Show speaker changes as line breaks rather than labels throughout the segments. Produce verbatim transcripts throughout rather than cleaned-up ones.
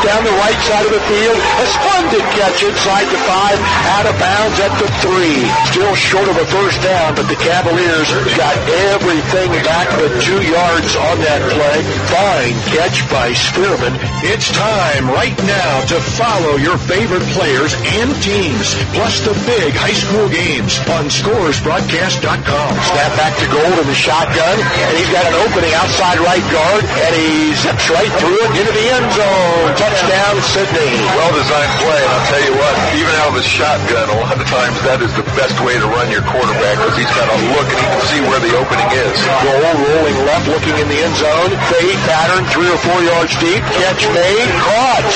down the right side of the field. A splendid catch inside the five, out of bounds at the three. Still short of a first down, but the Cavaliers got everything back but two yards on that play. Fine catch by Spearman.
It's time right now to follow your favorite players and teams, plus the big high school games on scores broadcast dot com.
Snap back to Gold in the shotgun, and he's got an opening outside right guard, and he zips right through it into the end zone. Touchdown, Sydney.
Well-designed play, and I'll tell you what, even out of his shotgun, a lot of times that is the best way to run your quarterback because he's got a look and he can see where the opening is.
Gold rolling left, looking in the end zone. Fade pattern, three or four yards deep. Catch made, caught.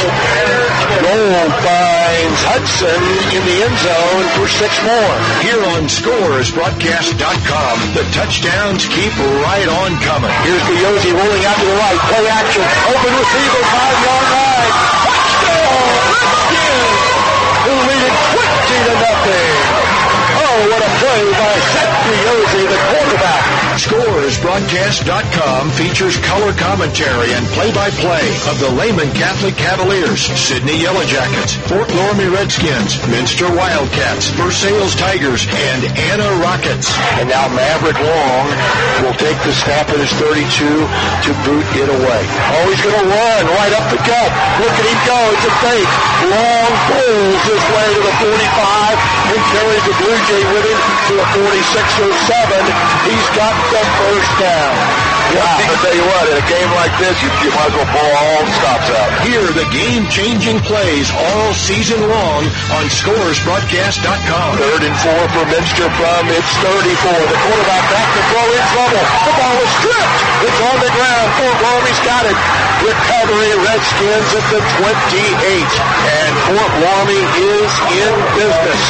Gold finds Hudson in the end zone for six more.
Here on scores broadcast dot com, the touchdowns keep right on coming.
Here's Guyozzi rolling out to the right. Play action. Open receiver, five-yard line. Touchdown! Redskins, who lead it twenty to nothing. Oh, what a play by Seth Guyozzi, the quarterback.
scores broadcast dot com features color commentary and play-by-play of the Lehman Catholic Cavaliers, Sydney Yellow Jackets, Fort Loramie Redskins, Minster Wildcats, Versailles Tigers, and Anna Rockets.
And now Maverick Long will take the snap at his thirty-two to boot it away. Oh, he's going to run right up the gut. Look at him go. It's a fake. Long pulls his way to the forty-five and carries the Blue Jay with him to the forty-six or seven. He's got the first down.
Yeah, I'll tell you what, in a game like this, you, you might as well pull all the stops out.
Hear the game-changing plays all season long on scores broadcast dot com.
Third and four for Minster from its thirty-four. The quarterback back to throw in trouble. The ball is stripped. It's on the ground. Fort Loramie's got it. Recovery, Redskins at the twenty-eight. And Fort Loramie is in business.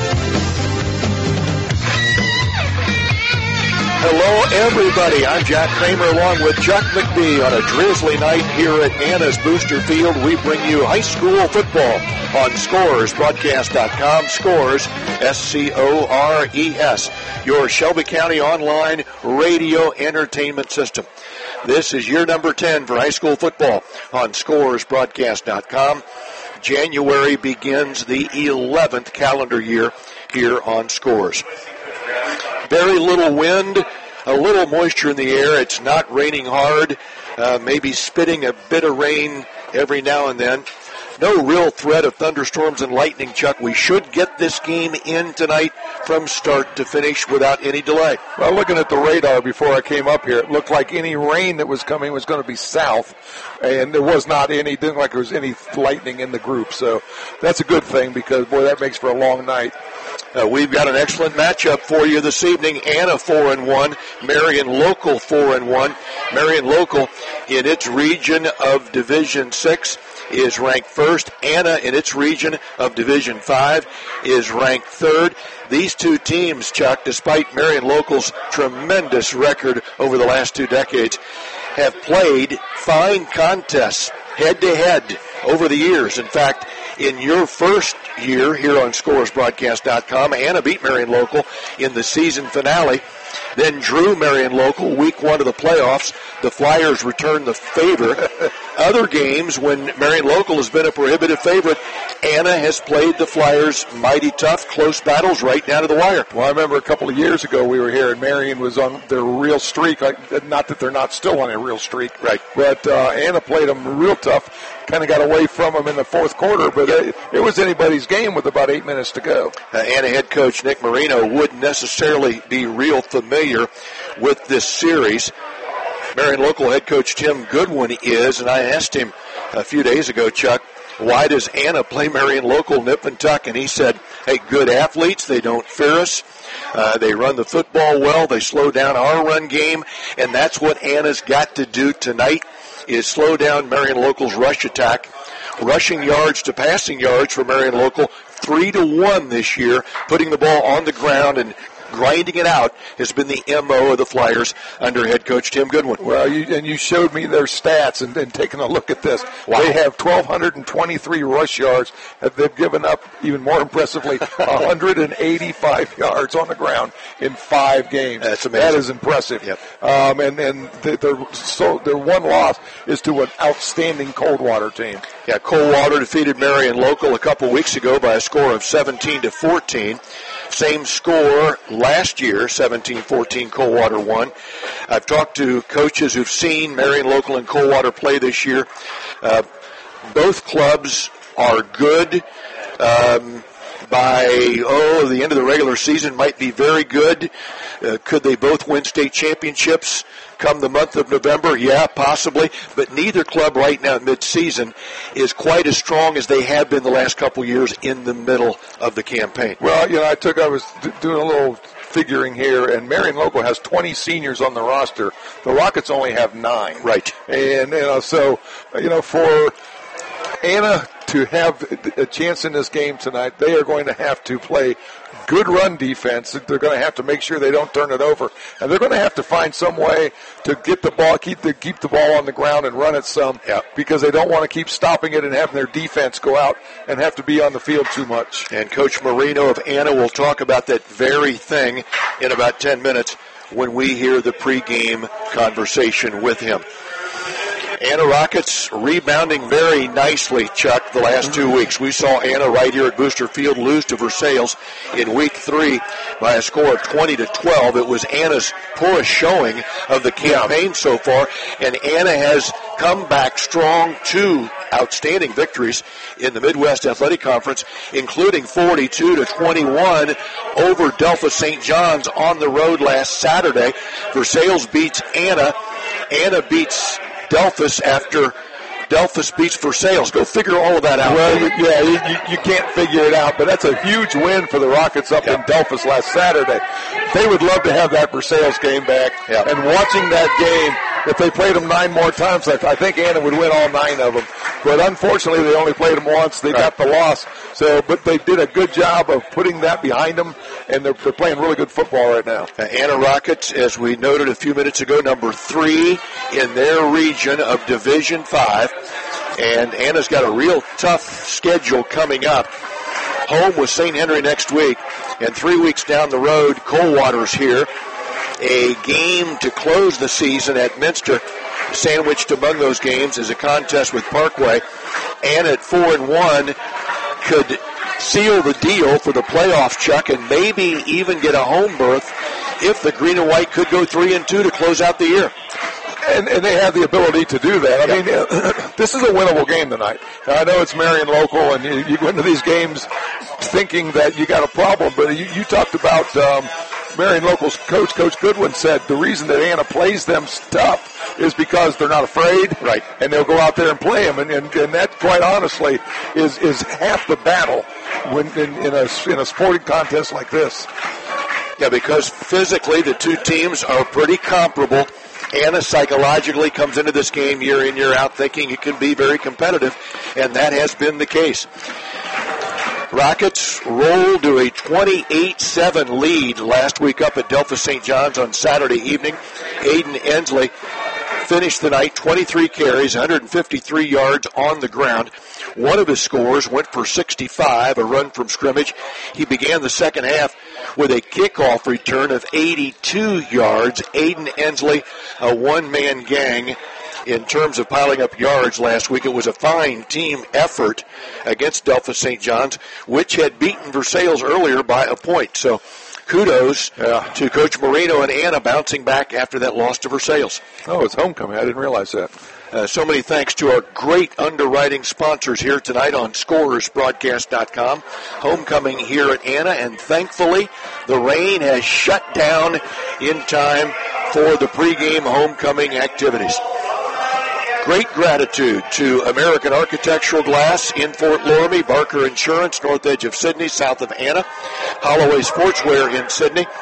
Hello, everybody. I'm Jack Kramer along with Chuck McBee on a drizzly night here at Anna's Booster Field. We bring you high school football on scores broadcast dot com. Scores, S C O R E S, your Shelby County online radio entertainment system. This is year number ten for high school football on scores broadcast dot com. January begins the eleventh calendar year here on Scores. Very little wind, a little moisture in the air. It's not raining hard, uh, maybe spitting a bit of rain every now and then. No real threat of thunderstorms and lightning, Chuck. We should get this game in tonight from start to finish without any delay.
Well, looking at the radar before I came up here, it looked like any rain that was coming was going to be south, and there was not any, didn't look like there was any lightning in the group. So that's a good thing because, boy, that makes for a long night.
Uh, we've got an excellent matchup for you this evening. Anna four and one, Marion Local four and one. Marion Local in its region of Division six is ranked first. Anna in its region of Division five is ranked third. These two teams, Chuck, despite Marion Local's tremendous record over the last two decades, have played fine contests head-to-head over the years. In fact, in your first year here on scores broadcast dot com, Anna beat Marion Local in the season finale, then drew Marion Local week one of the playoffs. The Flyers returned the favor. Other games, when Marion Local has been a prohibitive favorite, Anna has played the Flyers mighty tough, close battles right down to the wire.
Well, I remember a couple of years ago we were here, and Marion was on their real streak. Not that they're not still on a real streak,
right?
But uh, Anna played them real tough. Kind of got away from them in the fourth quarter, but it, it was anybody's game with about eight minutes to go.
Uh, Anna head coach Nick Marino wouldn't necessarily be real familiar with this series. Marion Local head coach Tim Goodwin is, and I asked him a few days ago, Chuck, why does Anna play Marion Local nip and tuck? And he said, hey, good athletes, they don't fear us. Uh, they run the football well, they slow down our run game, and that's what Anna's got to do tonight, is slow down Marion Local's rush attack. Rushing yards to passing yards for Marion Local, three to one this year, putting the ball on the ground and grinding it out has been the M O of the Flyers under head coach Tim Goodwin.
Well, you, and you showed me their stats and, and taking a look at this. Wow. They have one thousand two hundred twenty-three rush yards. They've given up, even more impressively, one hundred eighty-five yards on the ground in five games.
That's amazing.
That is impressive.
Yep.
Um, and and their, so their one loss is to an outstanding Coldwater team.
Yeah, Coldwater defeated Marion Local a couple weeks ago by a score of seventeen to fourteen. Same score last year, seventeen fourteen, Coldwater won. I've talked to coaches who've seen Marion Local and Coldwater play this year. Uh, both clubs are good. Um, by, oh, the end of the regular season might be very good. Uh, could they both win state championships come the month of November? Yeah, possibly. But neither club right now at mid-season is quite as strong as they have been the last couple years in the middle of the campaign.
Well, you know, I took, I was d- doing a little figuring here, and Marion Local has twenty seniors on the roster. The Rockets only have nine.
Right.
And, you know, so, you know, for Anna to have a chance in this game tonight, they are going to have to play good run defense. They're going to have to make sure they don't turn it over, and they're going to have to find some way to get the ball, keep the keep the ball on the ground and run it some,
yeah.
because they don't want to keep stopping it and having their defense go out and have to be on the field too much.
And Coach Marino of Anna will talk about that very thing in about ten minutes when we hear the pregame conversation with him. Anna Rockets rebounding very nicely, Chuck, the last two weeks. We saw Anna right here at Booster Field lose to Versailles in week three by a score of twenty to twelve. It was Anna's poorest showing of the campaign so far, and Anna has come back strong. Two outstanding victories in the Midwest Athletic Conference, including forty-two to twenty-one over Delphos Saint John's on the road last Saturday. Versailles beats Anna. Anna beats Delphos after Delphos beats Versailles. Go figure all of that out.
Well, you, yeah, you, you, you can't figure it out, but that's a huge win for the Rockets up yep. in Delphos last Saturday. They would love to have that Versailles game back.
Yep.
And watching that game, if they played them nine more times, I think Anna would win all nine of them. But unfortunately, they only played them once. They right. got the loss. So, but they did a good job of putting that behind them, and they're, they're playing really good football right now.
Uh, Anna Rockets, as we noted a few minutes ago, number three in their region of Division Five, and Anna's got a real tough schedule coming up. Home with Saint Henry next week, and three weeks down the road, Coldwater's here. A game to close the season at Minster. Sandwiched among those games is a contest with Parkway. Anna at four and one could seal the deal for the playoffs, Chuck, and maybe even get a home berth if the green and white could go three and two to close out the year.
And, and they have the ability to do that. I mean, uh, this is a winnable game tonight. Now, I know it's Marion Local, and you, you go into these games thinking that you got a problem, but you, you talked about um, Marion Local's coach, Coach Goodwin, said the reason that Anna plays them tough is because they're not afraid,
right?
And they'll go out there and play them, and, and, and that, quite honestly, is is half the battle when in, in a in a sporting contest like this.
Yeah, because physically the two teams are pretty comparable. Anna psychologically comes into this game year in, year out thinking it can be very competitive, and that has been the case. Rockets rolled to a twenty-eight seven lead last week up at Delphos Saint John's on Saturday evening. Aiden Ensley finished the night twenty-three carries, one hundred fifty-three yards on the ground. One of his scores went for sixty-five, a run from scrimmage. He began the second half with a kickoff return of eighty-two yards. Aiden Ensley, a one-man gang in terms of piling up yards last week. It was a fine team effort against Delphos Saint John's, which had beaten Versailles earlier by a point. So kudos yeah. to Coach Marino and Anna bouncing back after that loss to Versailles.
Oh, it's homecoming. I didn't realize that.
Uh, so many thanks to our great underwriting sponsors here tonight on Scorers Broadcast dot com. Homecoming here at Anna, and thankfully the rain has shut down in time for the pregame homecoming activities. Great gratitude to American Architectural Glass in Fort Loramie, Barker Insurance, north edge of Sydney, south of Anna, Holloway Sportswear in Sydney,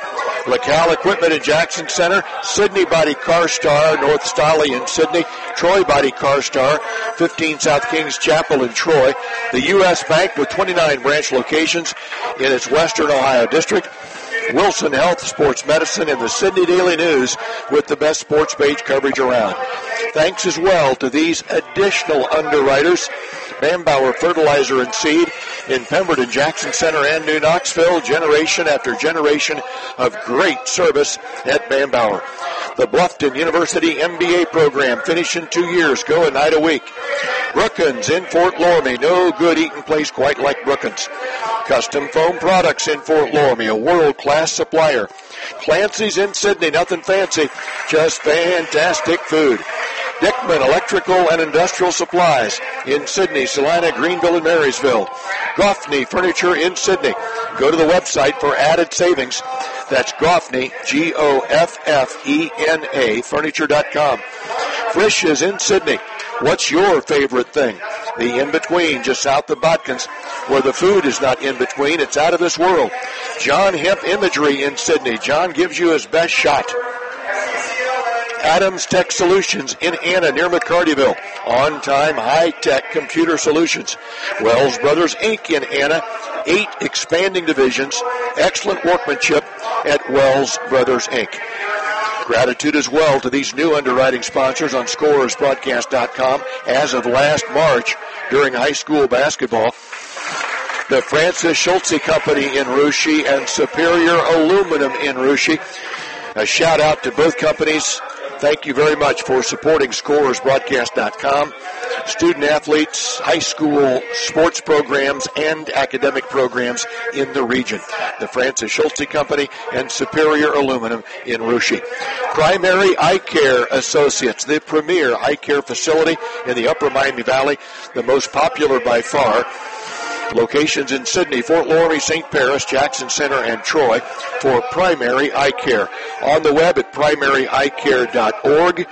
LaCal Equipment in Jackson Center, Sydney Body Car Star, North Stolly in Sydney, Troy Body Car Star, fifteen South Kings Chapel in Troy, the U S Bank with twenty-nine branch locations in its Western Ohio district, Wilson Health Sports Medicine, and the Sydney Daily News with the best sports page coverage around. Thanks as well to these additional underwriters, Bambauer Fertilizer and Seed in Pemberton, Jackson Center, and New Knoxville, generation after generation of great service at Bambauer. The Bluffton University M B A program, finish in two years, go a night a week. Brookins in Fort Loramie, no good eating place quite like Brookins. Custom Foam Products in Fort Loramie, a world-class supplier. Clancy's in Sydney, nothing fancy, just fantastic food. Dickman Electrical and Industrial Supplies in Sydney, Salina, Greenville, and Marysville. Goffney Furniture in Sydney. Go to the website for added savings. That's Goffney, G O F F E N A, furniture dot com. Frisch is in Sydney. What's your favorite thing? The in-between, just south of Botkins, where the food is not in-between. It's out of this world. John Hemp Imagery in Sydney. John gives you his best shot. Adams Tech Solutions in Anna near McCartyville. On-time, high-tech computer solutions. Wells Brothers Incorporated in Anna. Eight expanding divisions. Excellent workmanship at Wells Brothers Incorporated. Gratitude as well to these new underwriting sponsors on Scorers Broadcast dot com as of last March during high school basketball. The Francis Schultze Company in Russia and Superior Aluminum in Russia. A shout out to both companies. Thank you very much for supporting Scorers Broadcast dot com. Student athletes, high school sports programs, and academic programs in the region. The Francis Schultze Company and Superior Aluminum in Russia. Primary Eye Care Associates, the premier eye care facility in the Upper Miami Valley, the most popular by far. Locations in Sydney, Fort Loramie, Saint Paris, Jackson Center, and Troy for primary eye care. On the web at primary eye care dot org.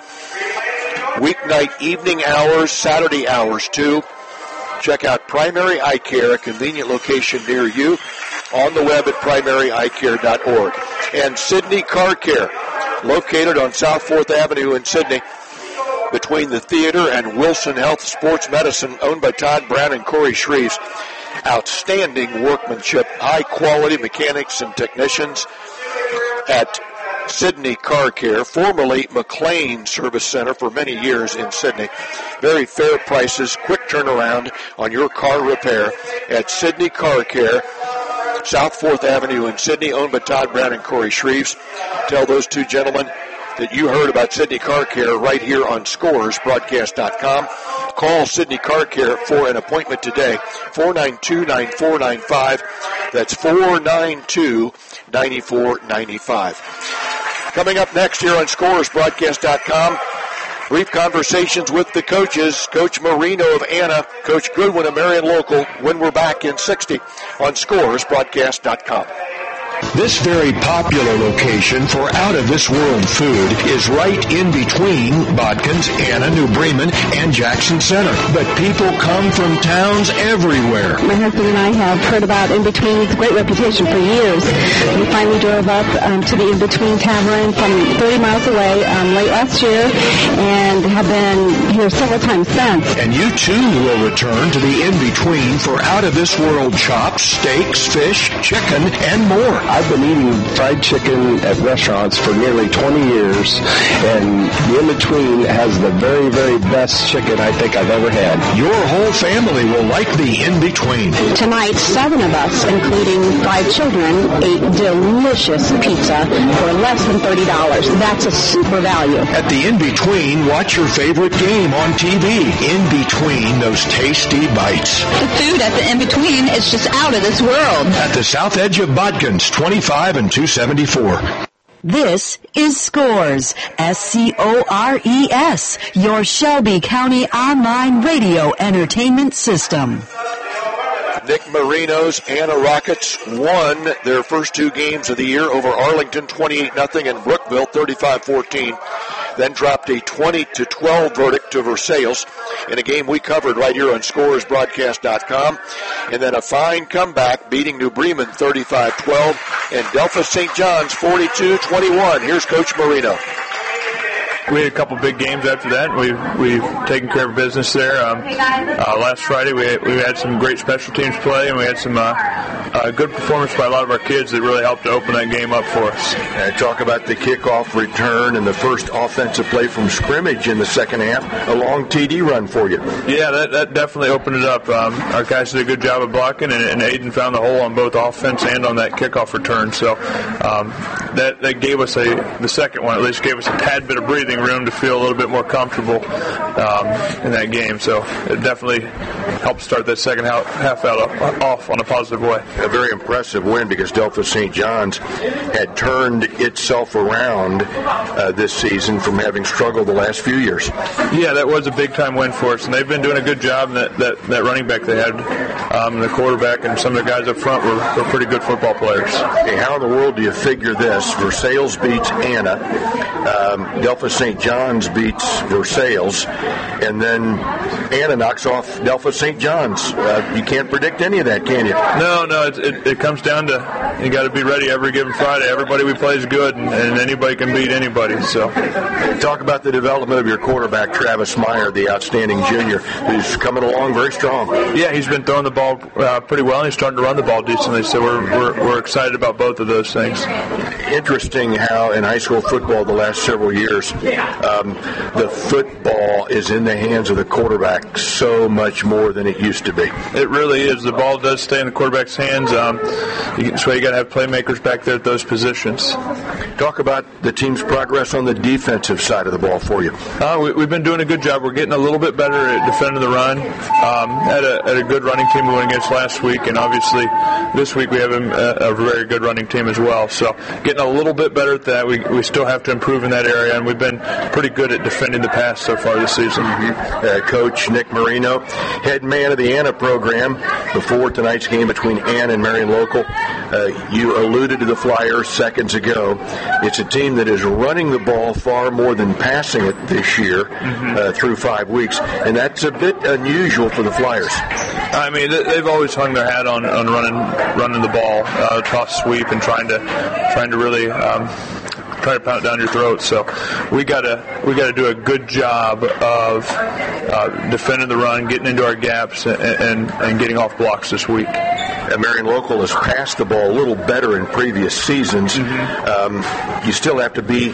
Weeknight evening hours, Saturday hours too. Check out Primary Eye Care, a convenient location near you, on the web at primary eye care dot org. And Sydney Car Care, located on South fourth Avenue in Sydney, between the theater and Wilson Health Sports Medicine, owned by Todd Brown and Corey Shreves. Outstanding workmanship, high-quality mechanics and technicians at Sydney Car Care, formerly McLean Service Center for many years in Sydney. Very fair prices, quick turnaround on your car repair at Sydney Car Care, South fourth Avenue in Sydney, owned by Todd Brown and Corey Shreves. Tell those two gentlemen that you heard about Sydney Car Care right here on Scorers Broadcast dot com. Call Sydney Car Care for an appointment today, four nine two, nine four nine five. That's four nine two, nine four nine five. Coming up next here on Scorers Broadcast dot com, brief conversations with the coaches, Coach Marino of Anna, Coach Goodwin of Marion Local, when we're back in sixty on Scorers Broadcast dot com.
This very popular location for out-of-this-world food is right in between Botkins, Anna, New Bremen, and Jackson Center. But people come from towns everywhere.
My husband and I have heard about In-Between. It's a great reputation for years. We finally drove up um, to the In-Between Tavern from thirty miles away um, late last year and have been here several times since.
And you, too, will return to the In-Between for out-of-this-world chops, steaks, fish, chicken, and more.
I've been eating fried chicken at restaurants for nearly twenty years, and the In-Between has the very, very best chicken I think I've ever had.
Your whole family will like the In-Between.
Tonight, seven of us, including five children, ate delicious pizza for less than thirty dollars. That's a super value.
At the In-Between, watch your favorite game on T V. In-Between those tasty bites.
The food at the In-Between is just out of this world.
At the south edge of Botkins, twenty-five and two seventy-four.
This is Scores, S C O R E S, your Shelby County online radio entertainment system.
Nick Marino's Anna Rockets won their first two games of the year over Arlington twenty-eight nothing and Brookville thirty-five fourteen. then dropped a twenty to twelve verdict to Versailles in a game we covered right here on scores broadcast dot com. And then a fine comeback beating New Bremen thirty-five twelve and Delphos Saint John's forty-two twenty-one. Here's Coach Marino.
We had a couple big games after that. We've we've taken care of business there. Um, uh, last Friday we we had some great special teams play, and we had some uh, uh, good performance by a lot of our kids that really helped to open that game up for us.
Uh, talk about the kickoff return and the first offensive play from scrimmage in the second half. A long T D run for you.
Yeah, that, that definitely opened it up. Um, our guys did a good job of blocking, and, and Aiden found the hole on both offense and on that kickoff return. So um, that that gave us a the second one at least gave us a tad bit of breathing room to feel a little bit more comfortable um, in that game. So it definitely helped start that second half, half out of, off on a positive way.
A very impressive win because Delphos Saint John's had turned itself around uh, this season from having struggled the last few years.
Yeah, that was a big-time win for us, and they've been doing a good job. And that, that, that running back they had, um, the quarterback, and some of the guys up front were, were pretty good football players.
Hey, how in the world do you figure this? Versailles beats Anna. Um, Delphos Saint John's beats Versailles, and then Anna knocks off Delphos Saint John's. Uh, you can't predict any of that, can you?
No, no. It, it, it comes down to you got to be ready every given Friday. Everybody we play is good, and, and anybody can beat anybody. So,
talk about the development of your quarterback, Travis Meyer, the outstanding junior, who's coming along very strong.
Yeah, he's been throwing the ball uh, pretty well, and he's starting to run the ball decently. So we're, we're we're excited about both of those things.
Interesting how in high school football the last several years, um, the football is in the hands of the quarterback so much more than it used to be.
It really is. The ball does stay in the quarterback's hands. Um, you, that's why you got to have playmakers back there at those positions.
Talk about the team's progress on the defensive side of the ball for you.
Uh, we, we've been doing a good job. We're getting a little bit better at defending the run. Um, had, a, had a good running team we went against last week, and obviously this week we have a, a very good running team as well. So getting a little bit better at that. We, we still have to improve in that area, and we've been pretty good at defending the pass so far this season.
Mm-hmm. Uh, Coach Nick Marino, head man of the Anna program before tonight's game between Anna and Marion Local. Uh, you alluded to the Flyers seconds ago. It's a team that is running the ball far more than passing it this year mm-hmm. uh, through five weeks, and that's a bit unusual for the Flyers.
I mean, they've always hung their hat on, on running running the ball, uh, toss sweep, and trying to trying to really um, try to pound it down your throat. So we gotta we gotta do a good job of uh, defending the run, getting into our gaps, and, and, and getting off blocks this week.
Uh, Marion Local has passed the ball a little better in previous seasons. Mm-hmm. Um, you still have to be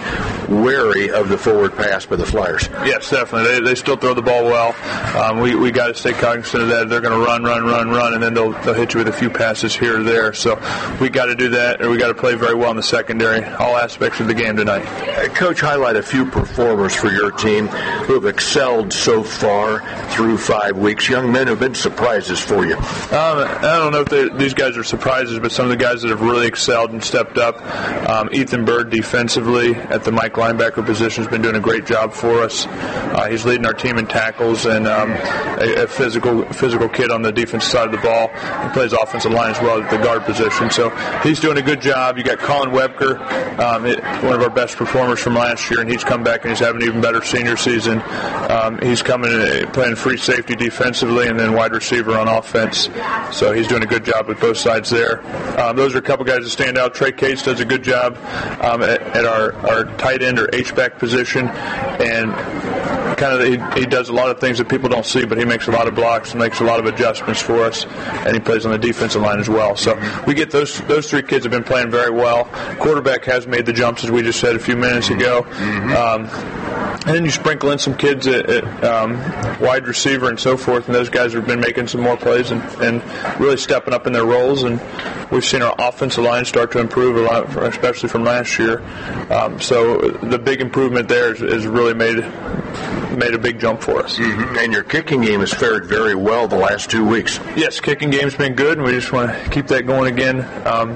wary of the forward pass by the Flyers.
Yes, definitely. They, they still throw the ball well. Um, we we got to stay cognizant of that. They're going to run, run, run, run, and then they'll they'll hit you with a few passes here or there. So we got to do that, and we got to play very well in the secondary, all aspects of the game tonight.
Uh, Coach, highlight a few performers for your team who have excelled so far through five weeks. Young men who have been surprises for you.
Um, I don't know if they, these guys are surprises, but some of the guys that have really excelled and stepped up. Um, Ethan Bird defensively at the Mike linebacker position has been doing a great job for us. Uh, he's leading our team in tackles and um, a, a physical physical kid on the defensive side of the ball. He plays offensive line as well at the guard position. So he's doing a good job. You got Colin Webker, um, it, one of our best performers from last year, and he's come back and he's having an even better senior season. Um, he's coming uh, playing free safety defensively and then wide receiver on offense. So he's doing a good job with both sides there. Um, those are a couple guys that stand out. Trey Cates does a good job um, at, at our, our tight end or H-back position, and kind of he, he does a lot of things that people don't see, but he makes a lot of blocks and makes a lot of adjustments for us, and he plays on the defensive line as well. So we get those those three kids have been playing very well. Quarterback has made the jumps, as we just said a few minutes ago. Mm-hmm. Um, and then you sprinkle in some kids at, at um, wide receiver and so forth, and those guys have been making some more plays and, and really stepping up in their roles. And we've seen our offensive line start to improve a lot, especially from last year. Um, so the big improvement there has, has really made made a big jump for us.
Mm-hmm. And your kicking game has fared very well the last two weeks.
Yes, kicking game's been good, and we just want to keep that going again. Um,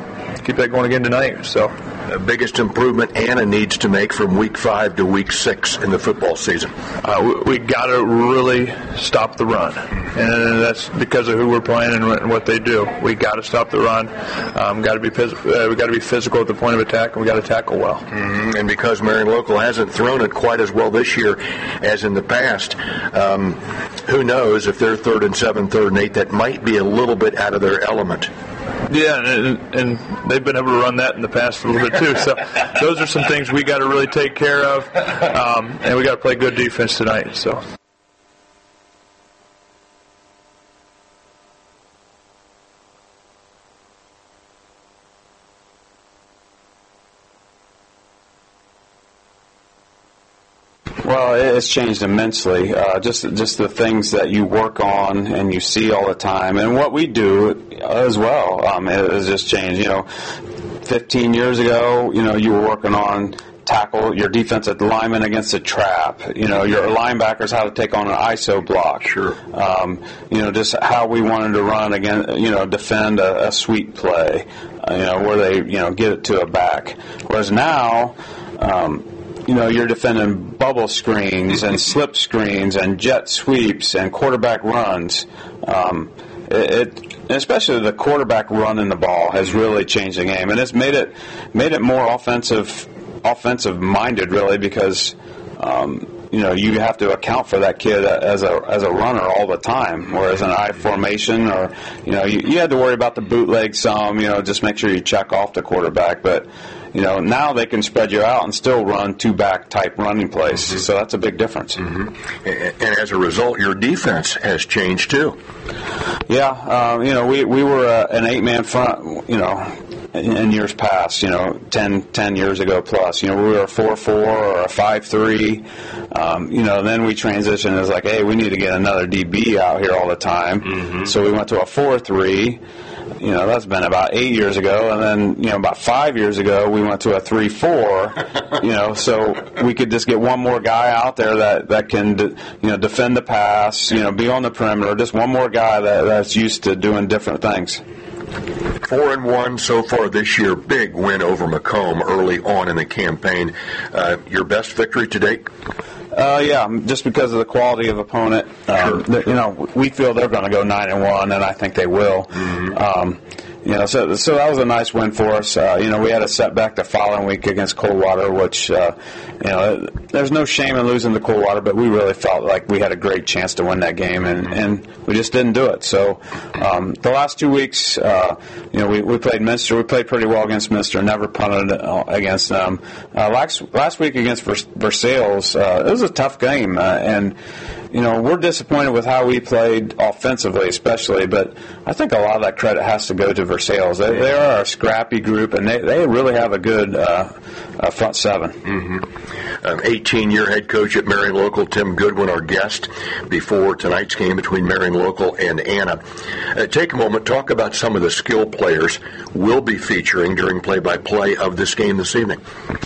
keep that going again tonight. So,
the biggest improvement Anna needs to make from week five to week six in the football season.
Uh, we we got to really stop the run, and that's because of who we're playing and what they do. We got to stop the run. Um, got to be uh, we got to be physical at the point of attack, and we got to tackle well.
Mm-hmm. And because Marion Local hasn't thrown it quite as well this year as in the past, um, who knows if they're third and seven, third and eight, that might be a little bit out of their element.
Yeah, and, and they've been able to run that in the past a little bit too. So those are some things we got to really take care of, um, and we got to play good defense tonight. So.
Well, it's changed immensely. Uh, just just the things that you work on and you see all the time, and what we do as well um, has just changed. You know, fifteen years ago, you know, you were working on tackle your defensive lineman against a trap. You know, your linebackers how to take on an I S O block.
Sure.
Um, you know, just how we wanted to run again. You know, defend a, a sweep play. Uh, you know, where they you know get it to a back. Whereas now. Um, You know, you're defending bubble screens and slip screens and jet sweeps and quarterback runs. Um, it, it, especially the quarterback running the ball has really changed the game, and it's made it made it more offensive, offensive minded, really, because um, you know you have to account for that kid as a as a runner all the time. Whereas in I formation, or you know, you, you had to worry about the bootleg some. You know, just make sure you check off the quarterback, but. You know, now they can spread you out and still run two-back type running plays, mm-hmm. so that's a big difference.
Mm-hmm. And, and as a result, your defense has changed too.
Yeah, um, you know, we we were uh, an eight-man front, you know, in, in years past, you know, ten, ten years ago plus. You know, we were a four four or a five three. Um, you know, then we transitioned as like, hey, we need to get another D B out here all the time. Mm-hmm. So we went to a four three. You know, that's been about eight years ago. And then, you know, about five years ago, we went to a three four, you know, so we could just get one more guy out there that, that can, you know, defend the pass, you know, be on the perimeter, just one more guy that, that's used to doing different things.
Four and one so far this year. Big win over Macomb early on in the campaign. Uh, your best victory to date?
Uh, yeah, just because of the quality of opponent. Um, sure. You know, we feel they're going to go nine and one, and I think they will. Mm-hmm. Um, you know, so so that was a nice win for us. Uh, you know, we had a setback the following week against Coldwater, which uh, you know, there's no shame in losing to Coldwater, but we really felt like we had a great chance to win that game, and, and we just didn't do it. So um, the last two weeks, uh, you know, we, we played Minster. We played pretty well against Minster. Never punted against them. Uh, last last week against Vers- Versailles, uh, it was a tough game, uh, and. You know, we're disappointed with how we played offensively, especially, but I think a lot of that credit has to go to Versailles. They, they are a scrappy group, and they, they really have a good uh, uh, front seven.
Mm-hmm. Um, eighteen-year head coach at Marion Local, Tim Goodwin, our guest before tonight's game between Marion Local and Anna. Uh, take a moment, talk about some of the skill players we'll be featuring during play-by-play of this game this evening.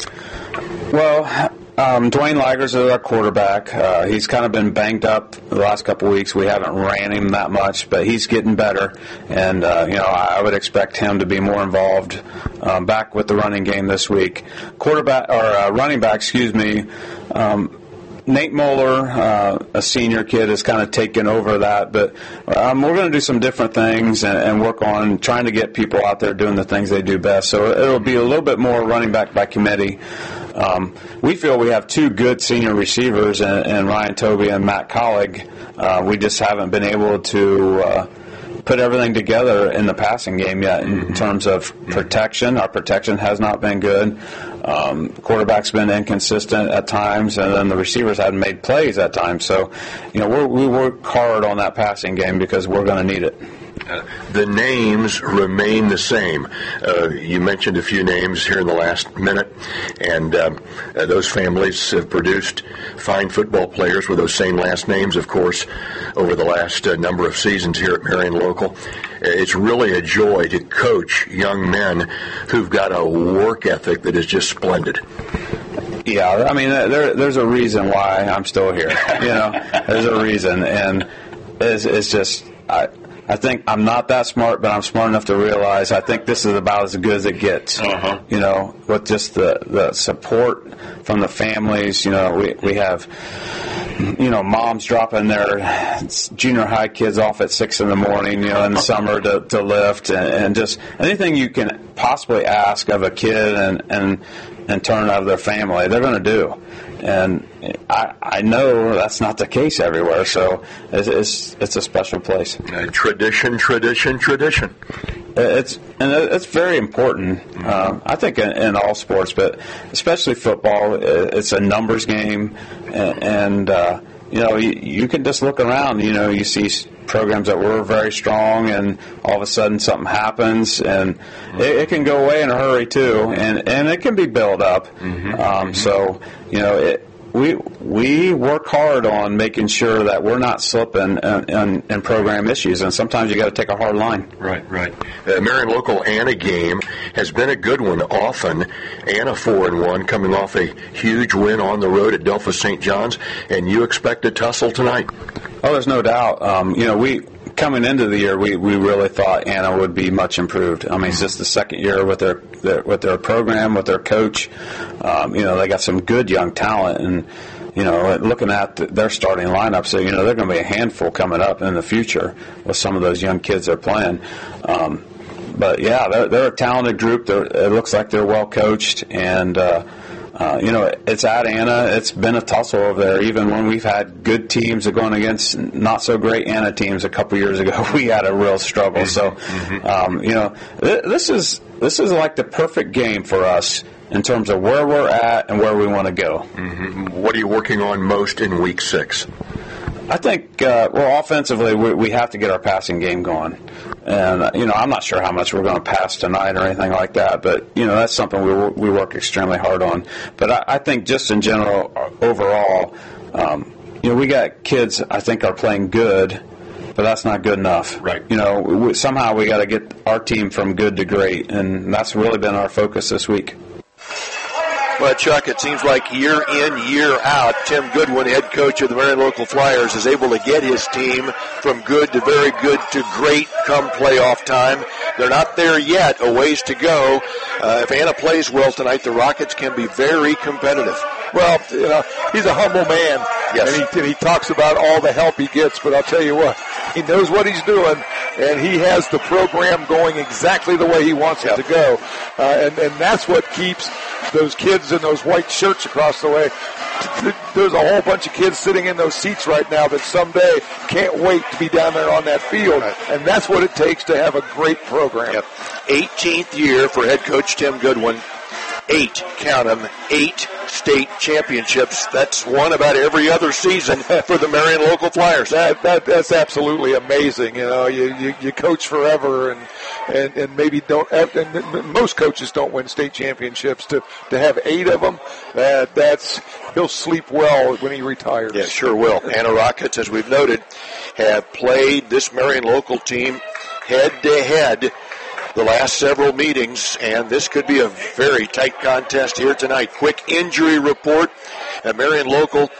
Well, Um, Dwayne Ligers is our quarterback. Uh, he's kind of been banged up the last couple of weeks. We haven't ran him that much, but he's getting better. And, uh, you know, I, I would expect him to be more involved um, back with the running game this week. Quarterback, or uh, running back, excuse me, um, Nate Moeller, uh, a senior kid, has kind of taken over that. But um, we're going to do some different things and, and work on trying to get people out there doing the things they do best. So it'll be a little bit more running back by committee. Um, we feel we have two good senior receivers in, in Ryan Toby and Matt Collig. Uh, we just haven't been able to uh, put everything together in the passing game yet in mm-hmm. terms of protection. Our protection has not been good. Um, quarterback's been inconsistent at times, and then the receivers hadn't made plays at times. So, you know, we're, we work hard on that passing game because we're going to need it.
Uh, the names remain the same. Uh, you mentioned a few names here in the last minute, and um, uh, those families have produced fine football players with those same last names, of course, over the last uh, number of seasons here at Marion Local. It's really a joy to coach young men who've got a work ethic that is just splendid.
Yeah, I mean, there, there's a reason why I'm still here. You know, there's a reason, and it's, it's just... I, I think I'm not that smart, but I'm smart enough to realize I think this is about as good as it gets.
Uh-huh.
You know, with just the, the support from the families. You know, we, we have, you know, moms dropping their junior high kids off at six in the morning, you know, in the summer to, to lift, and, and just anything you can possibly ask of a kid and, and, and turn out of their family, they're going to do. And I, I know that's not the case everywhere, so it's it's, it's a special place.
Uh, tradition, tradition, tradition.
It's and it's very important. Mm-hmm. Um, I think in, in all sports, but especially football, it's a numbers game, and, and uh, you know you, you can just look around. You know, you see programs that were very strong, and all of a sudden something happens, and mm-hmm. it, it can go away in a hurry too, and, and it can be built up. Mm-hmm. Um, mm-hmm. So you know it. We we work hard on making sure that we're not slipping in, in, in program issues, and sometimes you got to take a hard line.
Right, right. The Marion Local Anna game has been a good one often. Anna four and one, coming off a huge win on the road at Delphos Saint John's, and you expect a tussle tonight.
Oh, there's no doubt. Um, you know, we coming into the year, we, we really thought Anna would be much improved. I mean, it's just the second year with their, their with their program, with their coach. Um, you know, they got some good young talent, and you know, looking at the, their starting lineup, so you know they're going to be a handful coming up in the future with some of those young kids they're playing. Um, but yeah, they're, they're a talented group. They're, it looks like they're well coached, and uh, Uh, you know, it's at Anna. It's been a tussle over there. Even when we've had good teams that going against not so great Anna teams a couple years ago, we had a real struggle. So, um, you know, th- this is this is like the perfect game for us in terms of where we're at and where we want to go.
Mm-hmm. What are you working on most in week six?
I think, uh, well, offensively, we, we have to get our passing game going. And, uh, you know, I'm not sure how much we're going to pass tonight or anything like that, but, you know, that's something we we work extremely hard on. But I, I think just in general, overall, um, you know, we got kids I think are playing good, but that's not good enough.
Right.
You know, we, somehow we got to get our team from good to great, and that's really been our focus this week.
Well, Chuck, it seems like year in, year out, Tim Goodwin, head coach of the Marion Local Flyers, is able to get his team from good to very good to great come playoff time. They're not there yet, a ways to go. Uh, if Anna plays well tonight, the Rockets can be very competitive.
Well, you know, he's a humble man,
yes.
and, he, and he talks about all the help he gets, but I'll tell you what, he knows what he's doing, and he has the program going exactly the way he wants yep. it to go. Uh, and, and that's what keeps those kids in those white shirts across the way. There's a whole bunch of kids sitting in those seats right now that someday can't wait to be down there on that field, right. and that's what it takes to have a great program.
Yep. eighteenth year for head coach Tim Goodwin. Eight, count them, eight state championships. That's one about every other season for the Marion Local Flyers.
That, that that's absolutely amazing. You know, you, you, you coach forever, and, and, and maybe don't. And most coaches don't win state championships. To to have eight of them, that that's he'll sleep well when he retires.
Yeah, sure will. Anna Rockets, as we've noted, have played this Marion Local team head to head the last several meetings, and this could be a very tight contest here tonight. Quick injury report. Uh, Marion Local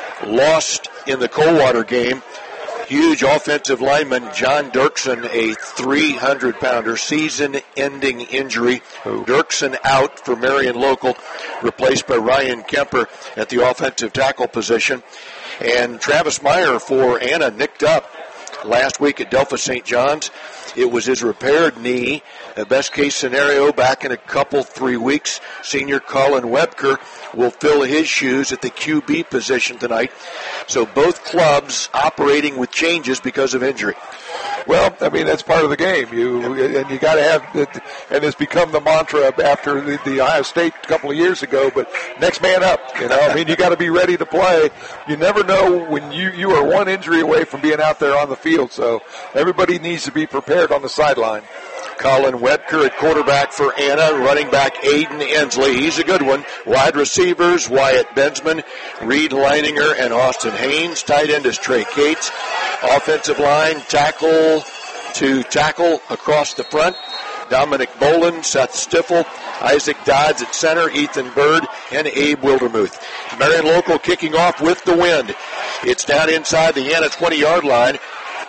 lost in the Coldwater game. Huge offensive lineman John Dirksen, a three hundred pounder, season-ending injury. Dirksen out for Marion Local, replaced by Ryan Kemper at the offensive tackle position. And Travis Meyer for Anna nicked up last week at Delphos Saint John's. It was his repaired knee. A best case scenario, back in a couple, three weeks, senior Colin Webker will fill his shoes at the Q B position tonight. So both clubs operating with changes because of injury.
Well, I mean, that's part of the game. You and you got to have it, and it's become the mantra after the, the Ohio State a couple of years ago. But next man up, you know. I mean, you got to be ready to play. You never know when you you are one injury away from being out there on the field. So everybody needs to be prepared on the sideline.
Colin Webker at quarterback for Anna, running back Aiden Ensley. He's a good one. Wide receivers, Wyatt Bensman, Reed Leininger, and Austin Haynes. Tight end is Trey Cates. Offensive line, tackle to tackle across the front. Dominic Boland, Seth Stiffel, Isaac Dodds at center, Ethan Bird, and Abe Wildermuth. Marion Local kicking off with the wind. It's down inside the Anna twenty-yard line.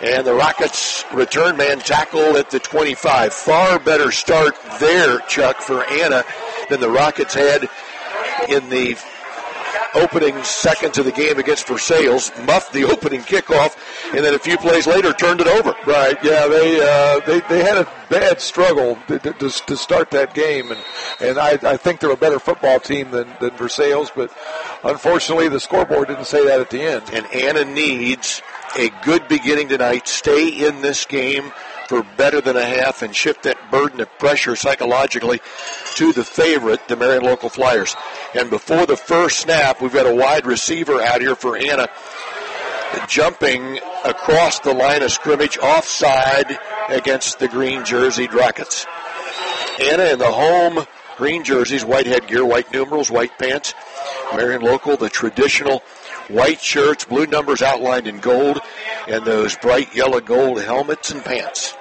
And the Rockets return man tackle at the twenty-five. Far better start there, Chuck, for Anna than the Rockets had in the opening seconds of the game against Versailles. Muffed the opening kickoff, and then a few plays later turned it over.
Right, yeah, they uh, they, they had a bad struggle to, to, to start that game, and, and I, I think they're a better football team than, than Versailles, but unfortunately the scoreboard didn't say that at the end.
And Anna needs a good beginning tonight, stay in this game for better than a half and shift that burden of pressure psychologically to the favorite, the Marion Local Flyers. And before the first snap, we've got a wide receiver out here for Anna jumping across the line of scrimmage offside against the green jerseyed Rockets. Anna in the home green jerseys, white headgear, white numerals, white pants. Marion Local, the traditional white shirts, blue numbers outlined in gold, and those bright yellow gold helmets and pants.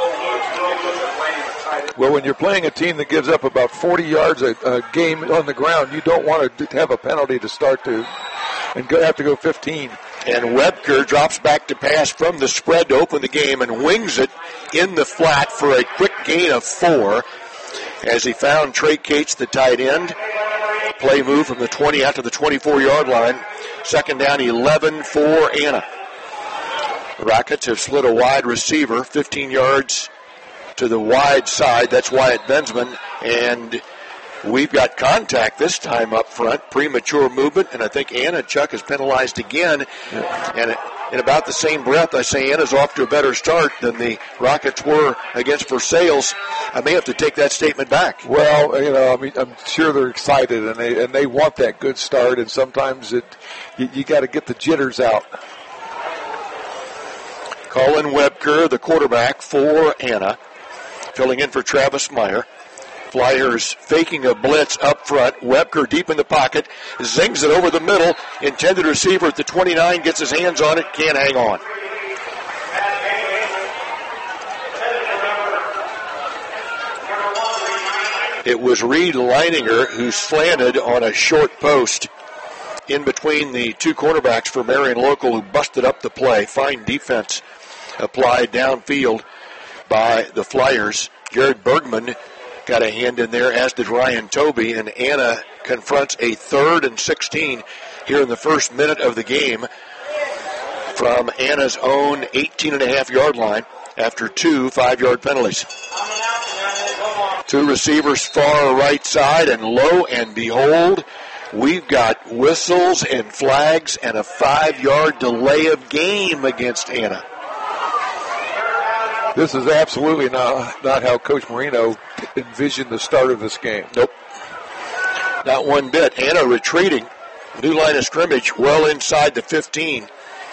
Well, when you're playing a team that gives up about forty yards a, a game on the ground, you don't want to have a penalty to start to and go, have to go fifteen.
And Webker drops back to pass from the spread to open the game and wings it in the flat for a quick gain of four as he found Trey Cates, the tight end. Play move from the twenty out to the twenty-four-yard line. Second down, eleven for Anna. The Rockets have slid a wide receiver, fifteen yards to the wide side. That's Wyatt Bensman. And we've got contact this time up front, premature movement, and I think Anna Chuck is penalized again. Yeah. And in about the same breath, I say Anna's off to a better start than the Rockets were against Versailles. I may have to take that statement back.
Well, you know, I mean, I'm sure they're excited, and they and they want that good start, and sometimes it you, you got to get the jitters out.
Colin Webker, the quarterback for Anna, filling in for Travis Meyer. Flyers faking a blitz up front. Webker deep in the pocket, zings it over the middle. Intended receiver at the twenty-nine gets his hands on it, can't hang on. It was Reed Leininger who slanted on a short post in between the two cornerbacks for Marion Local, who busted up the play. Fine defense applied downfield by the Flyers. Jared Bergman got a hand in there, as did Ryan Toby, and Anna confronts a third and sixteen here in the first minute of the game from Anna's own eighteen and a half yard line after two five-yard penalties. Two receivers far right side, and lo and behold, we've got whistles and flags and a five-yard delay of game against Anna.
This is absolutely not, not how Coach Marino envisioned the start of this game.
Nope. Not one bit. Anna retreating. New line of scrimmage well inside the fifteen.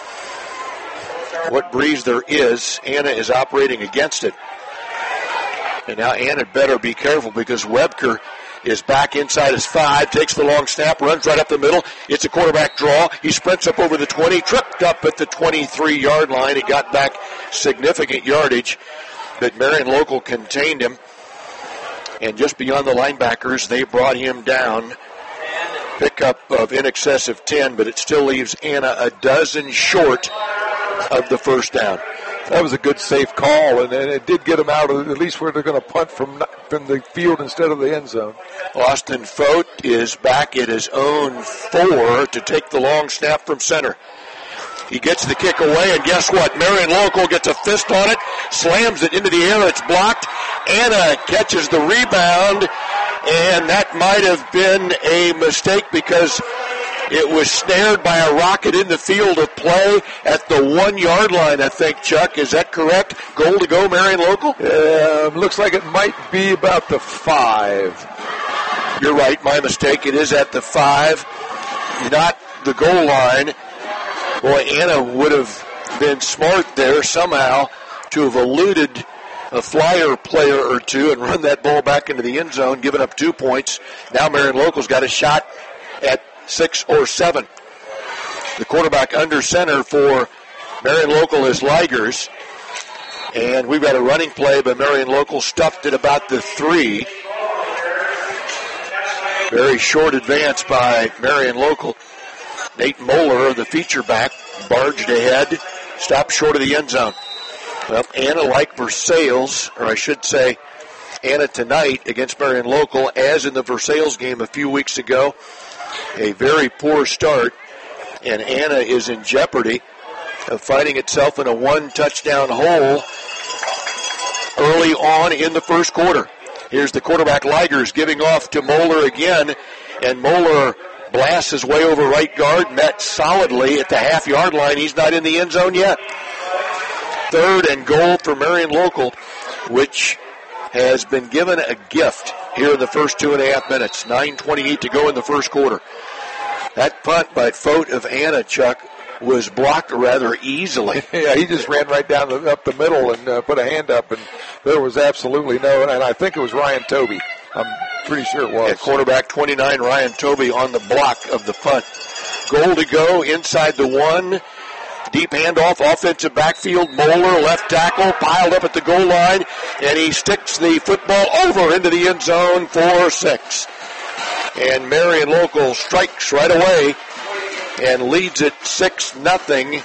What breeze there is, Anna is operating against it. And now Anna better be careful because Webker is back inside his five, takes the long snap, runs right up the middle. It's a quarterback draw. He sprints up over the twenty, tripped up at the twenty-three-yard line. He got back significant yardage, but Marion Local contained him. And just beyond the linebackers, they brought him down. Pickup of in excess of ten, but it still leaves Anna a dozen short of the first down.
That was a good, safe call, and, and it did get them out of at least where they're going to punt from from the field instead of the end zone.
Austin Fote is back at his own four to take the long snap from center. He gets the kick away, and guess what? Marion Local gets a fist on it, slams it into the air. It's blocked. Anna catches the rebound, and that might have been a mistake because it was snared by a Rocket in the field of play at the one-yard line, I think, Chuck. Is that correct? Goal to go, Marion Local?
Uh, looks like it might be about the five.
You're right, my mistake. It is at the five, not the goal line. Boy, Anna would have been smart there somehow to have eluded a Flyer player or two and run that ball back into the end zone, giving up two points. Now Marion Local's got a shot at six or seven. The quarterback under center for Marion Local is Ligers. And we've got a running play, but Marion Local stuffed at about the three. Very short advance by Marion Local. Nate Moeller, the feature back, barged ahead Stopped short of the end zone. Well, Anna, like Versailles, or I should say Anna tonight against Marion Local, as in the Versailles game a few weeks ago, a very poor start, and Anna is in jeopardy of finding itself in a one-touchdown hole early on in the first quarter. Here's the quarterback, Ligers, giving off to Moeller again, and Moeller blasts his way over right guard, met solidly at the half-yard line. He's not in the end zone yet. Third and goal for Marion Local, which has been given a gift here in the first two and a half minutes. nine twenty-eight to go in the first quarter. That punt by Fote of Anna, Chuck, was blocked rather easily.
Yeah, he just ran right down the, up the middle and uh, put a hand up, and there was absolutely no, and I think it was Ryan Toby. I'm pretty sure it was.
At quarterback twenty-nine, Ryan Toby on the block of the punt. Goal to go inside the one. Deep handoff, offensive backfield. Moeller, left tackle, piled up at the goal line, and he sticks the football over into the end zone for six. And Marion Local strikes right away and leads it six nothing.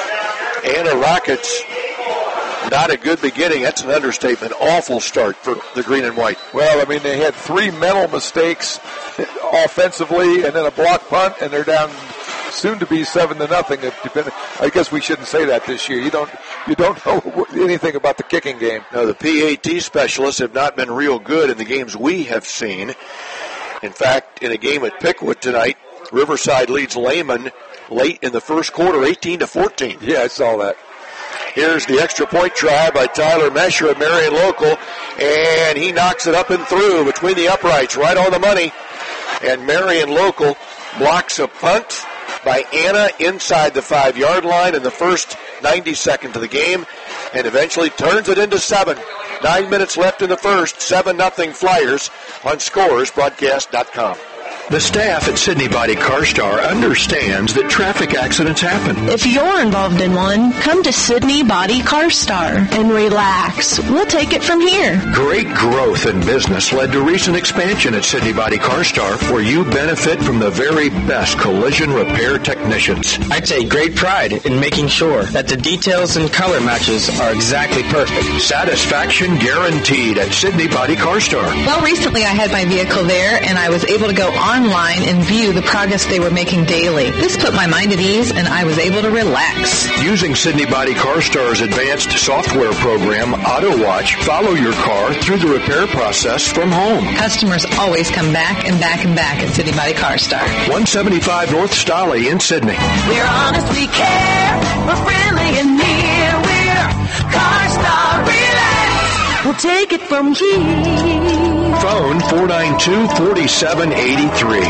Anna Rockets, not a good beginning. That's an understatement. Awful start for the green and white.
Well, I mean, they had three mental mistakes offensively and then a block punt, and they're down soon to be seven to nothing. I guess we shouldn't say that this year. You don't you don't know anything about the kicking game.
No, the P A T specialists have not been real good in the games we have seen. In fact, in a game at Pickwood tonight, Riverside leads Lehman late in the first quarter, eighteen to fourteen.
Yeah, I saw that.
Here's the extra point try by Tyler Mesher at Marion Local, and he knocks it up and through between the uprights, right on the money. And Marion Local blocks a punt by Anna inside the five-yard line in the first ninety seconds of the game, and eventually turns it into seven. Nine minutes left in the first, seven nothing Flyers on Scores Broadcast dot com.
The staff at Sydney Body CarStar understands that traffic accidents happen.
If you're involved in one, come to Sydney Body CarStar and relax. We'll take it from here.
Great growth in business led to recent expansion at Sydney Body CarStar, where you benefit from the very best collision repair technicians.
I take great pride in making sure that the details and color matches are exactly perfect.
Satisfaction guaranteed at Sydney Body CarStar.
Well, recently I had my vehicle there, and I was able to go on online and view the progress they were making daily. This put my mind at ease, and I was able to relax.
Using Sydney Body CarStar's advanced software program, AutoWatch, follow your car through the repair process from home.
Customers always come back and back and back at Sydney Body CarStar.
one seventy-five North Stolly in Sydney.
We're honest, we care, we're friendly and near, we're CarStar, relax, we'll take it from here.
Phone four nine two, four seven eight three.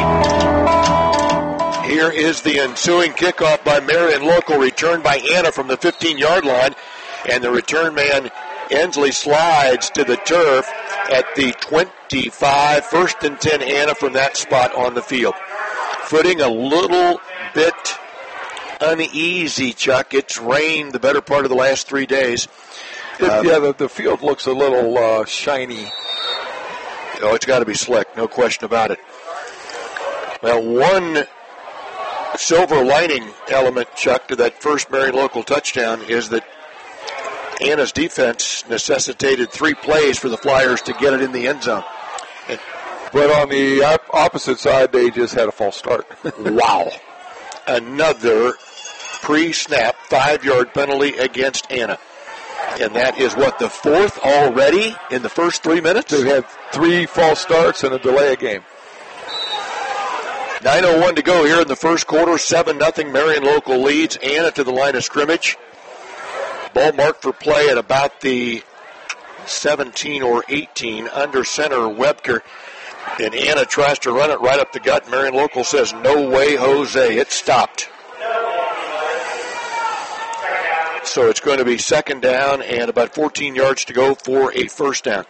Here is the ensuing kickoff by Marion Local, returned by Anna from the fifteen-yard line, and the return man, Ensley, slides to the turf at the twenty-five. First and ten, Anna from that spot on the field. Footing a little bit uneasy, Chuck. It's rained the better part of the last three days.
Uh, yeah, the, the field looks a little uh, shiny.
Oh, it's got to be slick, no question about it. Well, one silver lining element, Chuck, to that first Marion Local touchdown is that Anna's defense necessitated three plays for the Flyers to get it in the end zone. And,
but on the op- opposite side, they just had a false start.
Wow. Another pre-snap five-yard penalty against Anna. And that is, what, the fourth already in the first three minutes?
They've had three false starts and a delay of game.
nine oh one to go here in the first quarter. seven nothing Marion Local leads. Anna to the line of scrimmage. Ball marked for play at about the seventeen or eighteen. Under center, Webker. And Anna tries to run it right up the gut. Marion Local says, no way, Jose. It stopped. So it's going to be second down and about fourteen yards to go for a first down.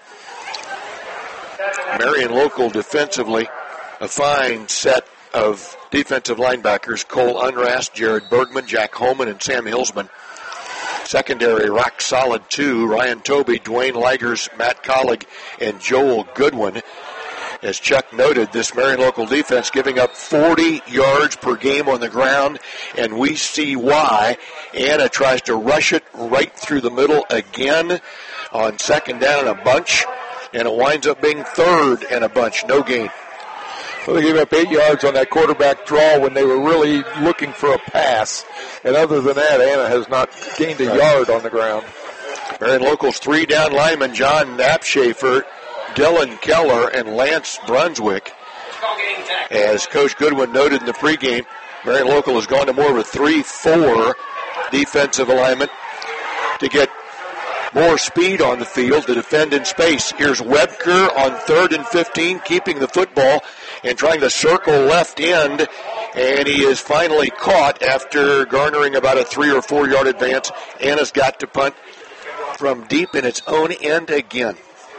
Marion Local defensively, a fine set of defensive linebackers. Cole Unrast, Jared Bergman, Jack Holman, and Sam Hillsman. Secondary, rock solid too. Ryan Toby, Dwayne Ligers, Matt Collig, and Joel Goodwin. As Chuck noted, this Marion local defense giving up forty yards per game on the ground, and we see why. Anna tries to rush it right through the middle again on second down and a bunch, and it winds up being third and a bunch, no gain.
Well, they gave up eight yards on that quarterback draw when they were really looking for a pass, and other than that, Anna has not gained a yard on the ground.
Marion local's three down linemen, John Knapschafer, Dylan Keller, and Lance Brunswick. As Coach Goodwin noted in the pregame, Marion local has gone to more of a three four defensive alignment to get more speed on the field to defend in space. Here's Webker on third and fifteen, keeping the football and trying to circle left end, and he is finally caught after garnering about a three or four yard advance. Anna's got to punt from deep in its own end again.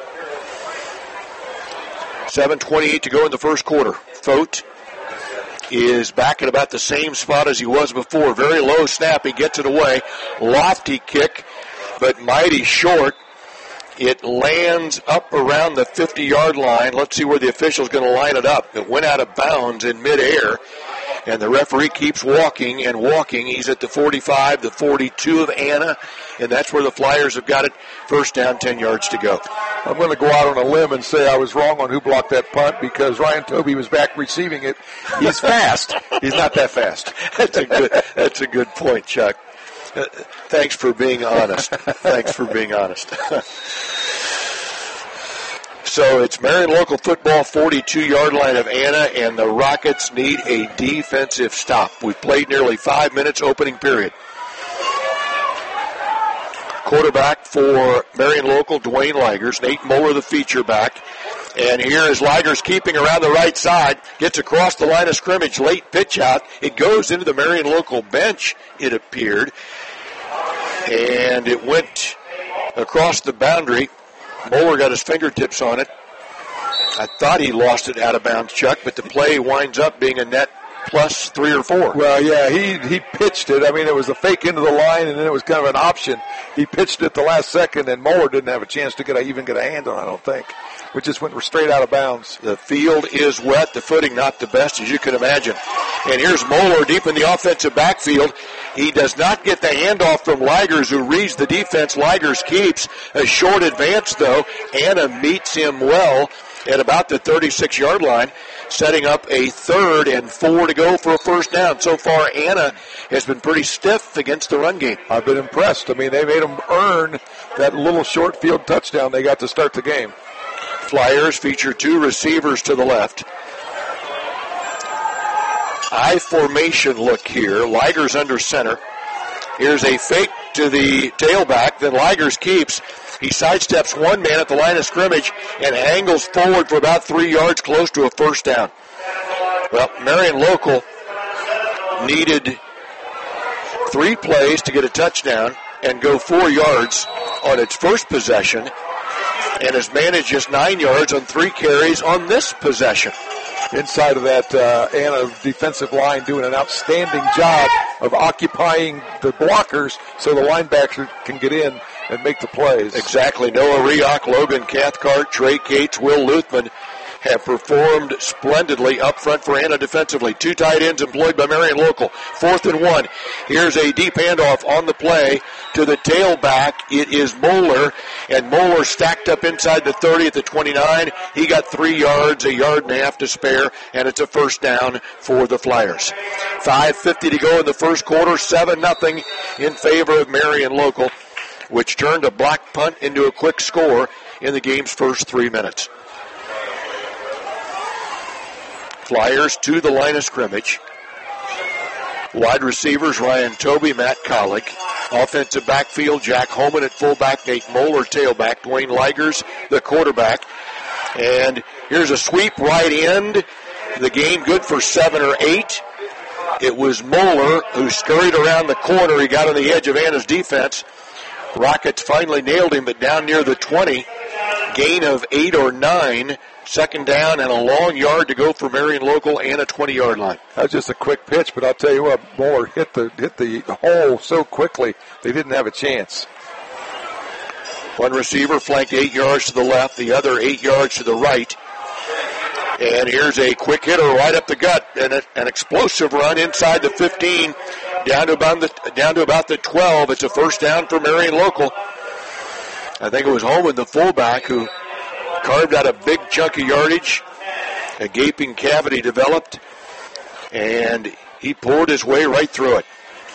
seven twenty-eight to go in the first quarter. Fote is back at about the same spot as he was before. Very low snap. He gets it away. Lofty kick, but mighty short. It lands up around the fifty-yard line. Let's see where the official's going to line it up. It went out of bounds in midair, and the referee keeps walking and walking. He's at the forty-five, the forty-two of Anna, and that's where the Flyers have got it. First down, ten yards to go.
I'm going to go out on a limb and say I was wrong on who blocked that punt because Ryan Toby was back receiving it. He's fast. He's not that fast.
That's a good, that's a good point, Chuck. Uh, thanks for being honest. Thanks for being honest. So it's Marion local football, forty-two-yard line of Anna, and the Rockets need a defensive stop. We've played nearly five minutes opening period. Quarterback for Marion local, Dwayne Ligers. Nate Moeller, the feature back. And here is Ligers keeping around the right side. Gets across the line of scrimmage. Late pitch out. It goes into the Marion local bench, it appeared. And it went across the boundary. Moeller got his fingertips on it. I thought he lost it out of bounds, Chuck, but the play winds up being a net plus three or four.
Well, yeah, he, he pitched it. I mean, it was a fake into the line, and then it was kind of an option. He pitched it at the last second, and Moeller didn't have a chance to get a, even get a hand on it, I don't think. We just went straight out of bounds.
The field is wet. The footing not the best, as you can imagine. And here's Moeller deep in the offensive backfield. He does not get the handoff from Ligers, who reads the defense. Ligers keeps a short advance, though. Anna meets him well at about the thirty-six-yard line, setting up a third and four to go for a first down. So far, Anna has been pretty stiff against the run game.
I've been impressed. I mean, they made them earn that little short field touchdown they got to start the game.
Flyers feature two receivers to the left. I formation look here. Ligers under center. Here's a fake to the tailback. Then Ligers keeps. He sidesteps one man at the line of scrimmage and angles forward for about three yards, close to a first down. Well, Marion local needed three plays to get a touchdown and go four yards on its first possession, and has managed just nine yards on three carries on this possession.
Inside of that, uh, Anna defensive line doing an outstanding job of occupying the blockers so the linebacker can get in and make the plays.
Exactly. Noah Rioch, Logan Cathcart, Trey Cates, Will Luthman have performed splendidly up front for Anna defensively. Two tight ends employed by Marion local. Fourth and one. Here's a deep handoff on the play to the tailback. It is Moeller, and Moeller stacked up inside the thirty at the twenty-nine. He got three yards, a yard and a half to spare, and it's a first down for the Flyers. five fifty to go in the first quarter, seven nothing in favor of Marion local, which turned a block punt into a quick score in the game's first three minutes. Flyers to the line of scrimmage. Wide receivers, Ryan Toby, Matt Collick. Offensive backfield, Jack Holman at fullback, Nate Moeller tailback, Dwayne Ligers the quarterback. And here's a sweep right end. The game good for seven or eight. It was Moeller who scurried around the corner. He got on the edge of Anna's defense. Rockets finally nailed him, but down near the twenty. Gain of eight or nine. Second down and a long yard to go for Marion local and a twenty-yard line.
That was just a quick pitch, but I'll tell you what, Moeller hit the hit the hole so quickly they didn't have a chance.
One receiver flanked eight yards to the left, the other eight yards to the right. And here's a quick hitter right up the gut, and a, an explosive run inside the fifteen, down to about the down to about the twelve. It's a first down for Marion Local. I think it was Holman, the fullback, who carved out a big chunk of yardage. A gaping cavity developed, and he poured his way right through it.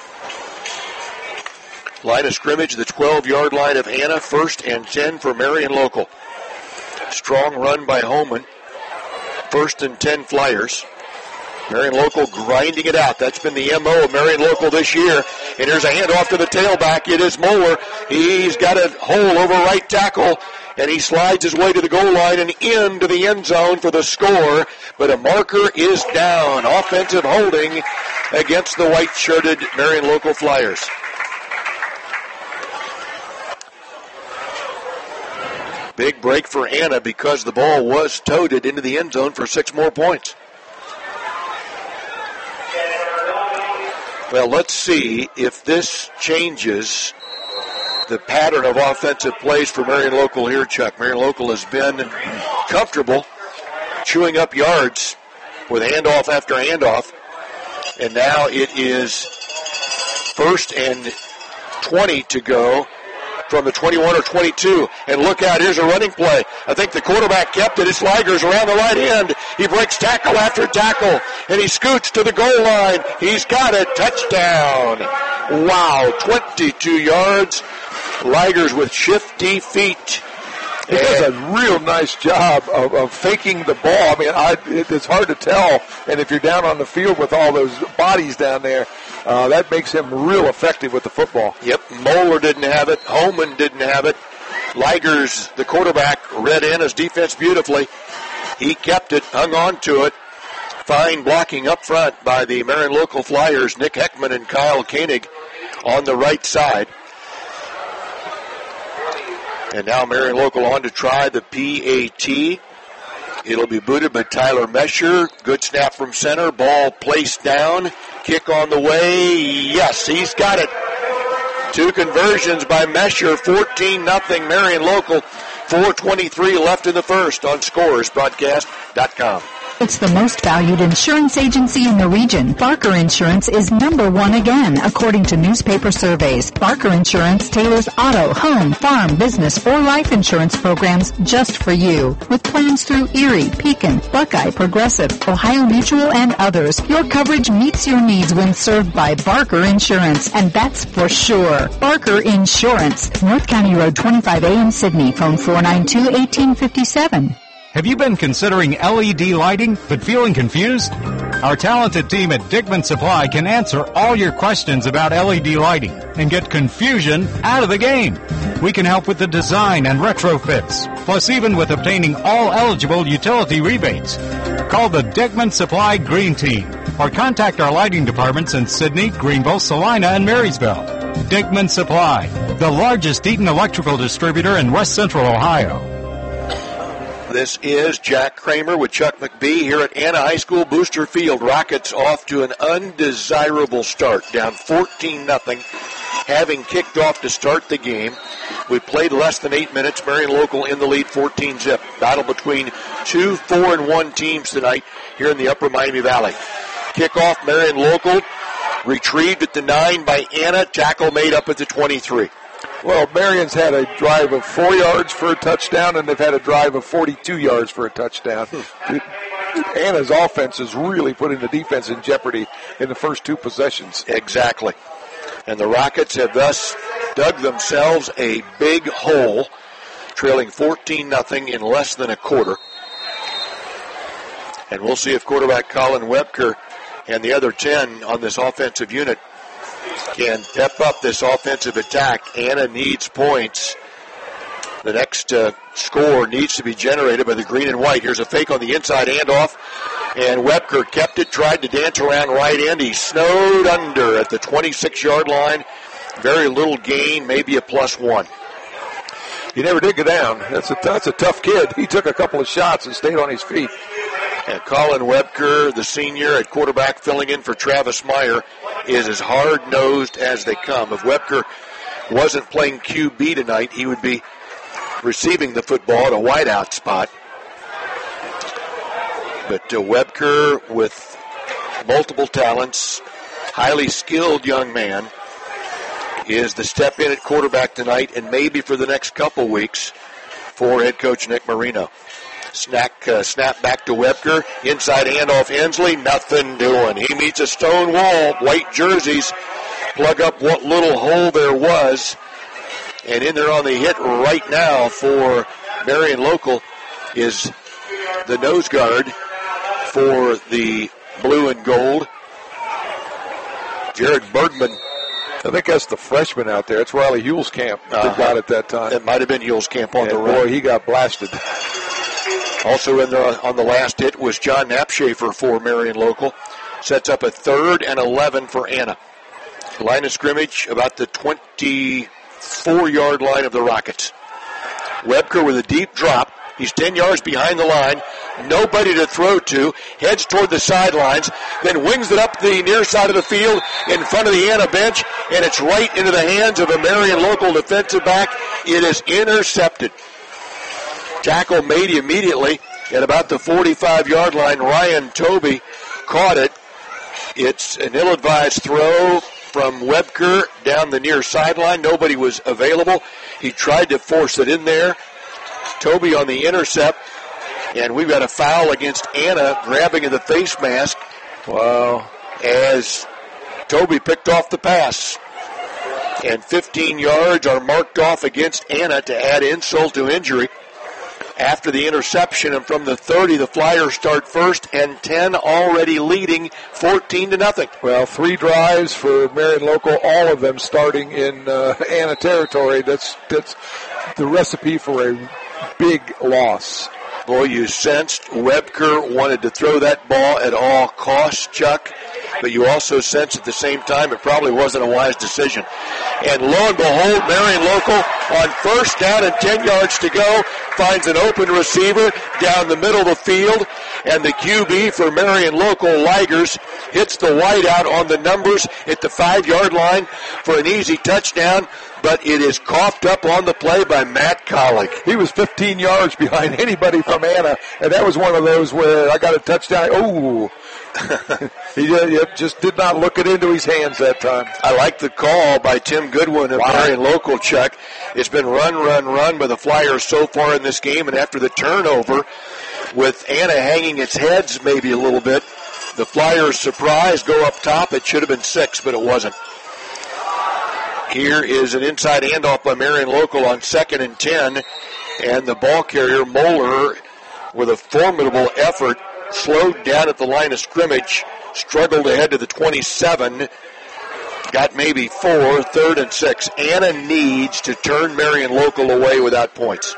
Line of scrimmage, the twelve-yard line of Anna, first and ten for Marion Local. Strong run by Holman. First and ten Flyers. Marion Local grinding it out. That's been the M O of Marion Local this year. And here's a handoff to the tailback. It is Moeller. He's got a hole over right tackle, and he slides his way to the goal line and into the end zone for the score. But a marker is down. Offensive holding against the white-shirted Marion Local Flyers. Big break for Anna because the ball was toted into the end zone for six more points. Well, let's see if this changes the pattern of offensive plays for Marion Local here, Chuck. Marion Local has been comfortable chewing up yards with handoff after handoff, and now it is first and twenty to go from the twenty-one or twenty-two. And look out, here's a running play. I think the quarterback kept it. It's Ligers around the right end. He breaks tackle after tackle, and he scoots to the goal line. He's got it. Touchdown. Wow, twenty-two yards. Ligers with shifty feet.
He does a real nice job of, of faking the ball. I mean, I, it, it's hard to tell. And if you're down on the field with all those bodies down there, uh, that makes him real effective with the football.
Yep, Moeller didn't have it. Holman didn't have it. Ligers, the quarterback, read in his defense beautifully. He kept it, hung on to it. Fine blocking up front by the Marion Local Flyers, Nick Heckman and Kyle Koenig on the right side. And now Marion Local on to try the P A T. It'll be booted by Tyler Mesher. Good snap from center. Ball placed down. Kick on the way. Yes, he's got it. Two conversions by Mesher. fourteen nothing Marion Local. four twenty-three left in the first on scores broadcast dot com.
It's the most valued insurance agency in the region. Barker Insurance is number one again, according to newspaper surveys. Barker Insurance tailors auto, home, farm, business, or life insurance programs just for you. With plans through Erie, Pekin, Buckeye, Progressive, Ohio Mutual, and others, your coverage meets your needs when served by Barker Insurance, and that's for sure. Barker Insurance, North County Road twenty-five A in Sydney. Phone four nine two, one eight five seven.
Have you been considering L E D lighting but feeling confused? Our talented team at Dickman Supply can answer all your questions about L E D lighting and get confusion out of the game. We can help with the design and retrofits, plus even with obtaining all eligible utility rebates. Call the Dickman Supply Green Team or contact our lighting departments in Sydney, Greenville, Salina, and Marysville. Dickman Supply, the largest Eaton electrical distributor in West Central Ohio.
This is Jack Kramer with Chuck McBee here at Anna High School Booster Field. Rockets off to an undesirable start, down fourteen nothing, having kicked off to start the game. We played less than eight minutes. Marion Local in the lead, fourteen zip. Battle between two four and one teams tonight here in the Upper Miami Valley. Kickoff, Marion Local, retrieved at the nine by Anna. Tackle made up at the twenty-three.
Well, Marion's had a drive of four yards for a touchdown, and they've had a drive of forty-two yards for a touchdown. Hmm. Anna's offense is really putting the defense in jeopardy in the first two possessions.
Exactly. And the Rockets have thus dug themselves a big hole, trailing fourteen nothing in less than a quarter. And we'll see if quarterback Colin Webker and the other ten on this offensive unit can pep up this offensive attack. Anna needs points. The next uh, score needs to be generated by the green and white. Here's a fake on the inside handoff, and Webker kept it, tried to dance around right end. He snowed under at the twenty-six-yard line. Very little gain, maybe a plus one.
He never did go down. That's a, that's a tough kid. He took a couple of shots and stayed on his feet.
And Colin Webker, the senior at quarterback, filling in for Travis Meyer, is as hard-nosed as they come. If Webker wasn't playing Q B tonight, he would be receiving the football at a wideout spot. But uh, Webker, with multiple talents, highly skilled young man, is the step in at quarterback tonight and maybe for the next couple weeks for head coach Nick Marino. Snack, uh, snap back to Webker. Inside handoff Hensley. Nothing doing. He meets a stone wall. White jerseys plug up what little hole there was. And in there on the hit right now for Marion Local is the nose guard for the blue and gold, Jared Bergman.
I think that's the freshman out there. It's Riley Hulskamp that
uh-huh.
got it that time.
It might have been Hulskamp on
and
the run.
Boy, he got blasted.
Also in the, on the last hit was John Knapschafer for Marion Local. Sets up a third and eleven for Anna. Line of scrimmage about the twenty-four-yard line of the Rockets. Webker with a deep drop. He's ten yards behind the line. Nobody to throw to. Heads toward the sidelines. Then wings it up the near side of the field in front of the Anna bench. And it's right into the hands of a Marion Local defensive back. It is intercepted. Tackle made immediately at about the forty-five-yard line. Ryan Toby caught it. It's an ill-advised throw from Webker down the near sideline. Nobody was available. He tried to force it in there. Toby on the intercept. And we've got a foul against Anna, grabbing at the face mask.
Wow.
As Toby picked off the pass. And fifteen yards are marked off against Anna to add insult to injury. After the interception, and from the thirty, the Flyers start first, and ten already leading fourteen to nothing.
Well, three drives for Marion Local, all of them starting in uh, Anna territory. That's that's the recipe for a big loss.
Boy, you sensed Webker wanted to throw that ball at all costs, Chuck, but you also sensed at the same time it probably wasn't a wise decision. And lo and behold, Marion Local on first down and ten yards to go finds an open receiver down the middle of the field, and the Q B for Marion Local, Ligers, hits the wideout on the numbers at the five-yard line for an easy touchdown, but it is coughed up on the play by Matt Collick.
He was fifteen yards behind anybody from Anna, and that was one of those where I got a touchdown. Oh, he just did not look it into his hands that time.
I like the call by Tim Goodwin of wow. Marion Local, Chuck. It's been run, run, run by the Flyers so far in this game, and after the turnover, with Anna hanging its heads maybe a little bit, the Flyers, surprise, go up top. It should have been six, but it wasn't. Here is an inside handoff by Marion Local on second and ten, and the ball carrier, Moeller, with a formidable effort, slowed down at the line of scrimmage, struggled ahead to the twenty-seven, got maybe four, third and six. Anna needs to turn Marion Local away without points.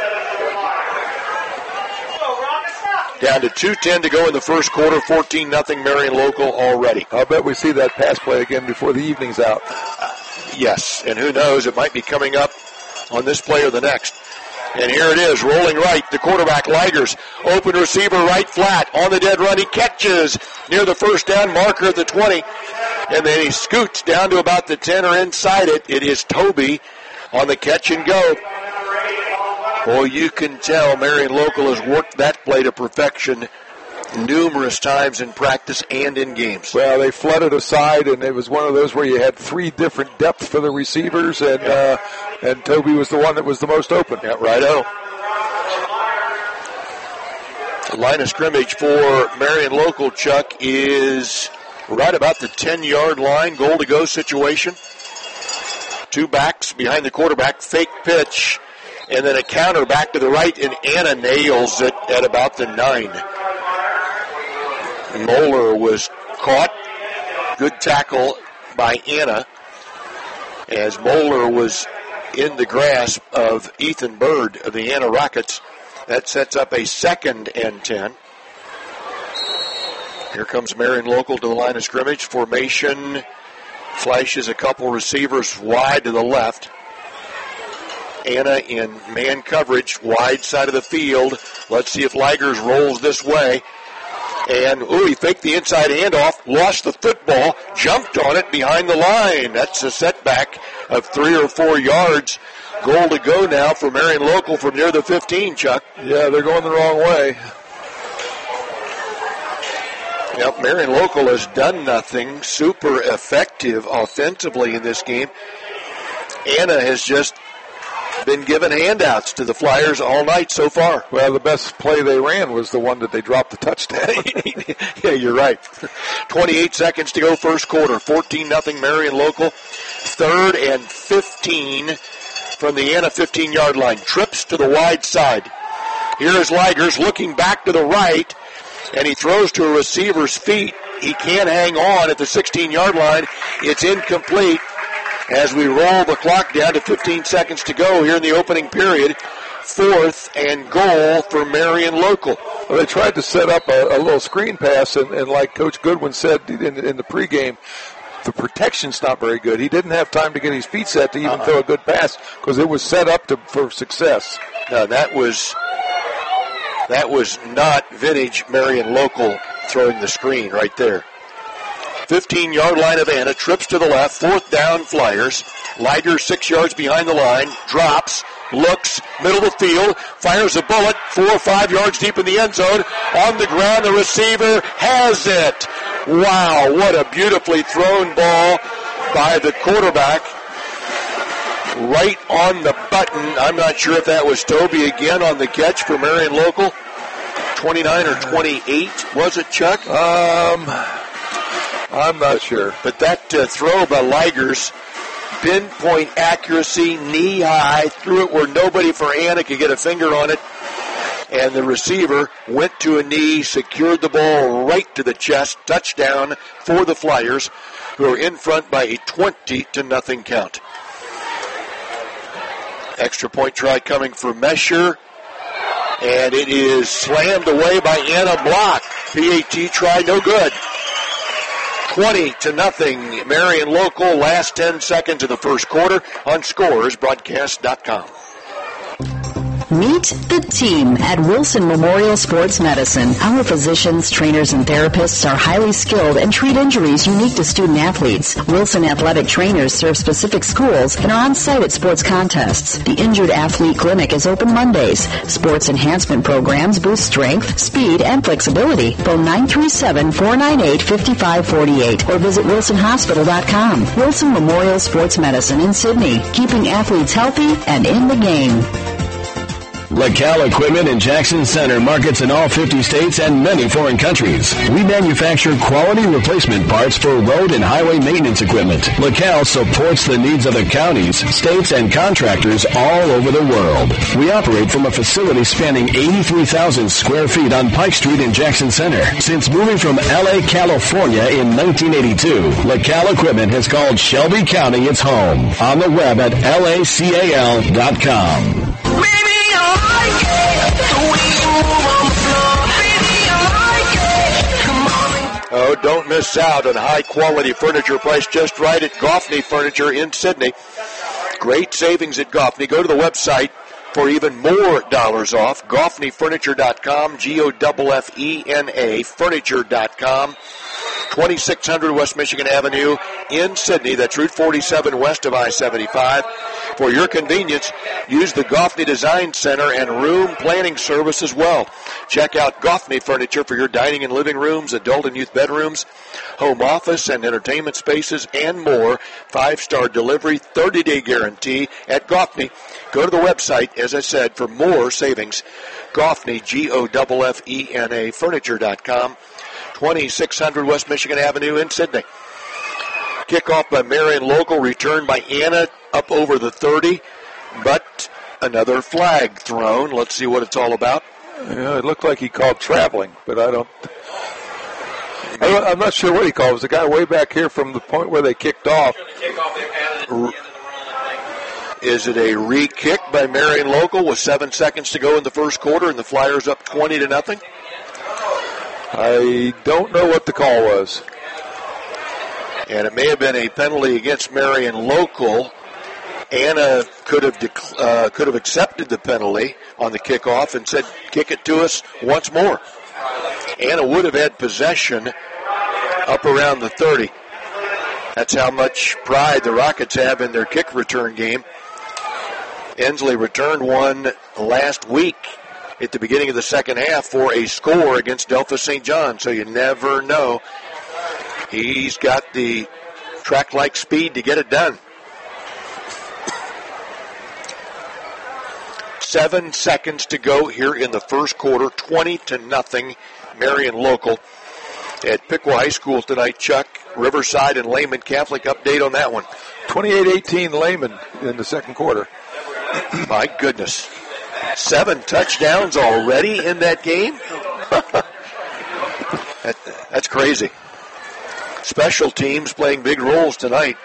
Down to two ten to go in the first quarter, fourteen nothing Marion Local already.
I'll bet we see that pass play again before the evening's out.
Uh, yes, and who knows, it might be coming up on this play or the next. And here it is, rolling right, the quarterback, Ligers, open receiver right flat, on the dead run, he catches near the first down marker at the twenty, and then he scoots down to about the ten or inside it. It is Toby on the catch and go. Boy, you can tell Marion Local has worked that play to perfection numerous times in practice and in games.
Well, they flooded aside, and it was one of those where you had three different depths for the receivers, and yeah. uh, and Toby was the one that was the most open.
Yeah, righto. The line of scrimmage for Marion Local, Chuck, is right about the ten-yard line, goal-to-go situation. Two backs behind the quarterback, fake pitch, and then a counter back to the right, and Anna nails it at about the nine. Moeller was caught. Good tackle by Anna as Moeller was in the grasp of Ethan Bird of the Anna Rockets. That sets up a second and ten. Here comes Marion Local to the line of scrimmage. Formation flashes a couple receivers wide to the left. Anna in man coverage, wide side of the field. Let's see if Ligers rolls this way. And, ooh, he faked the inside handoff, lost the football, jumped on it behind the line. That's a setback of three or four yards. Goal to go now for Marion Local from near the fifteen, Chuck.
Yeah, they're going the wrong way.
Yep, Marion Local has done nothing super effective offensively in this game. Anna has just been given handouts to the Flyers all night so far.
Well, the best play they ran was the one that they dropped the touchdown.
Yeah, you're right. twenty-eight seconds to go first quarter. fourteen nothing Marion Local. Third and fifteen from the Anna fifteen-yard line. Trips to the wide side. Here is Ligers looking back to the right, and he throws to a receiver's feet. He can't hang on at the sixteen-yard line. It's incomplete as we roll the clock down to fifteen seconds to go here in the opening period. Fourth and goal for Marion Local.
Well, they tried to set up a, a little screen pass, and, and like Coach Goodwin said in, in the pregame, the protection's not very good. He didn't have time to get his feet set to even uh-uh. throw a good pass because it was set up to, for success.
No, that was that was not vintage Marion Local throwing the screen right there. fifteen-yard line of Anna, trips to the left, fourth down Flyers. Liger six yards behind the line, drops, looks, middle of the field, fires a bullet, four or five yards deep in the end zone. On the ground, the receiver has it. Wow, what a beautifully thrown ball by the quarterback. Right on the button. I'm not sure if that was Toby again on the catch for Marion Local. twenty-nine or twenty-eight, was it, Chuck?
Um... I'm not sure.
But that uh, throw by Ligers, pinpoint accuracy, knee high, threw it where nobody for Anna could get a finger on it. And the receiver went to a knee, secured the ball right to the chest. Touchdown for the Flyers, who are in front by a twenty to nothing count. Extra point try coming for Mesher. And it is slammed away by Anna Block. P A T try, no good. twenty to nothing, Marion Local, last ten seconds of the first quarter on scores broadcast dot com.
Meet the team at Wilson Memorial Sports Medicine. Our physicians, trainers, and therapists are highly skilled and treat injuries unique to student athletes. Wilson athletic trainers serve specific schools and are on site at sports contests. The Injured Athlete Clinic is open Mondays. Sports enhancement programs boost strength, speed, and flexibility. Phone nine three seven, four nine eight, five five four eight or visit wilson hospital dot com. Wilson Memorial Sports Medicine in Sydney, keeping athletes healthy and in the game.
LaCal Equipment in Jackson Center markets in all fifty states and many foreign countries. We manufacture quality replacement parts for road and highway maintenance equipment. LaCal supports the needs of the counties, states, and contractors all over the world. We operate from a facility spanning eighty-three thousand square feet on Pike Street in Jackson Center. Since moving from L A, California in nineteen eighty-two, LaCal Equipment has called Shelby County its home. On the web at L A C A L dot com.
Oh, don't miss out on high-quality furniture priced just right at Goffney Furniture in Sydney. Great savings at Goffney. Go to the website for even more dollars off. Goffney Furniture dot com, G O F F E N A, Furniture dot com. twenty-six hundred West Michigan Avenue in Sydney. That's Route forty-seven west of I seventy-five. For your convenience, use the Goffney Design Center and room planning service as well. Check out Goffney Furniture for your dining and living rooms, adult and youth bedrooms, home office and entertainment spaces, and more. Five-star delivery, thirty-day guarantee at Goffney. Go to the website, as I said, for more savings. Goffney, G O F F E N A, Furniture dot com. twenty-six hundred West Michigan Avenue in Sydney. Kickoff by Marion Local, returned by Anna up over the thirty, but another flag thrown. Let's see what it's all about.
Yeah, it looked like he called traveling, but I don't. I don't I'm not sure what he called. It was the guy way back here from the point where they kicked off.
Is it a re-kick by Marion Local with seven seconds to go in the first quarter, and the Flyers up twenty to nothing?
I don't know what the call was.
And it may have been a penalty against Marion Local. Anna could have dec- uh, could have accepted the penalty on the kickoff and said, kick it to us once more. Anna would have had possession up around the thirty. That's how much pride the Rockets have in their kick return game. Ensley returned one last week at the beginning of the second half for a score against Delphos Saint John, so you never know. He's got the track-like speed to get it done. Seven seconds to go here in the first quarter, twenty to nothing, Marion Local at Piqua High School tonight. Chuck, Riverside and Lehman Catholic, update on that one.
twenty-eight eighteen Lehman in the second quarter.
My goodness. Seven touchdowns already in that game? that, that's crazy. Special teams playing big roles tonight.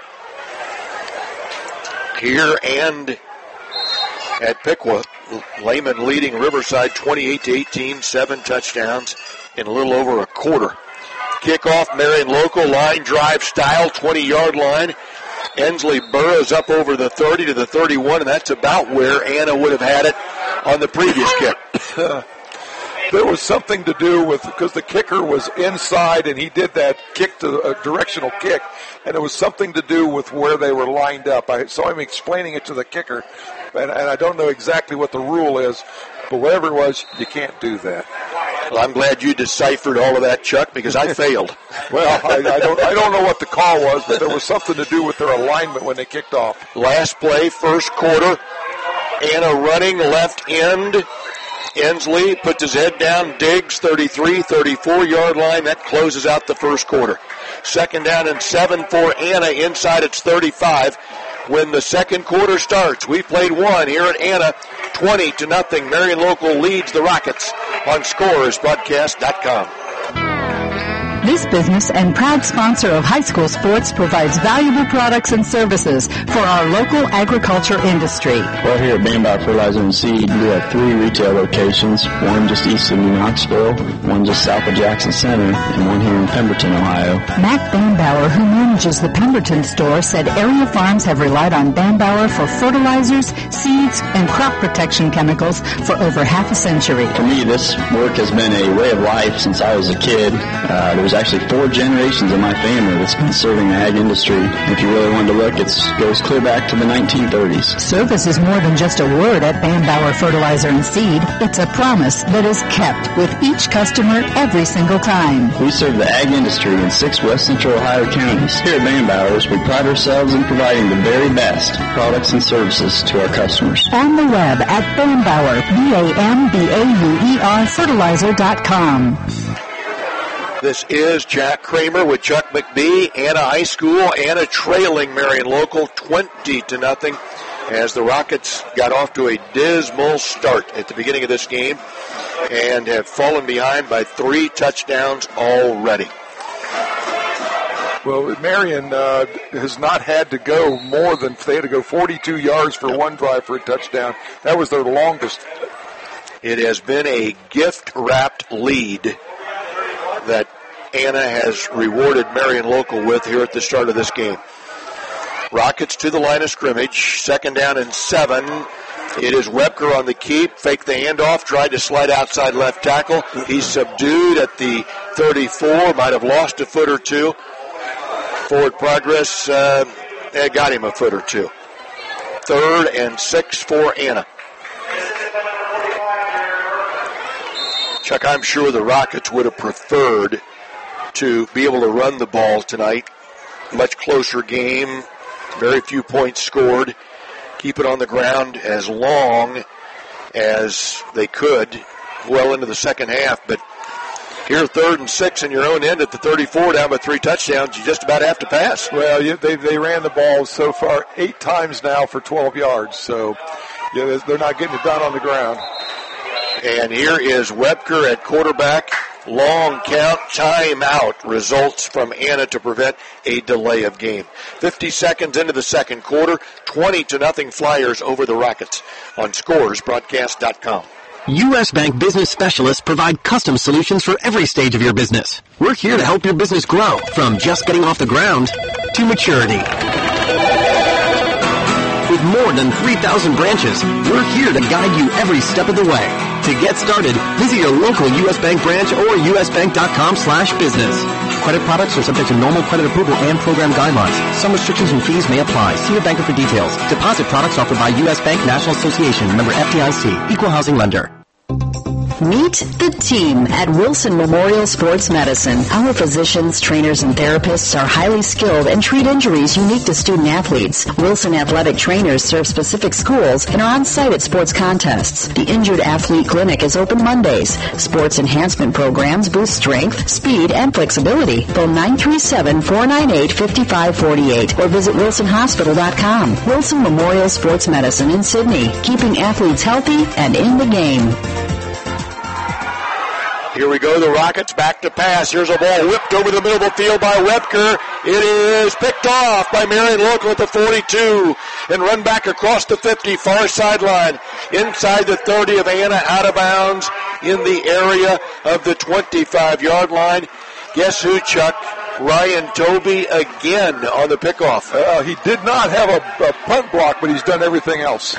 Here and at Piqua, Lehman leading Riverside twenty-eight to eighteen, seven touchdowns in a little over a quarter. Kickoff, Marion Local, line drive style, twenty-yard line. Ensley burrows up over the thirty to the thirty-one, and that's about where Anna would have had it on the previous kick.
There was something to do with, because the kicker was inside and he did that kick to a directional kick, and it was something to do with where they were lined up. I saw him explaining it to the kicker, and, and I don't know exactly what the rule is, but whatever it was, you can't do that.
Well, I'm glad you deciphered all of that, Chuck, because I failed.
Well, I, I don't I don't know what the call was, but there was something to do with their alignment when they kicked off.
Last play, first quarter. Anna running left end. Ensley puts his head down, digs, thirty-three, thirty-four-yard line. That closes out the first quarter. Second down and seven for Anna. Inside it's thirty-five. When the second quarter starts, we played one here at Anna, twenty to nothing. Marion Local leads the Rockets on scores broadcast dot com.
This business and proud sponsor of high school sports provides valuable products and services for our local agriculture industry.
Well, here at Bambauer Fertilizer and Seed, we have three retail locations, one just east of New Knoxville, one just south of Jackson Center, and one here in Pemberton, Ohio.
Matt Bambauer, who manages the Pemberton store, said area farms have relied on Bambauer for fertilizers, seeds, and crop protection chemicals for over half a century.
For me, this work has been a way of life since I was a kid. Uh, there was actually four generations of my family that's been serving the ag industry. If you really wanted to look, it goes clear back to the nineteen thirties.
Service is more than just a word at Bambauer Fertilizer and Seed. It's a promise that is kept with each customer every single time.
We serve the ag industry in six west central Ohio counties. Here at Bambauer's, we pride ourselves in providing the very best products and services to our customers.
On the web at Bambauer, B A M B A U E R fertilizer dot com.
This is Jack Kramer with Chuck McBee. Anna High School, Anna trailing Marion Local twenty to nothing as the Rockets got off to a dismal start at the beginning of this game and have fallen behind by three touchdowns already.
Well, Marion uh, has not had to go more than, they had to go forty-two yards for one drive for a touchdown. That was their longest.
It has been a gift-wrapped lead that Anna has rewarded Marion Local with here at the start of this game. Rockets to the line of scrimmage, second down and seven. It is Webker on the keep, fake the handoff, tried to slide outside left tackle. He's subdued at the thirty-four, might have lost a foot or two. Forward progress, uh, got him a foot or two. Third and six for Anna. Chuck, I'm sure the Rockets would have preferred to be able to run the ball tonight. Much closer game, very few points scored. Keep it on the ground as long as they could, well into the second half. But here, third and six in your own end at the thirty-four, down by three touchdowns, you just about have to pass.
Well, yeah, they they ran the ball so far eight times now for twelve yards. So yeah, they're not getting it done on the ground.
And here is Webker at quarterback. Long count, timeout results from Anna to prevent a delay of game. fifty seconds into the second quarter, twenty to nothing Flyers over the Rockets on scores broadcast dot com.
U S. Bank Business Specialists provide custom solutions for every stage of your business. We're here to help your business grow from just getting off the ground to maturity. With more than three thousand branches, we're here to guide you every step of the way. To get started, visit your local U S. Bank branch or U S bank dot com slash business. Credit products are subject to normal credit approval and program guidelines. Some restrictions and fees may apply. See your banker for details. Deposit products offered by U S. Bank National Association, member F D I C, equal housing lender.
Meet the team at Wilson Memorial Sports Medicine. Our physicians, trainers, and therapists are highly skilled and treat injuries unique to student athletes. Wilson athletic trainers serve specific schools and are on site at sports contests. The Injured Athlete Clinic is open Mondays. Sports enhancement programs boost strength, speed, and flexibility. Phone nine three seven, four nine eight, five five four eight or visit wilson hospital dot com. Wilson Memorial Sports Medicine in Sydney, keeping athletes healthy and in the game.
Here we go, the Rockets back to pass. Here's a ball whipped over the middle of the field by Webker. It is picked off by Marion Local at the forty-two and run back across the fifty, far sideline, inside the thirty of Anna, out of bounds in the area of the twenty-five-yard line. Guess who, Chuck? Ryan Toby again on the pickoff.
Uh, he did not have a, a punt block, but he's done everything else.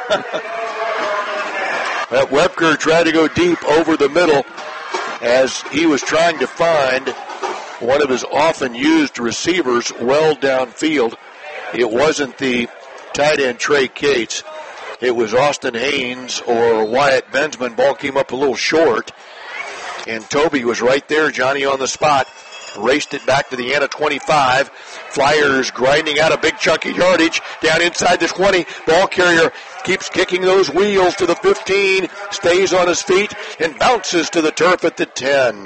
That Webker tried to go deep over the middle as he was trying to find one of his often used receivers well downfield. It wasn't the tight end Trey Cates. It was Austin Haynes or Wyatt Bensman. Ball came up a little short, and Toby was right there, Johnny on the spot. Raced it back to the Anna twenty-five. Flyers grinding out a big chunky yardage down inside the twenty. Ball carrier keeps kicking those wheels to the fifteen, stays on his feet, and bounces to the turf at the ten.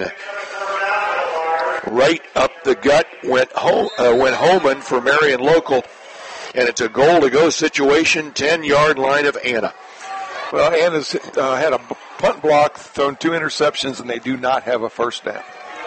Right up the gut went home, uh, went Homan for Marion Local, and it's a goal-to-go situation, ten-yard line of Anna.
Well, Anna's uh, had a punt block, thrown two interceptions, and they do not have a first down.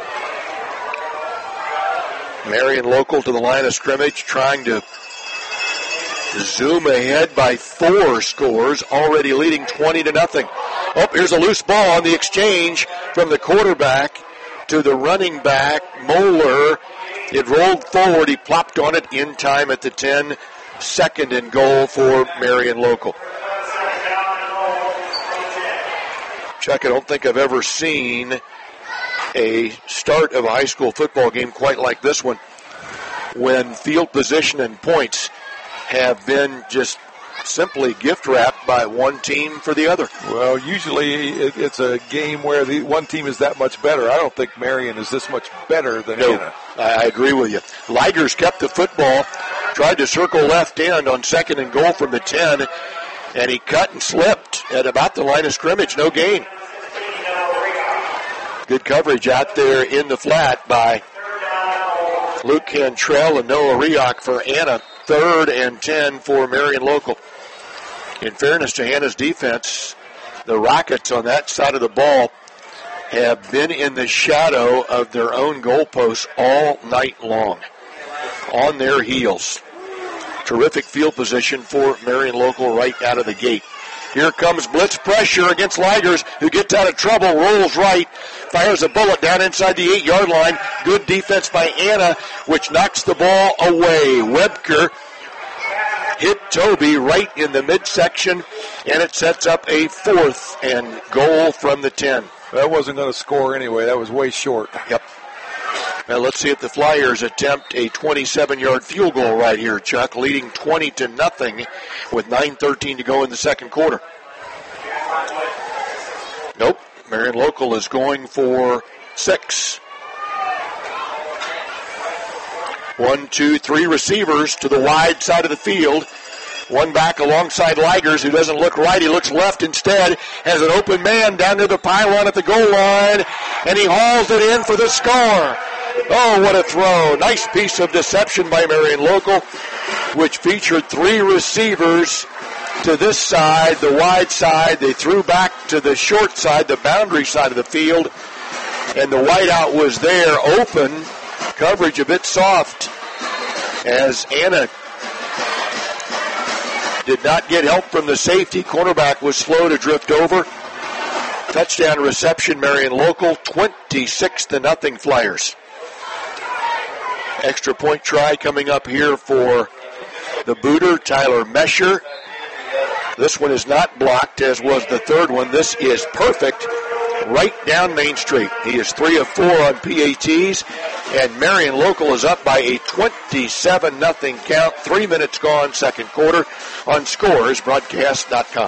Marion Local to the line of scrimmage, trying to zoom ahead by four scores, already leading twenty to nothing. Oh, here's a loose ball on the exchange from the quarterback to the running back, Moeller. It rolled forward. He plopped on it in time at the ten. Second and goal for Marion Local. Chuck, I don't think I've ever seen a start of a high school football game quite like this one, when field position and points have been just simply gift wrapped by one team for the other.
Well, usually it, it's a game where the one team is that much better. I don't think Marion is this much better than
no,
Anna.
I agree with you. Ligers kept the football, tried to circle left end on second and goal from the ten, and he cut and slipped at about the line of scrimmage. No gain. Good coverage out there in the flat by Luke Cantrell and Noah Rioch for Anna. Third and ten for Marion Local. In fairness to Anna's defense, the Rockets on that side of the ball have been in the shadow of their own goalposts all night long, on their heels. Terrific field position for Marion Local right out of the gate. Here comes blitz pressure against Ligers, who gets out of trouble, rolls right, fires a bullet down inside the eight-yard line. Good defense by Anna, which knocks the ball away. Webker hit Toby right in the midsection, and it sets up a fourth and goal from the ten.
That wasn't going to score anyway. That was way short.
Yep. Now let's see if the Flyers attempt a twenty-seven-yard field goal right here, Chuck, leading twenty to nothing with nine thirteen to go in the second quarter. Nope. Marion Local is going for six. One, two, three receivers to the wide side of the field. One back alongside Ligers, who doesn't look right. He looks left instead. Has an open man down near the pylon at the goal line, and he hauls it in for the score. Oh, what a throw. Nice piece of deception by Marion Local, which featured three receivers to this side, the wide side. They threw back to the short side, the boundary side of the field, and the wideout was there, open. Coverage a bit soft as Anna did not get help from the safety. Cornerback was slow to drift over. Touchdown reception, Marion Local, twenty-six to nothing Flyers. Extra point try coming up here for the booter, Tyler Mesher. This one is not blocked, as was the third one. This is perfect right down Main Street. He is three of four on P A Ts, and Marion Local is up by a twenty-seven nothing count. Three minutes gone, second quarter, on scores broadcast dot com.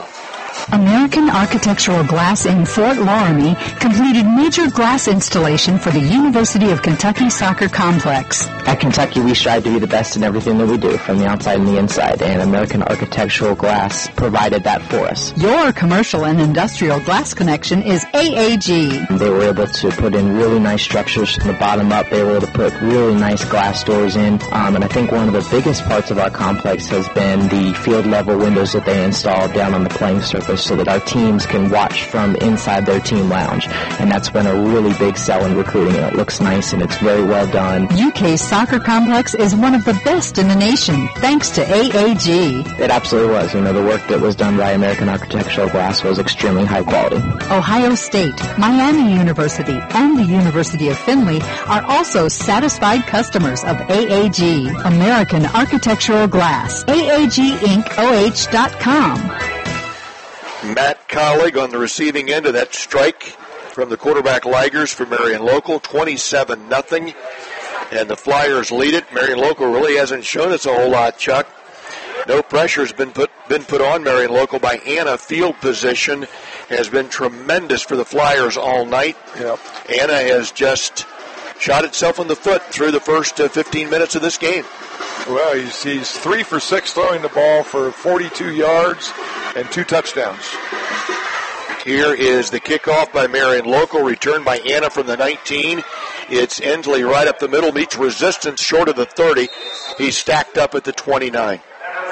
American Architectural Glass in Fort Laramie completed major glass installation for the University of Kentucky Soccer Complex.
At Kentucky, we strive to be the best in everything that we do, from the outside and the inside, and American Architectural Glass provided that for us.
Your commercial and industrial glass connection is A A G.
They were able to put in really nice structures from the bottom up. They were able to put really nice glass doors in, um, and I think one of the biggest parts of our complex has been the field-level windows that they installed down on the playing surface, so that our teams can watch from inside their team lounge. And that's been a really big sell in recruiting. And it looks nice and it's very well done.
U K's soccer complex is one of the best in the nation, thanks to A A G.
It absolutely was. You know, the work that was done by American Architectural Glass was extremely high quality.
Ohio State, Miami University, and the University of Findlay are also satisfied customers of A A G, American Architectural Glass. A A G Inc O H dot com.
Matt Collig on the receiving end of that strike from the quarterback Ligers for Marion Local, twenty-seven nothing. And the Flyers lead it. Marion Local really hasn't shown us a whole lot, Chuck. No pressure has been put been put on Marion Local by Anna. Field position has been tremendous for the Flyers all night.
Yep.
Anna has just shot itself in the foot through the first uh, fifteen minutes of this game.
Well, he's, he's three for six throwing the ball for forty-two yards and two touchdowns.
Here is the kickoff by Marion Local, returned by Anna from the nineteen. It's Ensley right up the middle, meets resistance short of the thirty. He's stacked up at the twenty-nine.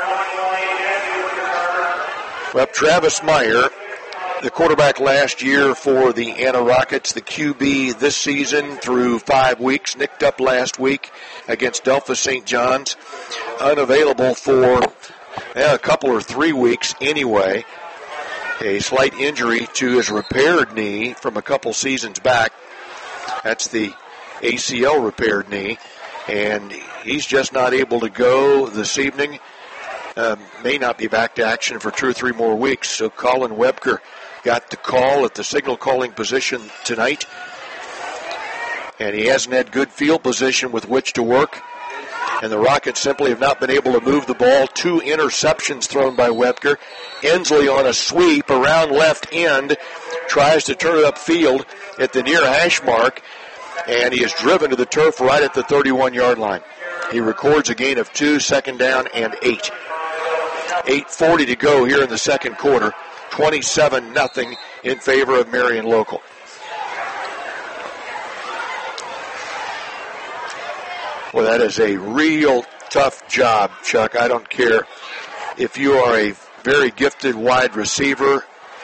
Well, Travis Meyer, the quarterback last year for the Anna Rockets, the Q B this season through five weeks, nicked up last week against Delphos Saint John's, unavailable for eh, a couple or three weeks anyway. A slight injury to his repaired knee from a couple seasons back. That's the A C L repaired knee, and he's just not able to go this evening. Uh, may not be back to action for two or three more weeks, so Colin Webker got the call at the signal calling position tonight, and he hasn't had good field position with which to work, and the Rockets simply have not been able to move the ball. Two interceptions thrown by Webker. Ensley on a sweep around left end, tries to turn it upfield at the near hash mark, and he is driven to the turf right at the thirty-one-yard line. He records a gain of two, second down, and eight. eight forty to go here in the second quarter. twenty-seven nothing in favor of Marion Local. Well, that is a real tough job, Chuck. I don't care if you are a very gifted wide receiver.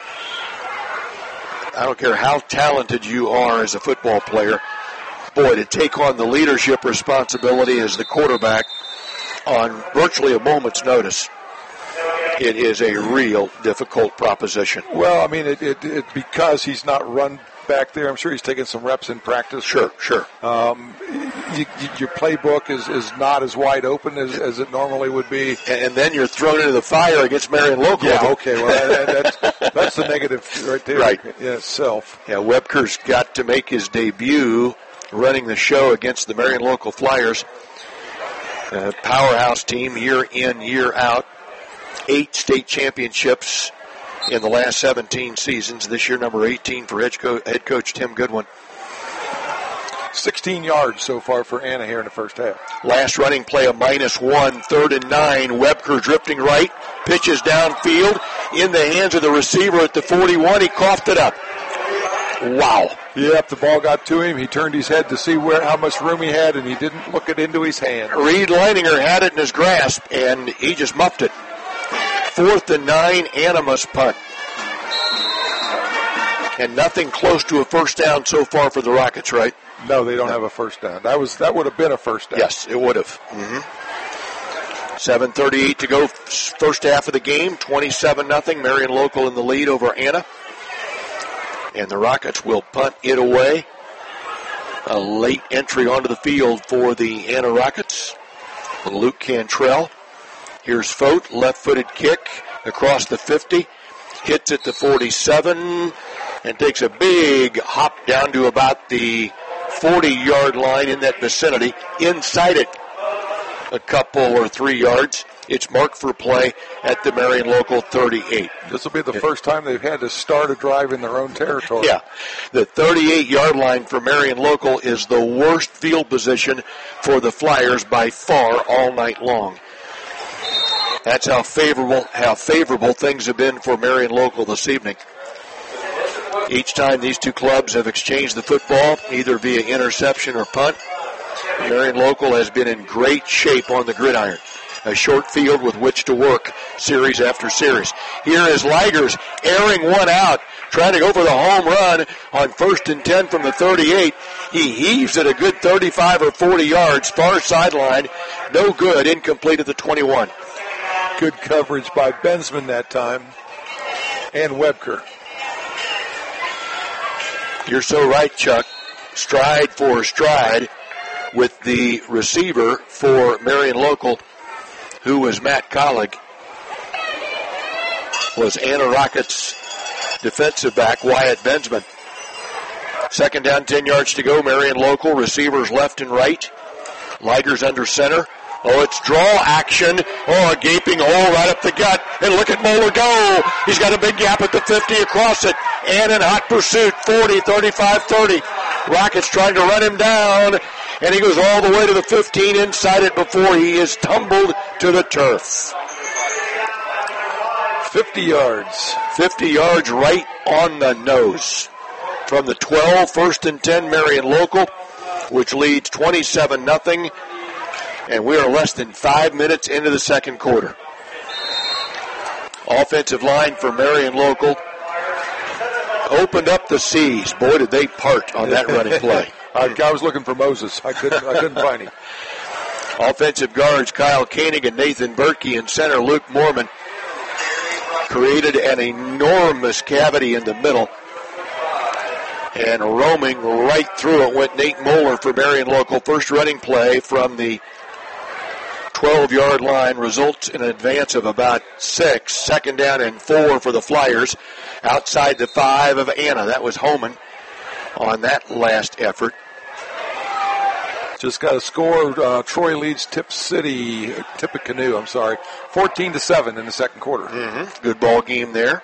I don't care how talented you are as a football player. Boy, to take on the leadership responsibility as the quarterback on virtually a moment's notice, it is a real difficult proposition.
Well, I mean, it, it, it because he's not run back there. I'm sure he's taking some reps in practice.
Sure, sure.
Um, you, you, your playbook is, is not as wide open as, as it normally would be.
And, and then you're thrown into the fire against Marion Local.
Yeah, okay. Well, that, that, that's, that's the negative right there.
Right.
In itself.
Yeah, Webker's got to make his debut running the show against the Marion Local Flyers. Uh, powerhouse team year in, year out. Eight state championships in the last seventeen seasons. This year, number eighteen for head coach, head coach Tim Goodwin.
sixteen yards so far for Anna here in the first half.
Last running play, a minus one, third and nine. Webker drifting right, pitches downfield, in the hands of the receiver at the forty-one. He coughed it up. Wow.
Yep, the ball got to him. He turned his head to see where how much room he had, and he didn't look it into his hand.
Reed Leininger had it in his grasp, and he just muffed it. Fourth and nine, Anna must punt. And nothing close to a first down so far for the Rockets, right?
No, they don't no. have a first down. That was that would have been a first down.
Yes, it would have. Mm-hmm. seven thirty-eight to go, first half of the game, twenty-seven nothing. Marion Local in the lead over Anna. And the Rockets will punt it away. A late entry onto the field for the Anna Rockets. Luke Cantrell. Here's Fote, left-footed kick across the fifty. Hits at the forty-seven and takes a big hop down to about the forty-yard line in that vicinity. Inside it a couple or three yards. It's marked for play at the Marion Local thirty-eight.
This will be the first time they've had to start a drive in their own territory.
Yeah. The thirty-eight-yard line for Marion Local is the worst field position for the Flyers by far all night long. That's how favorable how favorable things have been for Marion Local this evening. Each time these two clubs have exchanged the football, either via interception or punt, Marion Local has been in great shape on the gridiron. A short field with which to work series after series. Here is Ligers airing one out, trying to go for the home run on first and ten from the thirty-eight. He heaves it a good thirty-five or forty yards, far sideline. No good, incomplete at the twenty-one.
Good coverage by Bensman that time, and Webker.
You're so right, Chuck. Stride for stride with the receiver for Marion Local, who was Matt Collig, was Anna Rocket's defensive back, Wyatt Bensman. Second down, ten yards to go. Marion Local, receivers left and right. Ligers under center. Oh, it's draw action. Oh, a gaping hole right up the gut. And look at Moeller go. He's got a big gap at the fifty across it. And in hot pursuit, forty, thirty-five, thirty. Rockets trying to run him down. And he goes all the way to the fifteen inside it before he is tumbled to the turf.
fifty yards.
fifty yards right on the nose. From the twelve, first and ten, Marion Local, which leads twenty-seven nothing. And we are less than five minutes into the second quarter. Offensive line for Marion Local opened up the seas. Boy, did they part on that running play.
I, I was looking for Moses. I couldn't. I couldn't find him.
Offensive guards Kyle Koenig and Nathan Berkey, and center Luke Mormon created an enormous cavity in the middle. And roaming right through it went Nate Moeller for Marion Local. First running play from the twelve-yard line results in an advance of about six. Second down and four for the Flyers outside the five of Anna. That was Homan on that last effort.
Just got a score. Uh, Troy leads Tip City, Tippecanoe, I'm sorry, fourteen to seven in the second quarter.
Mm-hmm. Good ball game there.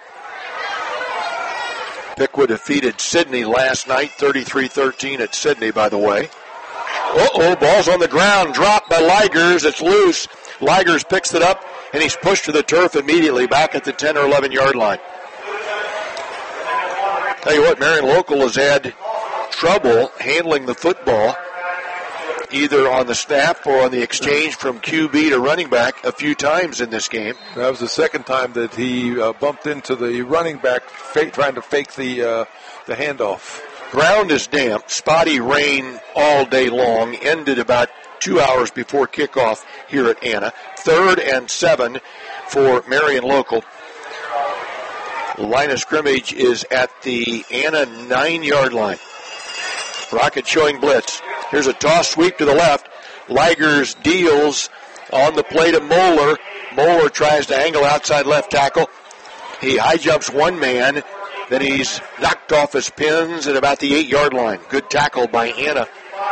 Piqua defeated Sydney last night, thirty-three thirteen at Sydney, by the way. Uh-oh, ball's on the ground, dropped by Ligers. It's loose. Ligers picks it up, and he's pushed to the turf immediately back at the ten or eleven-yard line. Tell you what, Marion Local has had trouble handling the football, either on the snap or on the exchange from Q B to running back a few times in this game.
That was the second time that he uh, bumped into the running back fake, trying to fake the uh, the handoff.
Ground is damp. Spotty rain all day long. Ended about two hours before kickoff here at Anna. Third and seven for Marion Local. The line of scrimmage is at the Anna nine-yard line. Rocket showing blitz. Here's a toss sweep to the left. Ligers deals on the play to Moeller. Moeller tries to angle outside left tackle. He high jumps one man. Then he's knocked off his pins at about the eight-yard line. Good tackle by Anna.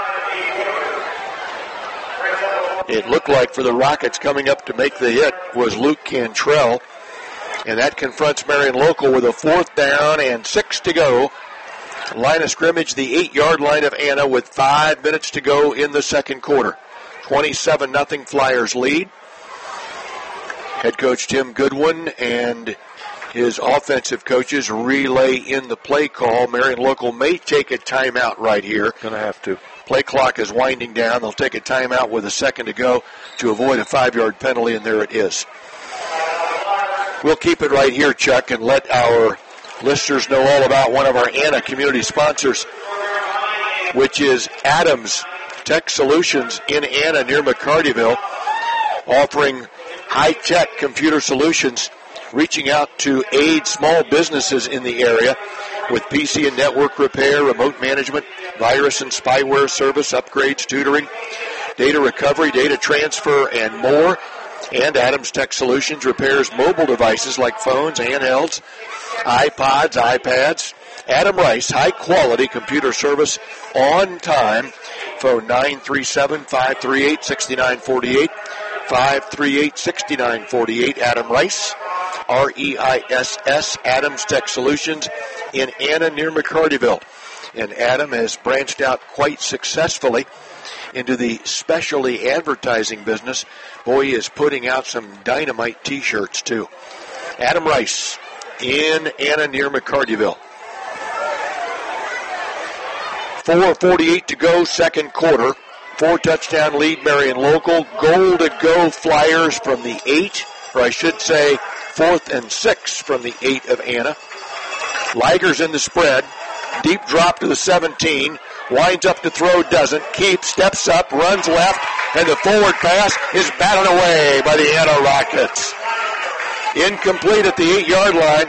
It looked like for the Rockets coming up to make the hit was Luke Cantrell. And that confronts Marion Local with a fourth down and six to go. Line of scrimmage, the eight-yard line of Anna with five minutes to go in the second quarter. twenty-seven nothing Flyers lead. Head coach Tim Goodwin and his offensive coaches relay in the play call. Marion Local may take a timeout right here.
Going to have to.
Play clock is winding down. They'll take a timeout with a second to go to avoid a five-yard penalty, and there it is. We'll keep it right here, Chuck, and let our listeners know all about one of our Anna community sponsors, which is Adams Tech Solutions in Anna near McCartyville, offering high-tech computer solutions, reaching out to aid small businesses in the area with P C and network repair, remote management, virus and spyware service, upgrades, tutoring, data recovery, data transfer, and more. And Adams Tech Solutions repairs mobile devices like phones, handhelds, iPods, iPads. Adam Rice, high-quality computer service on time. Phone nine three seven, five three eight, six nine four eight. five three eight, six nine four eight. Adam Rice, R E I S S, Adams Tech Solutions in Anna near McCartyville. And Adam has branched out quite successfully into the specialty advertising business. Boy, he is putting out some dynamite T-shirts, too. Adam Rice in Anna near McCartyville. four forty-eight to go, second quarter. Four-touchdown lead, Marion Local. Goal to go, Flyers from the eight, or I should say fourth and six from the eight of Anna. Ligers in the spread. Deep drop to the seventeen. Winds up to throw, doesn't. Keeps, steps up, runs left, and the forward pass is batted away by the Anna Rockets. Incomplete at the eight-yard line.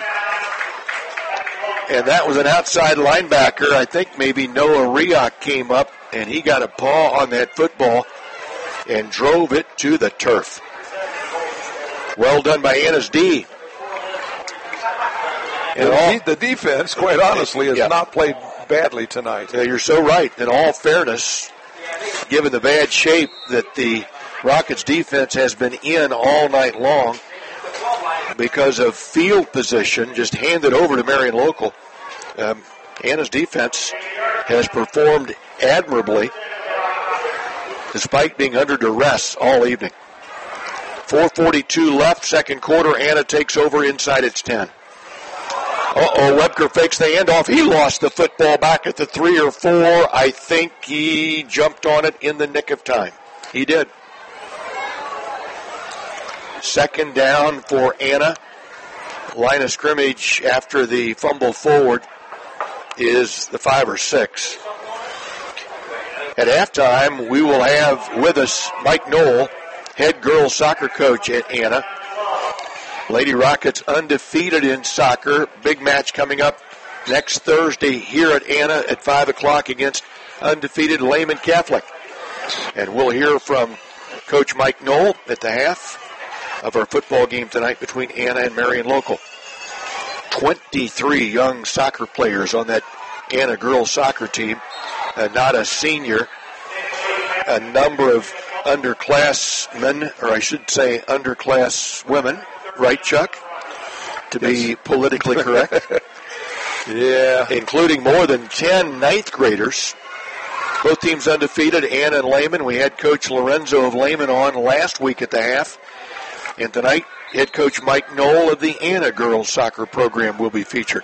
And that was an outside linebacker. I think maybe Noah Rioch came up, and he got a paw on that football and drove it to the turf. Well done by Anna's D.
And all, the defense, quite honestly, has
yeah.
not played badly tonight.
Yeah, you're so right. In all fairness, given the bad shape that the Rockets defense has been in all night long because of field position, just handed over to Marion Local, um, Anna's defense has performed admirably despite being under duress all evening. four forty-two left, second quarter. Anna takes over inside its ten. Uh-oh, Webker fakes the handoff. He lost the football back at the three or four. I think he jumped on it in the nick of time. He did. Second down for Anna. Line of scrimmage after the fumble forward is the five or six. At halftime, we will have with us Mike Knoll, head girls soccer coach at Anna. Lady Rockets undefeated in soccer. Big match coming up next Thursday here at Anna at five o'clock against undefeated Lehman Catholic. And we'll hear from Coach Mike Knoll at the half of our football game tonight between Anna and Marion Local. twenty-three young soccer players on that Anna girls soccer team. Uh, not a senior. A number of underclassmen, or I should say underclass women. Right, Chuck? To be politically correct.
Yeah.
Including more than ten ninth graders. Both teams undefeated, Anna and Lehman. We had Coach Lorenzo of Lehman on last week at the half. And tonight, head coach Mike Knoll of the Anna girls soccer program will be featured.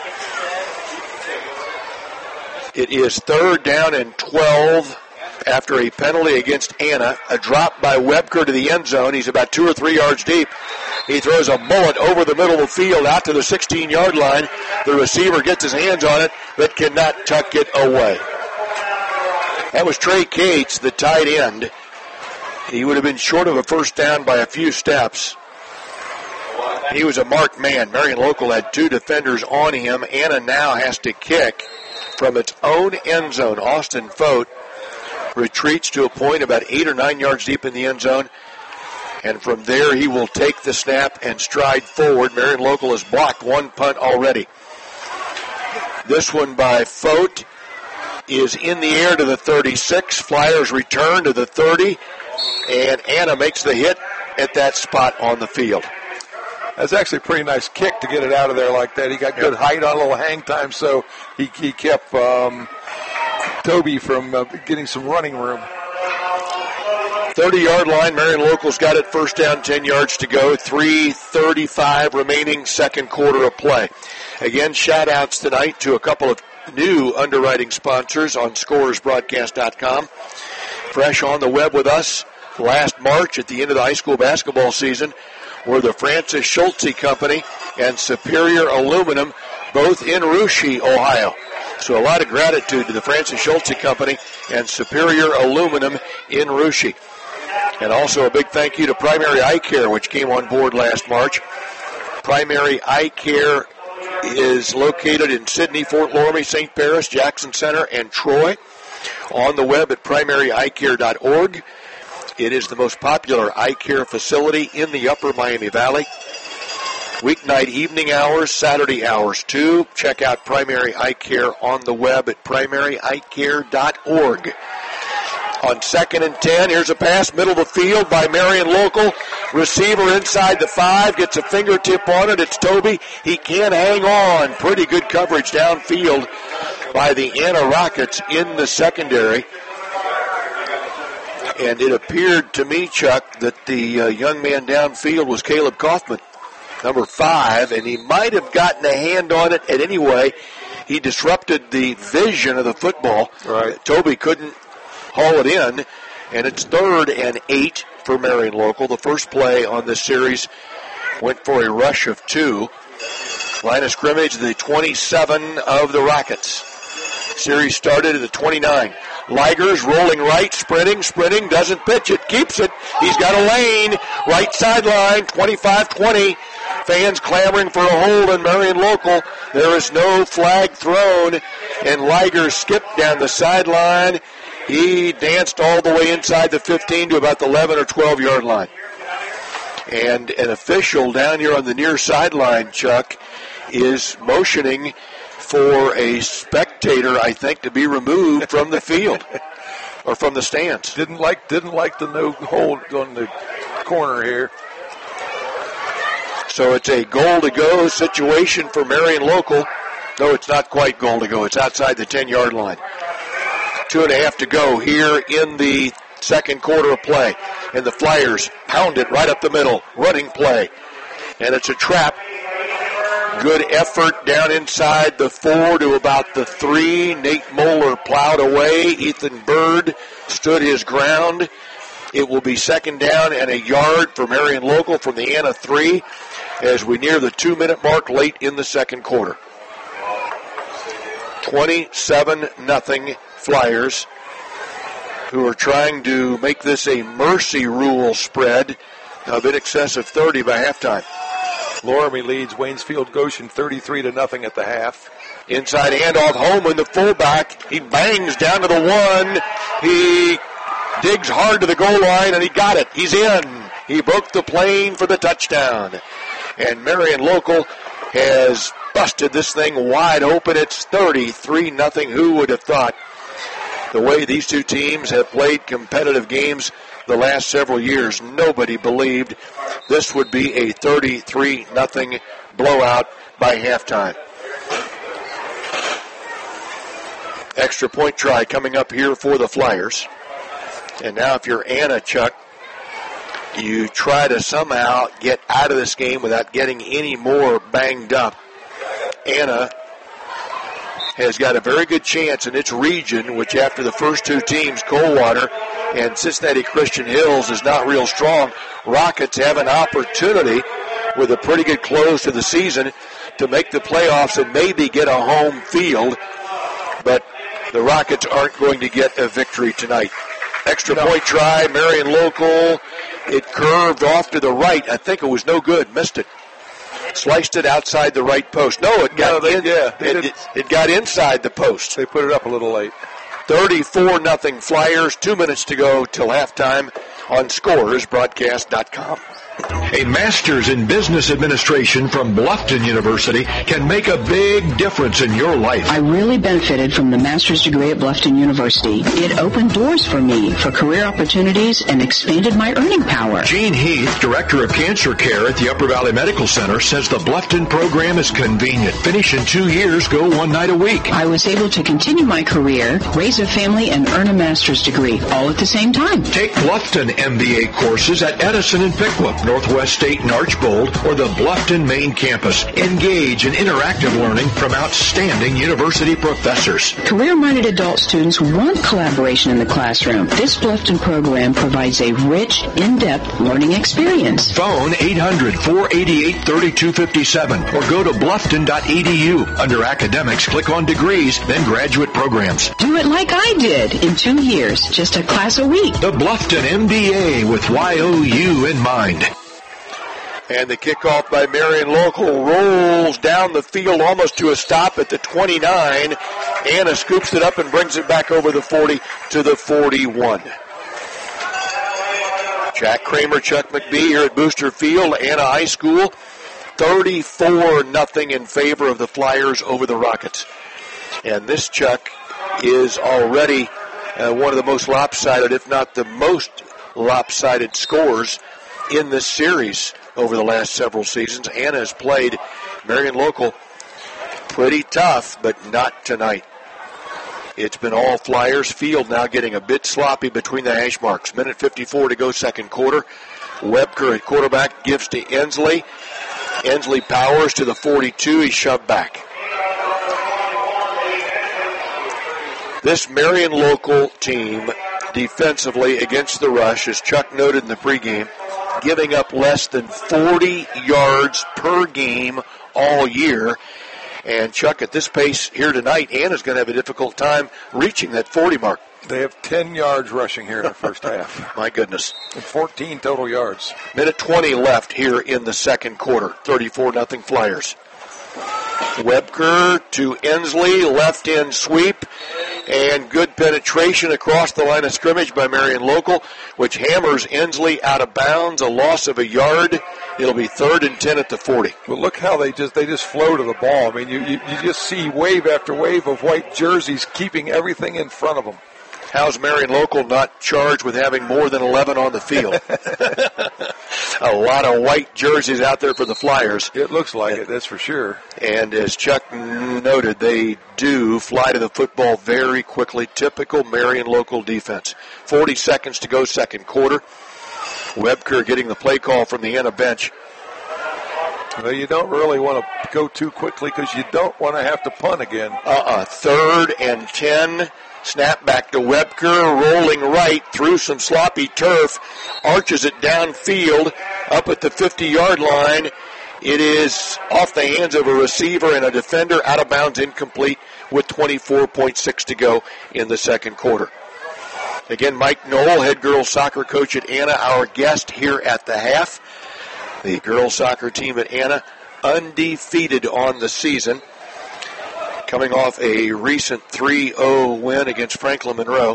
It is third down and twelve after a penalty against Anna. A drop by Webker to the end zone. He's about two or three yards deep. He throws a bullet over the middle of the field out to the sixteen-yard line. The receiver gets his hands on it, but cannot tuck it away. That was Trey Cates, the tight end. He would have been short of a first down by a few steps. He was a marked man. Marion Local had two defenders on him. Anna now has to kick from its own end zone. Austin Fote retreats to a point about eight or nine yards deep in the end zone. And from there, he will take the snap and stride forward. Marion Local has blocked one punt already. This one by Fote is in the air to the thirty-six. Flyers return to the thirty. And Anna makes the hit at that spot on the field.
That's actually a pretty nice kick to get it out of there like that. He got good height on a little hang time, so he, he kept um, Toby from uh, getting some running room.
thirty-yard line, Marion Local's got it, first down, ten yards to go, three thirty-five remaining, second quarter of play. Again, shout-outs tonight to a couple of new underwriting sponsors on Scorers Broadcast dot com. Fresh on the web with us last March at the end of the high school basketball season were the Francis Schultze Company and Superior Aluminum, both in Russia, Ohio. So a lot of gratitude to the Francis Schultze Company and Superior Aluminum in Russia. And also a big thank you to Primary Eye Care, which came on board last March. Primary Eye Care is located in Sidney, Fort Loramie, Saint Paris, Jackson Center, and Troy. On the web at primary eye care dot org. It is the most popular eye care facility in the upper Miami Valley. Weeknight evening hours, Saturday hours too. Check out Primary Eye Care on the web at primary eye care dot org. On second and ten, here's a pass, middle of the field by Marion Local. Receiver inside the five, gets a fingertip on it. It's Toby. He can't hang on. Pretty good coverage downfield by the Anna Rockets in the secondary. And it appeared to me, Chuck, that the uh, young man downfield was Caleb Kaufman, number five, and he might have gotten a hand on it. And anyway, he disrupted the vision of the football.
Right.
Toby couldn't haul it in, and it's third and eight for Marion Local. The first play on this series went for a rush of two. Line of scrimmage, the twenty-seven of the Rockets. Series started at the twenty-nine. Ligers rolling right, sprinting, sprinting, doesn't pitch it, keeps it. He's got a lane, right sideline, twenty-five twenty. Fans clamoring for a hold on Marion Local. There is no flag thrown, and Liger skipped down the sideline. He danced all the way inside the fifteen to about the eleven or twelve yard line. And an official down here on the near sideline, Chuck, is motioning for a spectator, I think, to be removed from the field or from the stands.
Didn't like didn't like the no hold on the corner here.
So it's a goal to go situation for Marion Local. No, it's not quite goal to go. It's outside the ten yard line. Two and a half to go here in the second quarter of play. And the Flyers pound it right up the middle. Running play. And it's a trap. Good effort down inside the four to about the three. Nate Moeller plowed away. Ethan Bird stood his ground. It will be second down and a yard for Marion Local from the Anna three as we near the two-minute mark late in the second quarter. twenty-seven nothing Flyers, who are trying to make this a mercy rule spread of in excess of thirty by halftime.
Loramie leads Waynesfield Goshen thirty-three to nothing at the half.
Inside handoff, Holman, the fullback. He bangs down to the one. He digs hard to the goal line, and he got it. He's in. He broke the plane for the touchdown. And Marion Local has busted this thing wide open. It's thirty-three nothing. Who would have thought? The way these two teams have played competitive games the last several years, nobody believed this would be a thirty-three nothing blowout by halftime. Extra point try coming up here for the Flyers. And now if you're Anna, Chuck, you try to somehow get out of this game without getting any more banged up. Anna has got a very good chance in its region, which after the first two teams, Coldwater and Cincinnati Christian Hills, is not real strong. Rockets have an opportunity with a pretty good close to the season to make the playoffs and maybe get a home field, but the Rockets aren't going to get a victory tonight. Extra no. point try, Marion Local. It curved off to the right. I think it was no good. Missed it. Sliced it outside the right post. No, it got
no, they,
in,
yeah,
it, it, it got inside the post.
They put it up a little late.
thirty-four nothing Flyers. Two minutes to go till halftime on scores broadcast dot com.
A master's in business administration from Bluffton University can make a big difference in your life.
I really benefited from the master's degree at Bluffton University. It opened doors for me for career opportunities and expanded my earning power.
Gene Heath, Director of Cancer Care at the Upper Valley Medical Center, says the Bluffton program is convenient. Finish in two years, go one night a week.
I was able to continue my career, raise a family, and earn a master's degree, all at the same time.
Take Bluffton M B A courses at Edison and Pickwick, Northwest State and Archbold, or the Bluffton main campus. Engage in interactive learning from outstanding university professors.
Career-minded adult students want collaboration in the classroom. This Bluffton program provides a rich, in-depth learning experience.
Phone eight hundred, four eight eight, three two five seven or go to bluffton dot e d u. Under academics, click on degrees, then graduate programs.
Do it like I did in two years, just a class a week.
The Bluffton M B A with Y O U in mind.
And the kickoff by Marion Local rolls down the field almost to a stop at the twenty-nine. Anna scoops it up and brings it back over the forty to the forty-one. Jack Kramer, Chuck McBee here at Booster Field, Anna High School. thirty-four nothing in favor of the Flyers over the Rockets. And this, Chuck, is already uh, one of the most lopsided, if not the most lopsided scores in this series over the last several seasons. Anna has played Marion Local pretty tough, but not tonight. It's been all Flyers. Field now getting a bit sloppy between the hash marks. Minute fifty-four to go, second quarter. Webker at quarterback gives to Ensley. Ensley powers to the forty-two. He's shoved back. This Marion Local team defensively against the rush, as Chuck noted in the pregame, giving up less than forty yards per game all year. And, Chuck, at this pace here tonight, Anna's going to have a difficult time reaching that forty mark.
They have ten yards rushing here in the first half.
My goodness.
And fourteen total yards.
Minute twenty left here in the second quarter. thirty-four nothing Flyers. Webker to Ensley, left end sweep, and good penetration across the line of scrimmage by Marion Local, which hammers Ensley out of bounds, a loss of a yard. It'll be third and ten at the forty.
Well, look how they just they just flow to the ball. I mean, you, you, you just see wave after wave of white jerseys keeping everything in front of them.
How's Marion Local not charged with having more than eleven on the field? A lot of white jerseys out there for the Flyers.
It looks like it, that's for sure.
And as Chuck noted, they do fly to the football very quickly. Typical Marion Local defense. forty seconds to go, second quarter. Webker getting the play call from the Anna bench.
Well, you don't really want to go too quickly because you don't want to have to punt again.
Uh-uh. Third and ten. Snap back to Webker, rolling right through some sloppy turf, arches it downfield, up at the fifty-yard line. It is off the hands of a receiver and a defender, out of bounds, incomplete, with twenty-four point six to go in the second quarter. Again, Mike Knoll, head girls soccer coach at Anna, our guest here at the half. The girls soccer team at Anna, undefeated on the season, coming off a recent three oh win against Franklin Monroe.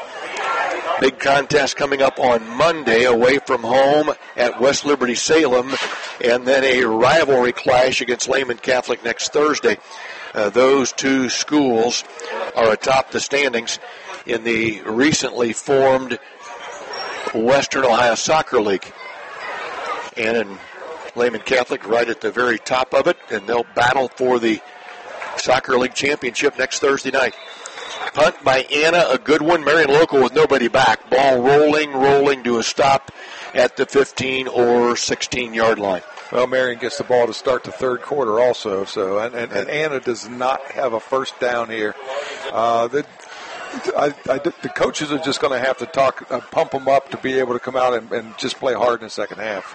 Big contest coming up on Monday away from home at West Liberty Salem, and then a rivalry clash against Lehman Catholic next Thursday. Uh, those two schools are atop the standings in the recently formed Western Ohio Soccer League. And in Lehman Catholic right at the very top of it, and they'll battle for the Soccer League Championship next Thursday night. Punt by Anna, a good one. Marion Local with nobody back. Ball rolling, rolling to a stop at the fifteen or sixteen-yard line.
Well, Marion gets the ball to start the third quarter also. So, and, and, and Anna does not have a first down here. Uh, the, I, I, the coaches are just going to have to talk, uh, pump them up to be able to come out and, and just play hard in the second half.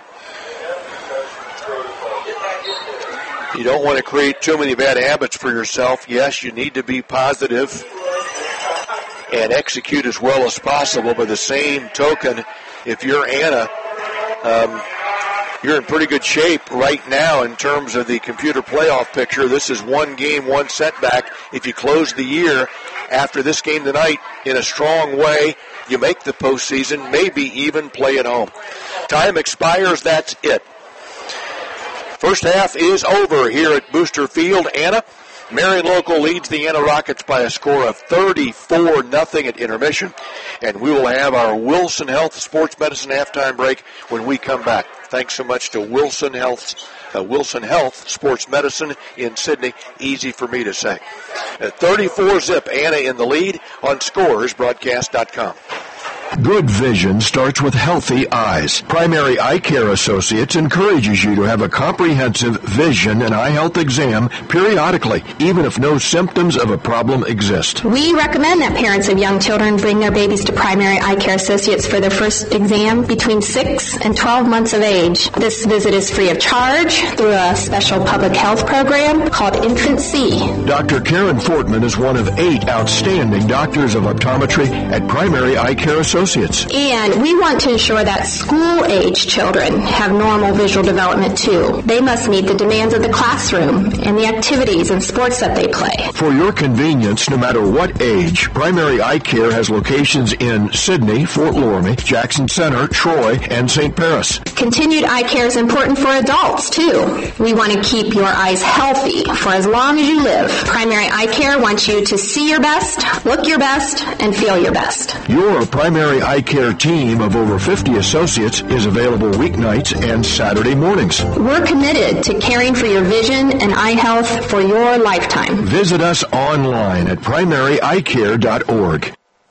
You don't want to create too many bad habits for yourself. Yes, you need to be positive and execute as well as possible. By the same token, if you're Anna, um, you're in pretty good shape right now in terms of the computer playoff picture. This is one game, one setback. If you close the year after this game tonight in a strong way, you make the postseason, maybe even play at home. Time expires, that's it. First half is over here at Booster Field. Anna, Marion Local leads the Anna Rockets by a score of thirty-four nothing at intermission. And we will have our Wilson Health Sports Medicine halftime break when we come back. Thanks so much to Wilson Health, uh, Wilson Health Sports Medicine in Sydney. Easy for me to say. At thirty-four zip, Anna in the lead on scores broadcast dot com.
Good vision starts with healthy eyes. Primary Eye Care Associates encourages you to have a comprehensive vision and eye health exam periodically, even if no symptoms of a problem exist.
We recommend that parents of young children bring their babies to Primary Eye Care Associates for their first exam between six and twelve months of age. This visit is free of charge through a special public health program called Infant C.
Doctor Karen Fortman is one of eight outstanding doctors of optometry at Primary Eye Care Associates. associates.
And we want to ensure that school-age children have normal visual development too. They must meet the demands of the classroom and the activities and sports that they play.
For your convenience, no matter what age, Primary Eye Care has locations in Sidney, Fort Loramie, Jackson Center, Troy, and Saint Paris.
Continued eye care is important for adults too. We want to keep your eyes healthy for as long as you live. Primary Eye Care wants you to see your best, look your best, and feel your best.
Your Primary Eye Care team of over fifty associates is available weeknights and Saturday mornings.
We're committed to caring for your vision and eye health for your lifetime.
Visit us online at primary eye care dot org.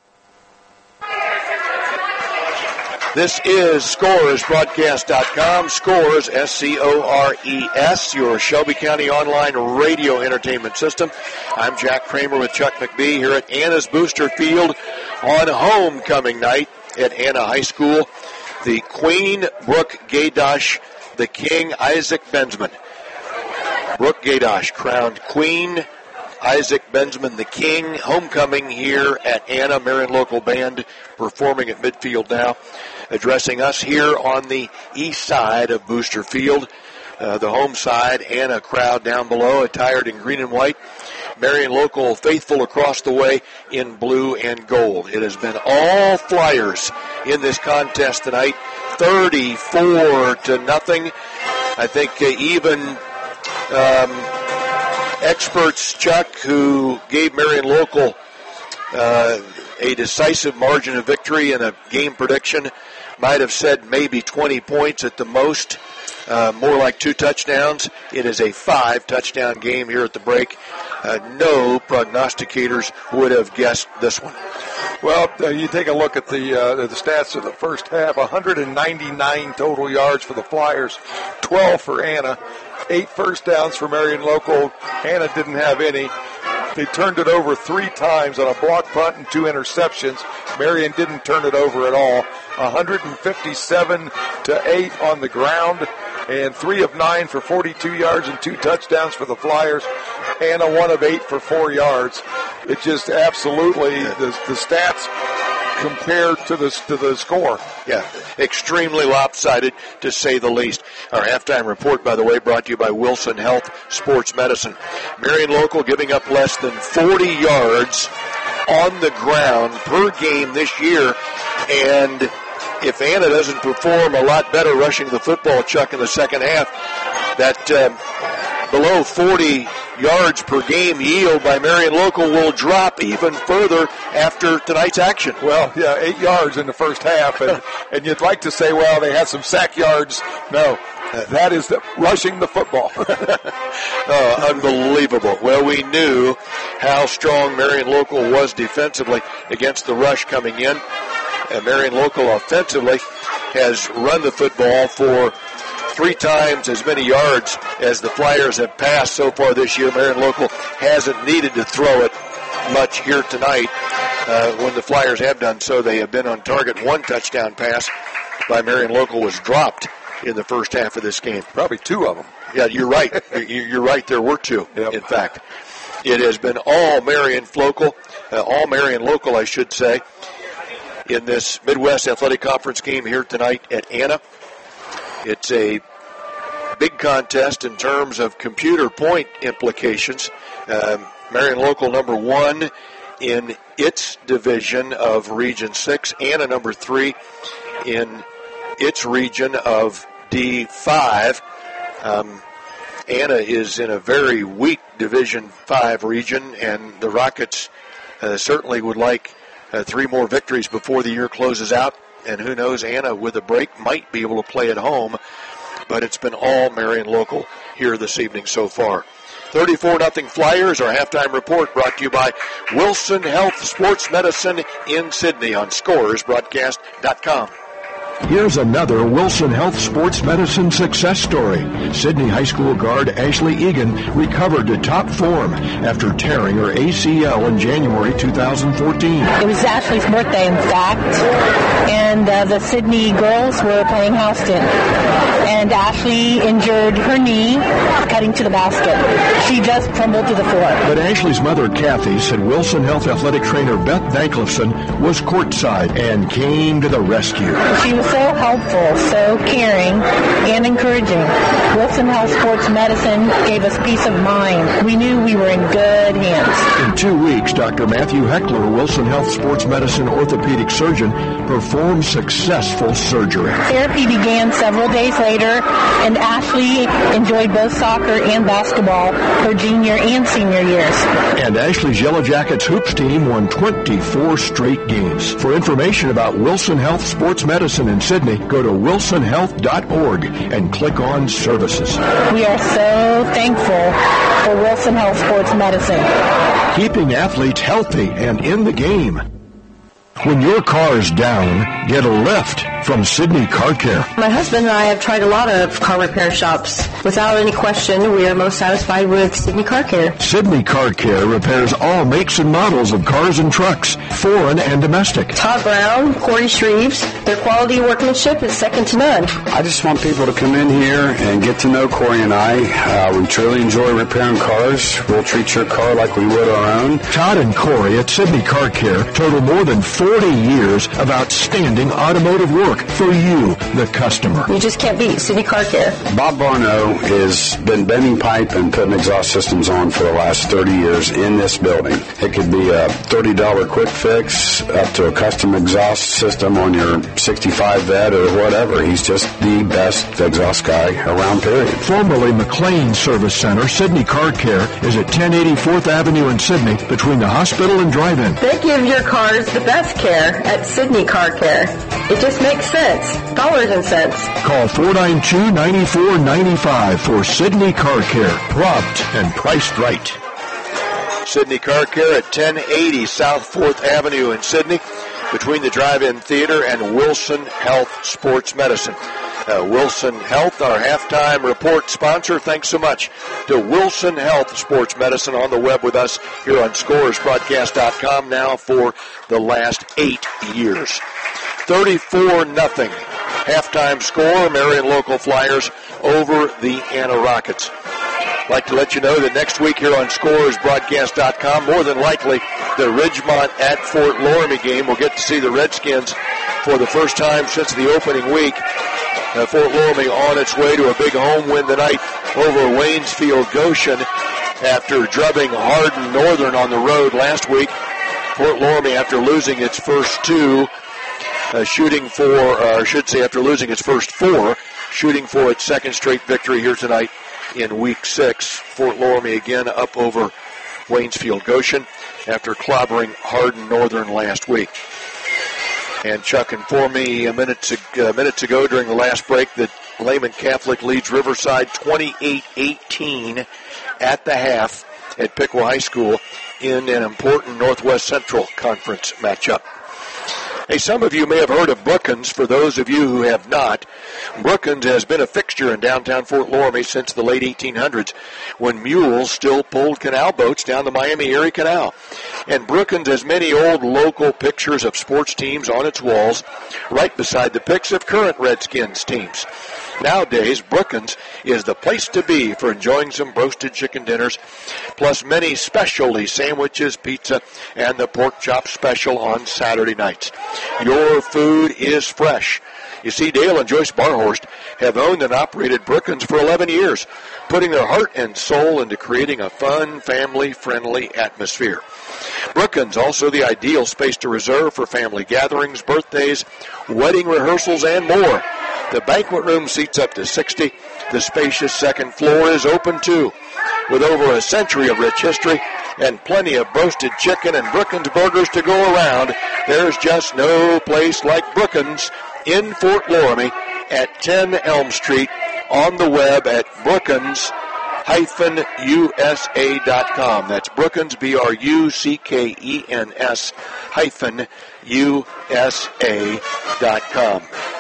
This is Scores Broadcast dot com. Scores, S C O R E S, your Shelby County online radio entertainment system. I'm Jack Kramer with Chuck McBee here at Anna's Booster Field on homecoming night at Anna High School. The Queen, Brooke Gaydosh, the King, Isaac Bensman. Brooke Gaydosh crowned Queen, Isaac Bensman the King. Homecoming here at Anna. Marion Local Band performing at midfield now. Addressing us here on the east side of Booster Field. Uh, the home side, Anna crowd down below, attired in green and white. Marion Local faithful across the way in blue and gold. It has been all Flyers in this contest tonight, thirty-four to nothing. I think uh, even um, experts, Chuck, who gave Marion Local uh, a decisive margin of victory in a game prediction, might have said maybe twenty points at the most, uh, more like two touchdowns. It is a five-touchdown game here at the break. Uh, no prognosticators would have guessed this one.
Well, uh, you take a look at the uh, the stats of the first half. one hundred ninety-nine total yards for the Flyers, twelve for Anna, eight first downs for Marion Local. Anna didn't have any. They turned it over three times on a block punt and two interceptions. Marion didn't turn it over at all. one hundred fifty-seven to eight on the ground, and three of nine for forty-two yards and two touchdowns for the Flyers. Anna one of eight for four yards. It just absolutely, the, the stats compared to the, to the score.
Yeah, extremely lopsided, to say the least. Our halftime report, by the way, brought to you by Wilson Health Sports Medicine. Marion Local giving up less than forty yards on the ground per game this year. And if Anna doesn't perform a lot better rushing the football, Chuck, in the second half, that um, below forty yards per game yield by Marion Local will drop even further after tonight's action.
Well, yeah, eight yards in the first half, and, and you'd like to say, well, they had some sack yards. No, that is the, rushing the football.
Oh, unbelievable. Well, we knew how strong Marion Local was defensively against the rush coming in. And Marion Local offensively has run the football for three times as many yards as the Flyers have passed so far this year. Marion Local hasn't needed to throw it much here tonight. Uh, when the Flyers have done so, they have been on target. One touchdown pass by Marion Local was dropped in the first half of this game.
Probably two of them.
Yeah, you're right. You're right. There were two, yep. In fact. It has been all Marion Local, uh, all Marion Local, I should say, in this Midwest Athletic Conference game here tonight at Anna. It's a big contest in terms of computer point implications. Um, Marion Local number one in its division of Region six, Anna number three in its region of D five. Um, Anna is in a very weak Division five region, and the Rockets uh, certainly would like uh, three more victories before the year closes out. And who knows, Anna, with a break, might be able to play at home. But it's been all Marion Local here this evening so far. thirty-four nothing Flyers, our halftime report brought to you by Wilson Health Sports Medicine in Sidney on Scores Broadcast dot com.
Here's another Wilson Health Sports Medicine success story. Sidney High School guard Ashley Egan recovered to top form after tearing her A C L in January two thousand fourteen.
It was Ashley's birthday, in fact. and uh, the Sydney girls were playing Houston. And Ashley injured her knee cutting to the basket. She just crumbled to the floor.
But Ashley's mother, Kathy, said Wilson Health athletic trainer Beth Banklifson was courtside and came to the rescue.
She was so helpful, so caring, and encouraging. Wilson Health Sports Medicine gave us peace of mind. We knew we were in good hands.
In two weeks, Doctor Matthew Heckler, Wilson Health Sports Medicine orthopedic surgeon, performed successful surgery.
Therapy began several days later, and Ashley enjoyed both soccer and basketball her junior and senior years.
And Ashley's Yellow Jackets hoops team won twenty-four straight games. For information about Wilson Health Sports Medicine in Sydney, go to wilson health dot org and click on Services.
We are so thankful for Wilson Health Sports Medicine.
Keeping athletes healthy and in the game. When your car's down, get a lift from Sydney Car Care.
My husband and I have tried a lot of car repair shops. Without any question, we are most satisfied with Sydney Car Care.
Sydney Car Care repairs all makes and models of cars and trucks, foreign and domestic.
Todd Brown, Corey Shreves, their quality workmanship is second to none.
I just want people to come in here and get to know Corey and I. Uh, we truly enjoy repairing cars. We'll treat your car like we would our own.
Todd and Corey at Sydney Car Care total more than forty years of outstanding automotive work for you, the customer.
You just can't beat Sydney Car Care.
Bob Barno has been bending pipe and putting exhaust systems on for the last thirty years in this building. It could be a thirty dollars quick fix up to a custom exhaust system on your sixty-five vet or whatever. He's just the best exhaust guy around, period.
Formerly McLean Service Center, Sydney Car Care is at ten eighty-fourth Avenue in Sydney between the hospital and drive-in.
They give your cars the best care at Sydney Car Care. It just makes sense. Dollars and cents.
Call four nine two, nine four nine five for Sydney Car Care. Prompt and priced right.
Sydney Car Care at ten eighty South fourth Avenue in Sydney between the Drive-In Theater and Wilson Health Sports Medicine. Uh, Wilson Health, our halftime report sponsor. Thanks so much to Wilson Health Sports Medicine on the web with us here on Scores Broadcast dot com now for the last eight years. thirty-four nothing halftime score, Marion Local Flyers over the Anna Rockets. I'd like to let you know that next week here on Scores Broadcast dot com, more than likely, the Ridgemont at Fort Loramie game. We'll get to see the Redskins for the first time since the opening week. Uh, Fort Loramie on its way to a big home win tonight over Waynesfield Goshen after drubbing Hardin Northern on the road last week. Fort Loramie, after losing its first two, uh, shooting for, uh, I should say after losing its first four, shooting for its second straight victory here tonight in week six. Fort Loramie again up over Waynesfield Goshen after clobbering Hardin Northern last week. And Chuck informed me a minute, uh, minutes ago during the last break that Lehman Catholic leads Riverside twenty-eight eighteen at the half at Piqua High School in an important Northwest Central Conference matchup. Hey, some of you may have heard of Brookins. For those of you who have not, Brookins has been a fixture in downtown Fort Loramie since the late eighteen hundreds when mules still pulled canal boats down the Miami-Erie Canal. And Brookins has many old local pictures of sports teams on its walls right beside the pics of current Redskins teams. Nowadays, Brookins is the place to be for enjoying some roasted chicken dinners, plus many specialty sandwiches, pizza, and the pork chop special on Saturday nights. Your food is fresh. You see, Dale and Joyce Barhorst have owned and operated Brookins for eleven years, putting their heart and soul into creating a fun, family-friendly atmosphere. Brookins, also the ideal space to reserve for family gatherings, birthdays, wedding rehearsals, and more. The banquet room seats up to sixty. The spacious second floor is open too. With over a century of rich history and plenty of roasted chicken and Brookins burgers to go around, there's just no place like Brookins in Fort Loramie at ten Elm Street, on the web at brookins dash U S A dot com. That's Brookins, B R U C K E N S hyphen U S A dot com.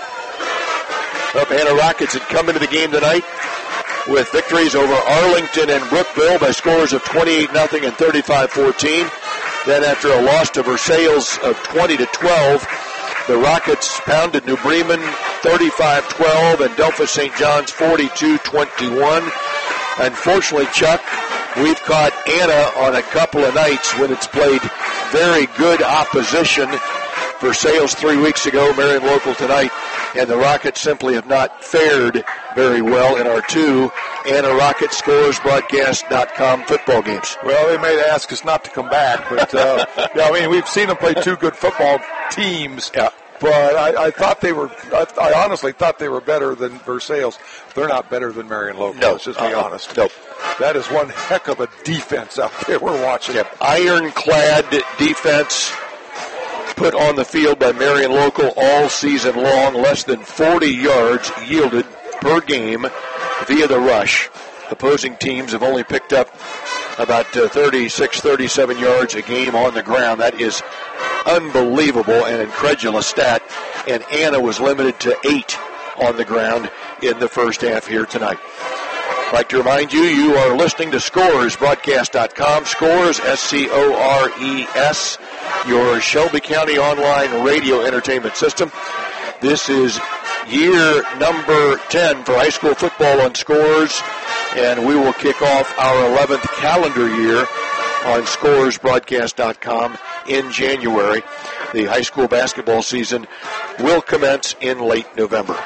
Up, Anna Rockets had come into the game tonight with victories over Arlington and Brookville by scores of twenty-eight nothing and thirty-five fourteen. Then after a loss to Versailles of twenty to twelve, The Rockets pounded New Bremen thirty-five twelve and Delphos Saint John's forty-two twenty-one. Unfortunately, Chuck, we've caught Anna on a couple of nights when it's played very good opposition. Versailles three weeks ago, Marion Local tonight, and the Rockets simply have not fared very well in our two Anna Rocket Scores Broadcast dot com football games.
Well, they may ask us not to come back, but uh, yeah, I mean, we've seen them play two good football teams.
Yeah.
But I, I thought they were, I, I honestly thought they were better than Versailles. They're not better than Marion Local.
No.
Let's just be
uh-uh.
honest.
Nope.
That is one heck of a defense out there we're watching.
Yep. Ironclad defense put on the field by Marion Local all season long. Less than forty yards yielded per game via the rush. Opposing teams have only picked up about uh, thirty-six, thirty-seven yards a game on the ground. That is unbelievable and incredulous stat. And Anna was limited to eight on the ground in the first half here tonight. I'd like to remind you, you are listening to Scores Broadcast dot com. Scores, S C O R E S, your Shelby County online radio entertainment system. This is year number ten for high school football on Scores, and we will kick off our eleventh calendar year on Scores Broadcast dot com in January. The high school basketball season will commence in late November.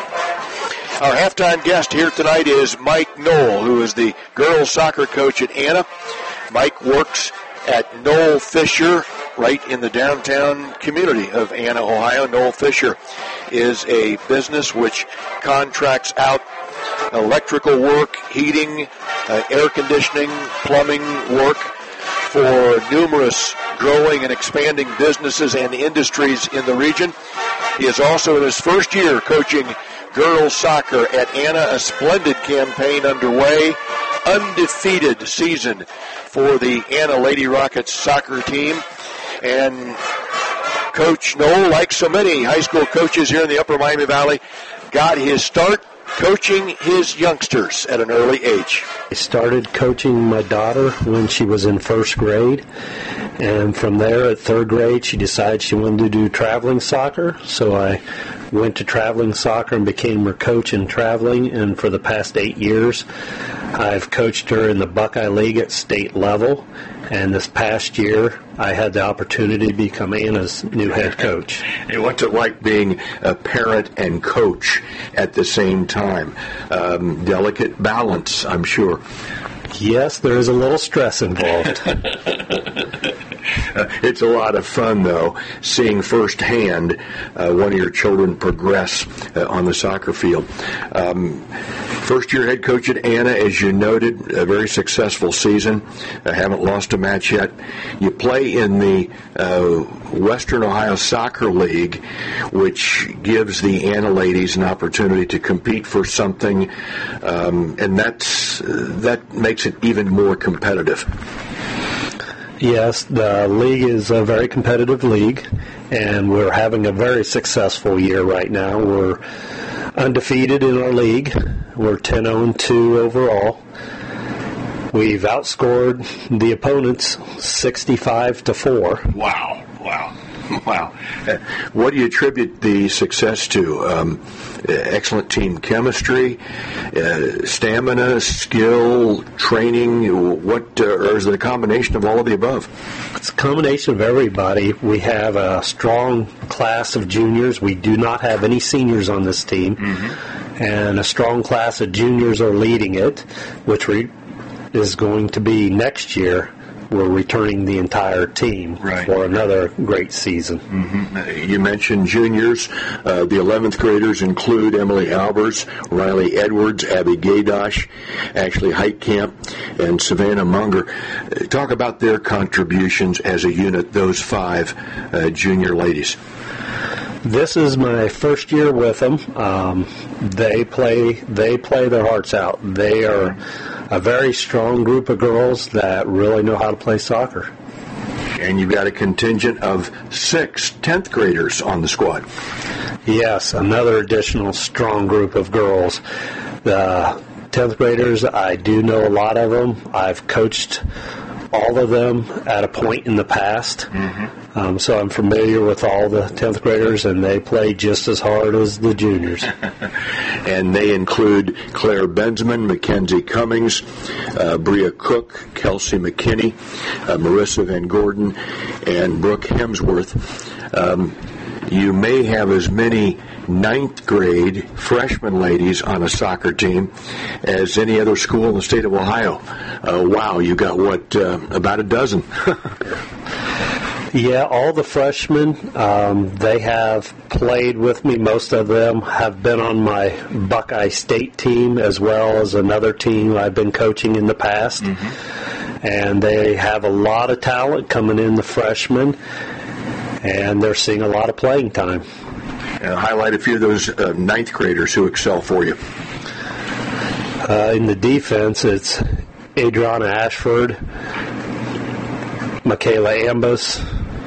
Our halftime guest here tonight is Mike Knoll, who is the girls soccer coach at Anna. Mike works at Knoll Fisher, right in the downtown community of Anna, Ohio. Knoll Fisher is a business which contracts out electrical work, heating, uh, air conditioning, plumbing work for numerous growing and expanding businesses and industries in the region. He is also in his first year coaching girls soccer at Anna, a splendid campaign underway. Undefeated season for the Anna Lady Rockets soccer team. And Coach Knoll, like so many high school coaches here in the Upper Miami Valley, got his start coaching his youngsters at an early age.
I started coaching my daughter when she was in first grade, and from there at third grade she decided she wanted to do traveling soccer, so I went to traveling soccer and became her coach in traveling, and for the past eight years I've coached her in the Buckeye League at state level, and this past year I had the opportunity to become Anna's new head coach.
And what's it like being a parent and coach at the same time? Um, delicate balance, I'm sure.
Yes, there is a little stress involved.
Uh, it's a lot of fun, though, seeing firsthand uh, one of your children progress uh, on the soccer field. Um, first-year head coach at Anna, as you noted, a very successful season. Uh, haven't lost a match yet. You play in the uh, Western Ohio Soccer League, which gives the Anna ladies an opportunity to compete for something, um, and that's uh, that makes it even more competitive.
Yes, the league is a very competitive league, and we're having a very successful year right now. We're undefeated in our league. We're ten oh two overall. We've outscored the opponents sixty-five to four.
Wow, wow, wow. Uh, what do you attribute the success to? Um, excellent team chemistry, uh, stamina, skill, training, what, uh, or is it a combination of all of the above?
It's a combination of everybody. We have a strong class of juniors. We do not have any seniors on this team. Mm-hmm. And a strong class of juniors are leading it, which re- is going to be next year. We're returning the entire team right. for another great season.
Mm-hmm. You mentioned juniors. Uh, the eleventh graders include Emily Albers, Riley Edwards, Abby Gaydosh, Ashley Heitkamp, and Savannah Munger. Uh, talk about their contributions as a unit, those five uh, junior ladies.
This is my first year with them. Um, they play. They play their hearts out. They are a very strong group of girls that really know how to play soccer.
And you've got a contingent of six tenth graders on the squad.
Yes, another additional strong group of girls. The tenth graders, I do know a lot of them. I've coached all of them at a point in the past. Mm-hmm. Um, so I'm familiar with all the tenth graders, and they play just as hard as the juniors.
And they include Claire Benzman, Mackenzie Cummings, uh, Bria Cook, Kelsey McKinney, uh, Marissa Van Gordon, and Brooke Hemsworth. Um, you may have as many ninth grade freshman ladies on a soccer team as any other school in the state of Ohio. Uh, wow, you got what, uh, about a dozen?
Yeah, all the freshmen, um, they have played with me. Most of them have been on my Buckeye State team as well as another team I've been coaching in the past. Mm-hmm. And they have a lot of talent coming in, the freshmen, and they're seeing a lot of playing time.
Uh, highlight a few of those uh, ninth graders who excel for you.
Uh, in the defense, it's Adriana Ashford, Michaela Ambus.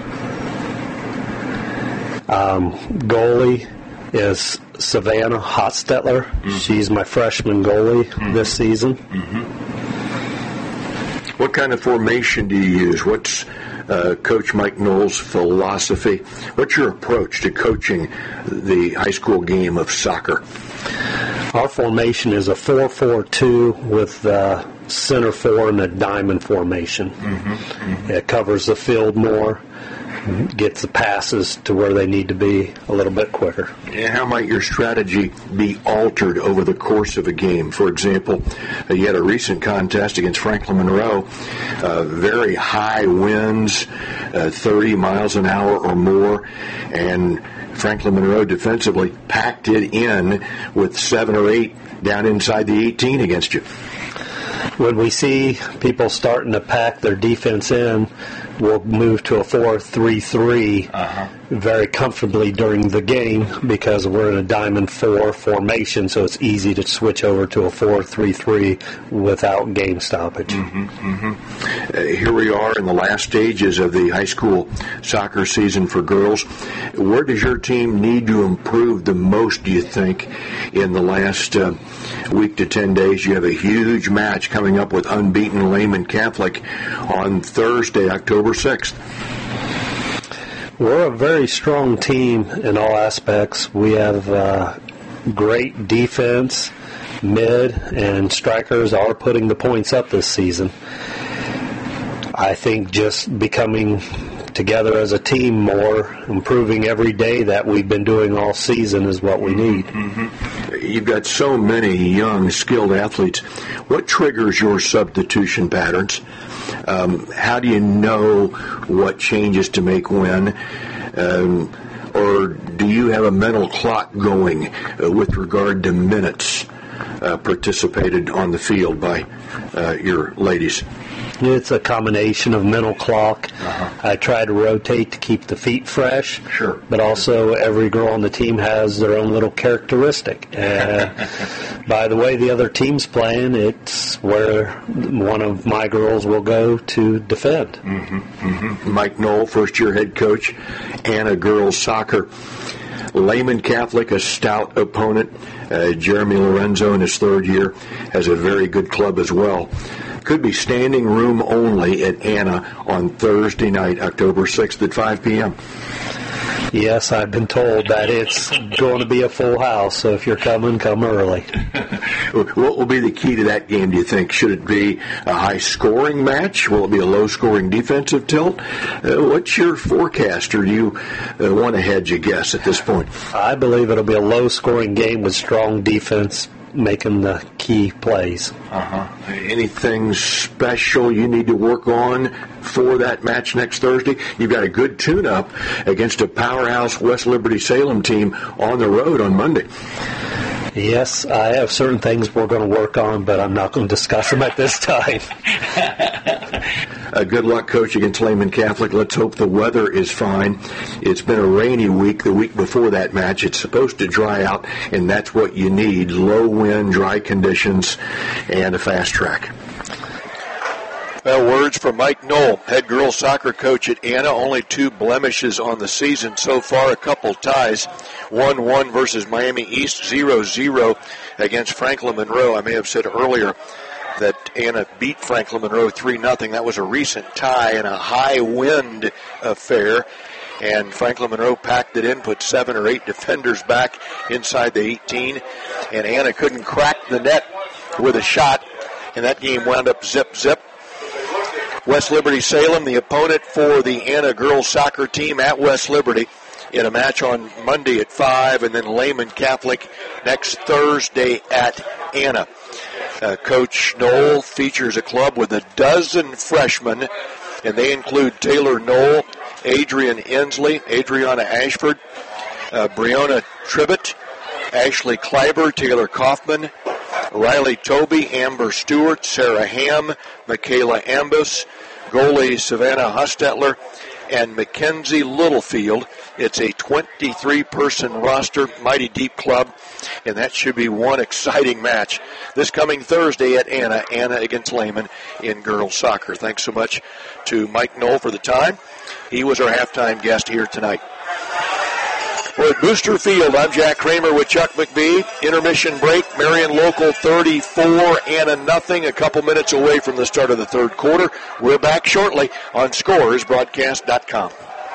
Um, goalie is Savannah Hotstetler. Mm-hmm. She's my freshman goalie mm-hmm. this season.
Mm-hmm. What kind of formation do you use? What's uh, Coach Mike Knoll's philosophy? What's your approach to coaching the high school game of soccer?
Our formation is a four four two with uh, center four in a diamond formation. Mm-hmm. Mm-hmm. It covers the field more, gets the passes to where they need to be a little bit quicker.
And how might your strategy be altered over the course of a game? For example, uh, you had a recent contest against Franklin Monroe, uh, very high winds, uh, thirty miles an hour or more, and Franklin Monroe defensively packed it in with seven or eight down inside the eighteen against you.
When we see people starting to pack their defense in, we'll move to a four three three uh-huh. very comfortably during the game because we're in a diamond four formation, so it's easy to switch over to a four three three without game stoppage.
Mm-hmm, mm-hmm. Uh, here we are in the last stages of the high school soccer season for girls. Where does your team need to improve the most, do you think, in the last uh, week to ten days? You have a huge match coming up with unbeaten Lehman Catholic on Thursday, October sixth.
We're a very strong team in all aspects. We have uh, great defense, mid, and strikers are putting the points up this season. I think just becoming together as a team more, improving every day that we've been doing all season is what we need.
Mm-hmm. You've got so many young, skilled athletes. What triggers your substitution patterns? Um, how do you know what changes to make when? Um, or do you have a mental clock going uh, with regard to minutes uh, participated on the field by uh, your ladies?
It's a combination of mental clock. Uh-huh. I try to rotate to keep the feet fresh.
Sure.
But also every girl on the team has their own little characteristic. Uh, by the way the other team's playing, it's where one of my girls will go to defend.
Mm-hmm. Mm-hmm. Mike Knoll, first-year head coach, Anna girls soccer. Lehman Catholic, a stout opponent. Uh, Jeremy Lorenzo in his third year has a very good club as well. Could be standing room only at Anna on Thursday night, October sixth at five p.m.
Yes, I've been told that it's going to be a full house, so if you're coming, come early.
What will be the key to that game, do you think? Should it be a high-scoring match? Will it be a low-scoring defensive tilt? Uh, what's your forecast, or do you uh, want to hedge a guess at this point?
I believe it'll be a low-scoring game with strong defense making the key plays.
Uh-huh. Anything special you need to work on for that match next Thursday? You've got a good tune-up against a powerhouse West Liberty Salem team on the road on Monday.
Yes, I have certain things we're going to work on, but I'm not going to discuss them at this time.
Uh, good luck, Coach, against Lehman Catholic. Let's hope the weather is fine. It's been a rainy week the week before that match. It's supposed to dry out, and that's what you need. Low wind, dry conditions, and a fast track. Well, words from Mike Knoll, head girls soccer coach at Anna. Only two blemishes on the season so far, a couple ties. one one versus Miami East, zero zero against Franklin Monroe. I may have said earlier that Anna beat Franklin Monroe three nothing. That was a recent tie in a high wind affair. And Franklin Monroe packed it in, put seven or eight defenders back inside the eighteen. And Anna couldn't crack the net with a shot. And that game wound up zip, zip. West Liberty Salem, the opponent for the Anna girls soccer team at West Liberty in a match on Monday at five, and then Lehman Catholic next Thursday at Anna. Uh, Coach Knoll features a club with a dozen freshmen, and they include Taylor Knoll, Adrian Inslee, Adriana Ashford, uh, Brianna Tribbett, Ashley Kleiber, Taylor Kaufman, Riley Toby, Amber Stewart, Sarah Ham, Michaela Ambus, goalie Savannah Hustetler, and Mackenzie Littlefield. It's a twenty-three person roster, mighty deep club, and that should be one exciting match this coming Thursday at Anna, Anna against Lehman in girls soccer. Thanks so much to Mike Knoll for the time. He was our halftime guest here tonight. We're at Booster Field. I'm Jack Kramer with Chuck McBee. Intermission break. Marion Local thirty-four, Anna nothing. A couple minutes away from the start of the third quarter. We're back shortly on Scores Broadcast dot com.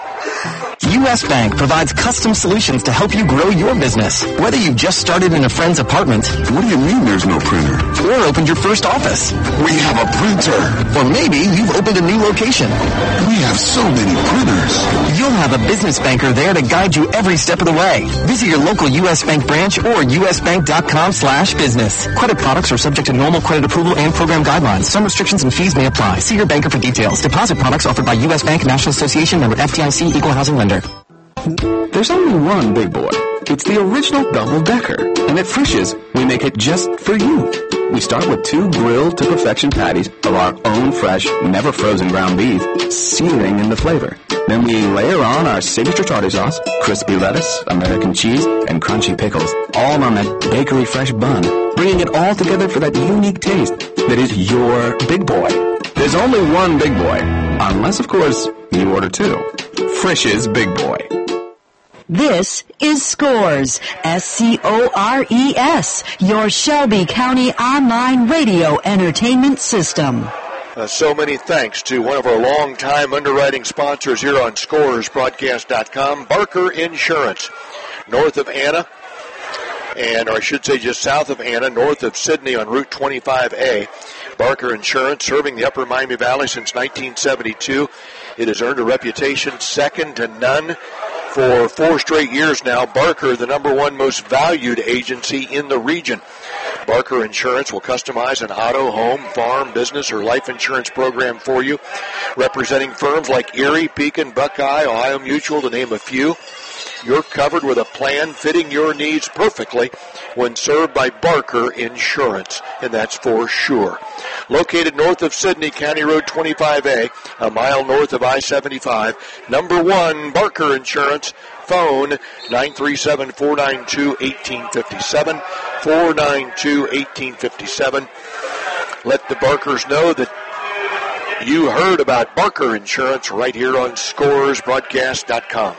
U S. Bank provides custom solutions to help you grow your business. Whether you've just started in a friend's apartment.
What do you mean there's no printer?
Or opened your first office.
We have a printer.
Or maybe you've opened a new location.
We have so many printers.
You'll have a business banker there to guide you every step of the way. Visit your local U S. Bank branch or usbank.com slash business. Credit products are subject to normal credit approval and program guidelines. Some restrictions and fees may apply. See your banker for details. Deposit products offered by U S. Bank, National Association, member F D I C, Equal Housing Lender.
There's only one big boy. It's the original double-decker. And at Frisch's, we make it just for you. We start with two grilled to perfection patties of our own fresh, never frozen ground beef, searing in the flavor. Then we layer on our signature tartar sauce, crispy lettuce, American cheese, and crunchy pickles, all on that bakery fresh bun, bringing it all together for that unique taste that is your big boy. There's only one big boy, unless, of course, you order two. Frisch's Big Boy.
This is Scores, S C O R E S, your Shelby County online radio entertainment system.
Uh, so many thanks to one of our longtime underwriting sponsors here on Scores Broadcast dot com, Barker Insurance, north of Anna, and or I should say just south of Anna, north of Sidney on Route twenty-five A. Barker Insurance, serving the Upper Miami Valley since nineteen seventy-two. It has earned a reputation second to none for four straight years now. Barker, the number one most valued agency in the region. Barker Insurance will customize an auto, home, farm, business, or life insurance program for you, representing firms like Erie, Pekin, Buckeye, Ohio Mutual, to name a few. You're covered with a plan fitting your needs perfectly when served by Barker Insurance, and that's for sure. Located north of Sidney, County Road twenty-five A, a mile north of I seventy-five. Number one, Barker Insurance. Phone nine three seven, four nine two, one eight five seven, four nine two, one eight five seven. Let the Barkers know that you heard about Barker Insurance right here on Scores Broadcast dot com.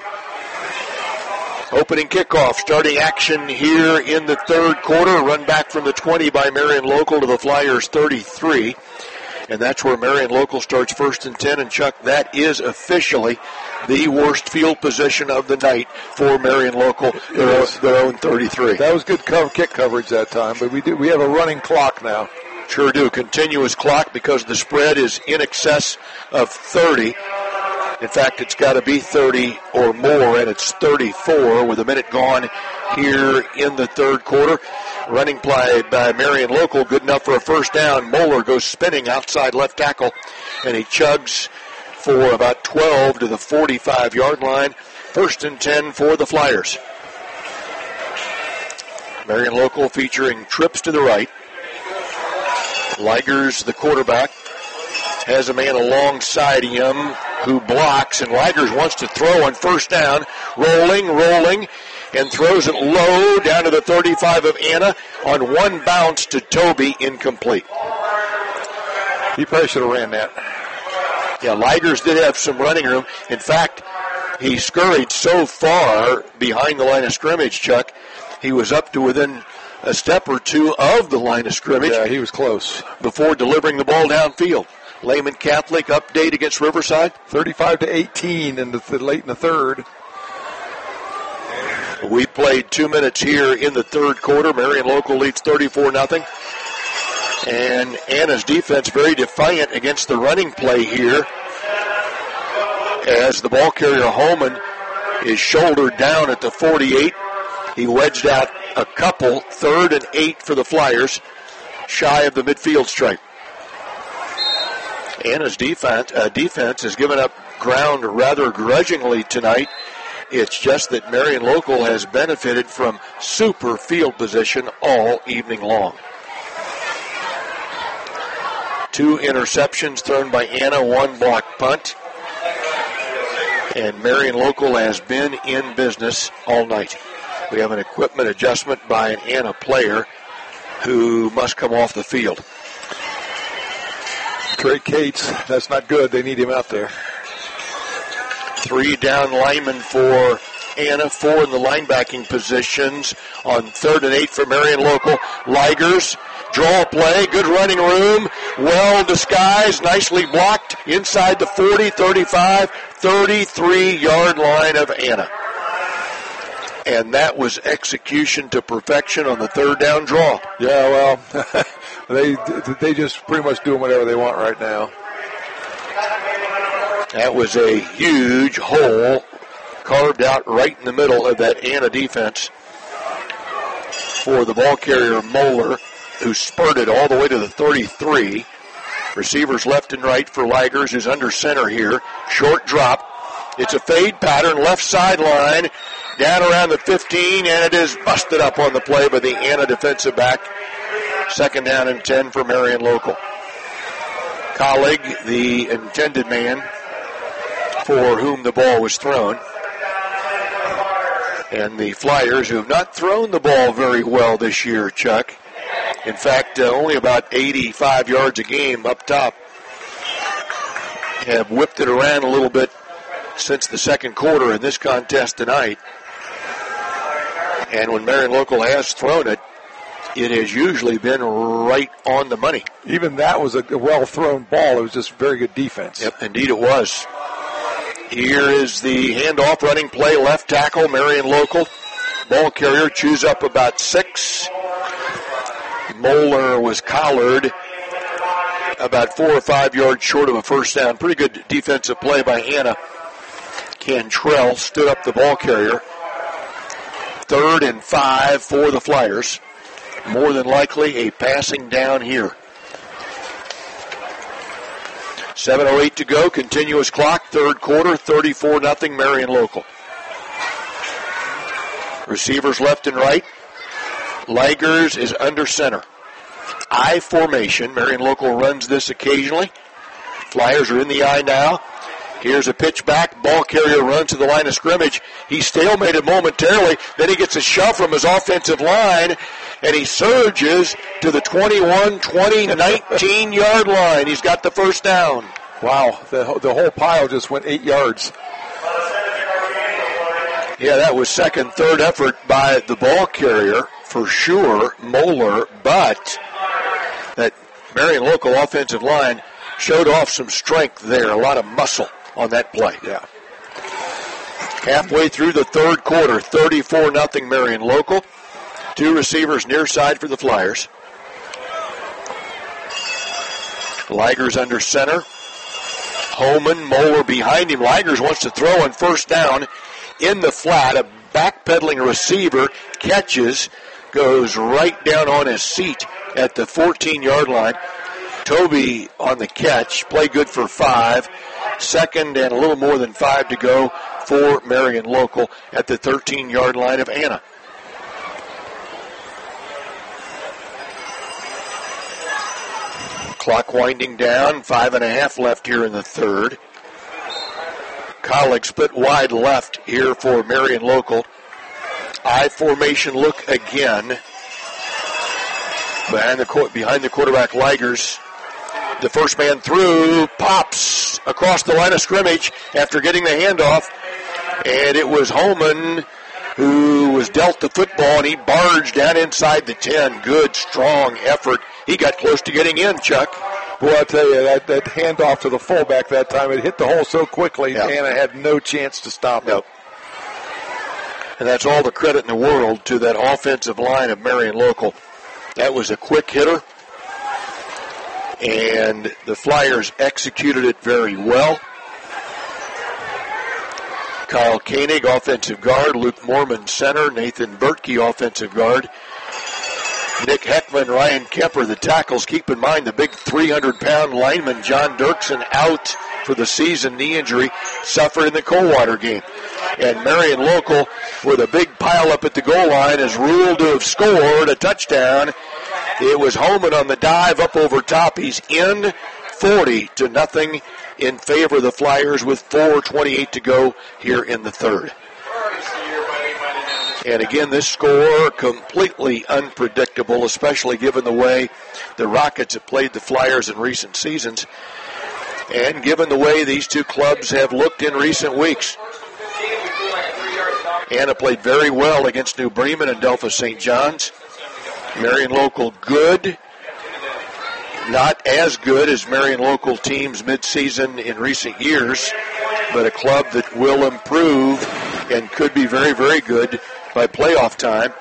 Opening kickoff, starting action here in the third quarter. A run back from the twenty by Marion Local to the Flyers thirty-three. And that's where Marion Local starts first and ten. And, Chuck, that is officially the worst field position of the night for Marion Local, their, their own thirty-three.
That was good cover, kick coverage that time, but we do, we have a running clock now.
Sure do. Continuous clock because the spread is in excess of thirty. In fact, it's got to be thirty or more, and it's thirty-four with a minute gone here in the third quarter. Running play by Marion Local, good enough for a first down. Moeller goes spinning outside left tackle, and he chugs for about twelve to the forty-five-yard line. First and ten for the Flyers. Marion Local featuring trips to the right. Ligers, the quarterback, has a man alongside him who blocks, and Ligers wants to throw on first down. Rolling, rolling, and throws it low down to the thirty-five of Anna on one bounce to Toby, incomplete.
He probably should have ran that.
Yeah, Ligers did have some running room. In fact, he scurried so far behind the line of scrimmage, Chuck, he was up to within a step or two of the line of scrimmage.
Yeah, he was close.
Before delivering the ball downfield. Lehman Catholic update against Riverside.
thirty-five to eighteen in the th- late in the third.
We played two minutes here in the third quarter. Marion Local leads thirty-four nothing. And Anna's defense very defiant against the running play here as the ball carrier Holman is shouldered down at the forty-eight. He wedged out a couple, third and eight for the Flyers, shy of the midfield stripe. Anna's defense, uh, defense has given up ground rather grudgingly tonight. It's just that Marion Local has benefited from super field position all evening long. Two interceptions thrown by Anna, one block punt. And Marion Local has been in business all night. We have an equipment adjustment by an Anna player who must come off the field.
Trey Cates, that's not good. They need him out there.
Three down linemen for Anna, four in the linebacking positions on third and eight for Marion Local. Ligers, draw play, good running room, well disguised, nicely blocked inside the forty, thirty-five, thirty-three-yard line of Anna. And that was execution to perfection on the third down draw.
Yeah, well, they they just pretty much doing whatever they want right now.
That was a huge hole carved out right in the middle of that Anna defense for the ball carrier Moeller, who spurted all the way to the thirty-three. Receivers left and right for Ligers, who's under center here. Short drop. It's a fade pattern, left sideline, down around the fifteen, and it is busted up on the play by the Anna defensive back. Second down and ten for Marion Local. Colleague, the intended man for whom the ball was thrown. And the Flyers, who have not thrown the ball very well this year, Chuck. In fact, uh, only about eighty-five yards a game up top. Have whipped it around a little bit since the second quarter in this contest tonight. And when Marion Local has thrown it, it has usually been right on the money.
Even that was a well-thrown ball. It was just very good defense.
Yep, indeed it was. Here is the handoff running play, left tackle, Marion Local. Ball carrier chews up about six. Moeller was collared about four or five yards short of a first down. Pretty good defensive play by Anna. Cantrell stood up the ball carrier. Third and five for the Flyers. More than likely a passing down here. seven oh eight to go, continuous clock, third quarter, thirty-four nothing Marion Local. Receivers left and right. Ligers is under center. I formation. Marion Local runs this occasionally. Flyers are in the I now. Here's a pitch back. Ball carrier runs to the line of scrimmage. He's stalemated momentarily. Then he gets a shove from his offensive line, and he surges to the twenty-one, twenty, nineteen-yard line. He's got the first down.
Wow, the, the whole pile just went eight yards.
Yeah, that was second, third effort by the ball carrier, for sure, Moeller, but that Marion Local offensive line showed off some strength there, a lot of muscle on that play.
Yeah.
Halfway through the third quarter, thirty-four nothing Marion Local. Two receivers near side for the Flyers. Ligers under center. Holman, Moeller behind him. Ligers wants to throw on first down in the flat. A backpedaling receiver catches, goes right down on his seat at the fourteen-yard line. Toby on the catch. Play good for five. Second and a little more than five to go for Marion Local at the thirteen-yard line of Anna. Clock winding down. Five and a half left here in the third. Colleague split wide left here for Marion Local. I formation look again. Behind the, behind the quarterback, Ligers. The first man through pops across the line of scrimmage after getting the handoff. And it was Holman who was dealt the football, and he barged down inside the ten. Good, strong effort. He got close to getting in, Chuck.
Boy, I tell you, that, that handoff to the fullback that time, it hit the hole so quickly, yeah. Anna had no chance to stop it.
Nope. And that's all the credit in the world to that offensive line of Marion Local. That was a quick hitter, and the Flyers executed it very well. Kyle Koenig, offensive guard. Luke Mormon, center. Nathan Bertke, offensive guard. Nick Heckman, Ryan Kemper, the tackles. Keep in mind the big three hundred pound lineman, John Dirksen, out for the season, knee injury, suffered in the Coldwater game. And Marion Local, with a big pileup at the goal line, is ruled to have scored a touchdown. It was Holman on the dive up over top. He's in forty to nothing in favor of the Flyers with four twenty-eight to go here in the third. And again, this score completely unpredictable, especially given the way the Rockets have played the Flyers in recent seasons, and given the way these two clubs have looked in recent weeks. Anna played very well against New Bremen and Delphos Saint John's. Marion Local good. Not as good as Marion Local teams mid-season in recent years, but a club that will improve and could be very, very good by playoff time.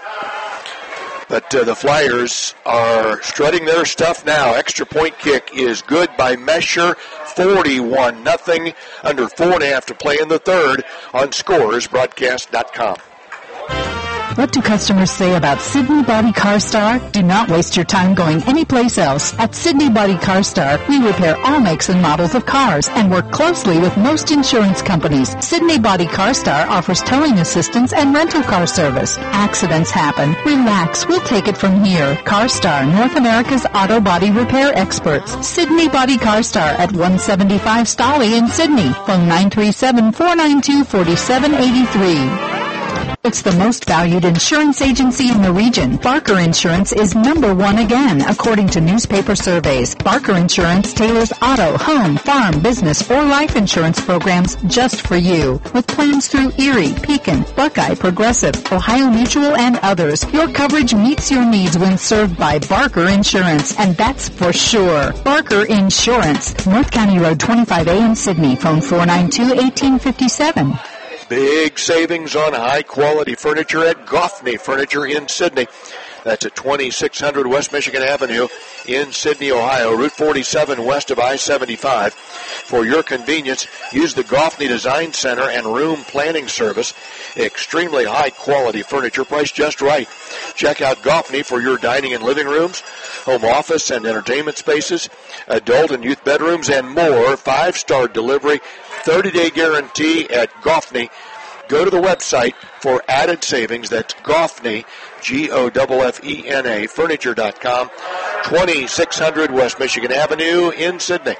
But uh, the Flyers are strutting their stuff now. Extra point kick is good by Mesher, forty-one nothing, under four and a half to play in the third on scores broadcast dot com.
What do customers say about Sydney Body Car Star? Do not waste your time going anyplace else. At Sydney Body Car Star, we repair all makes and models of cars and work closely with most insurance companies. Sydney Body Car Star offers towing assistance and rental car service. Accidents happen. Relax. We'll take it from here. Car Star, North America's auto body repair experts. Sydney Body Car Star at one seventy-five Stolly in Sydney. Phone nine three seven, four nine two, four seven eight three. It's the most valued insurance agency in the region. Barker Insurance is number one again, according to newspaper surveys. Barker Insurance tailors auto, home, farm, business, or life insurance programs just for you. With plans through Erie, Pekin, Buckeye, Progressive, Ohio Mutual, and others, your coverage meets your needs when served by Barker Insurance, and that's for sure. Barker Insurance, North County Road twenty-five A in Sydney. Phone four nine two, one eight five seven.
Big savings on high-quality furniture at Goffney Furniture in Sydney. That's at twenty-six hundred West Michigan Avenue in Sydney, Ohio, Route forty-seven west of I seventy-five. For your convenience, use the Goffney Design Center and Room Planning Service. Extremely high-quality furniture, priced just right. Check out Goffney for your dining and living rooms, home office and entertainment spaces, adult and youth bedrooms, and more. Five-star delivery, thirty-day guarantee at Goffney. Go to the website for added savings. That's Goffney, G O F F E N A, furniture dot com, twenty-six hundred West Michigan Avenue in Sydney.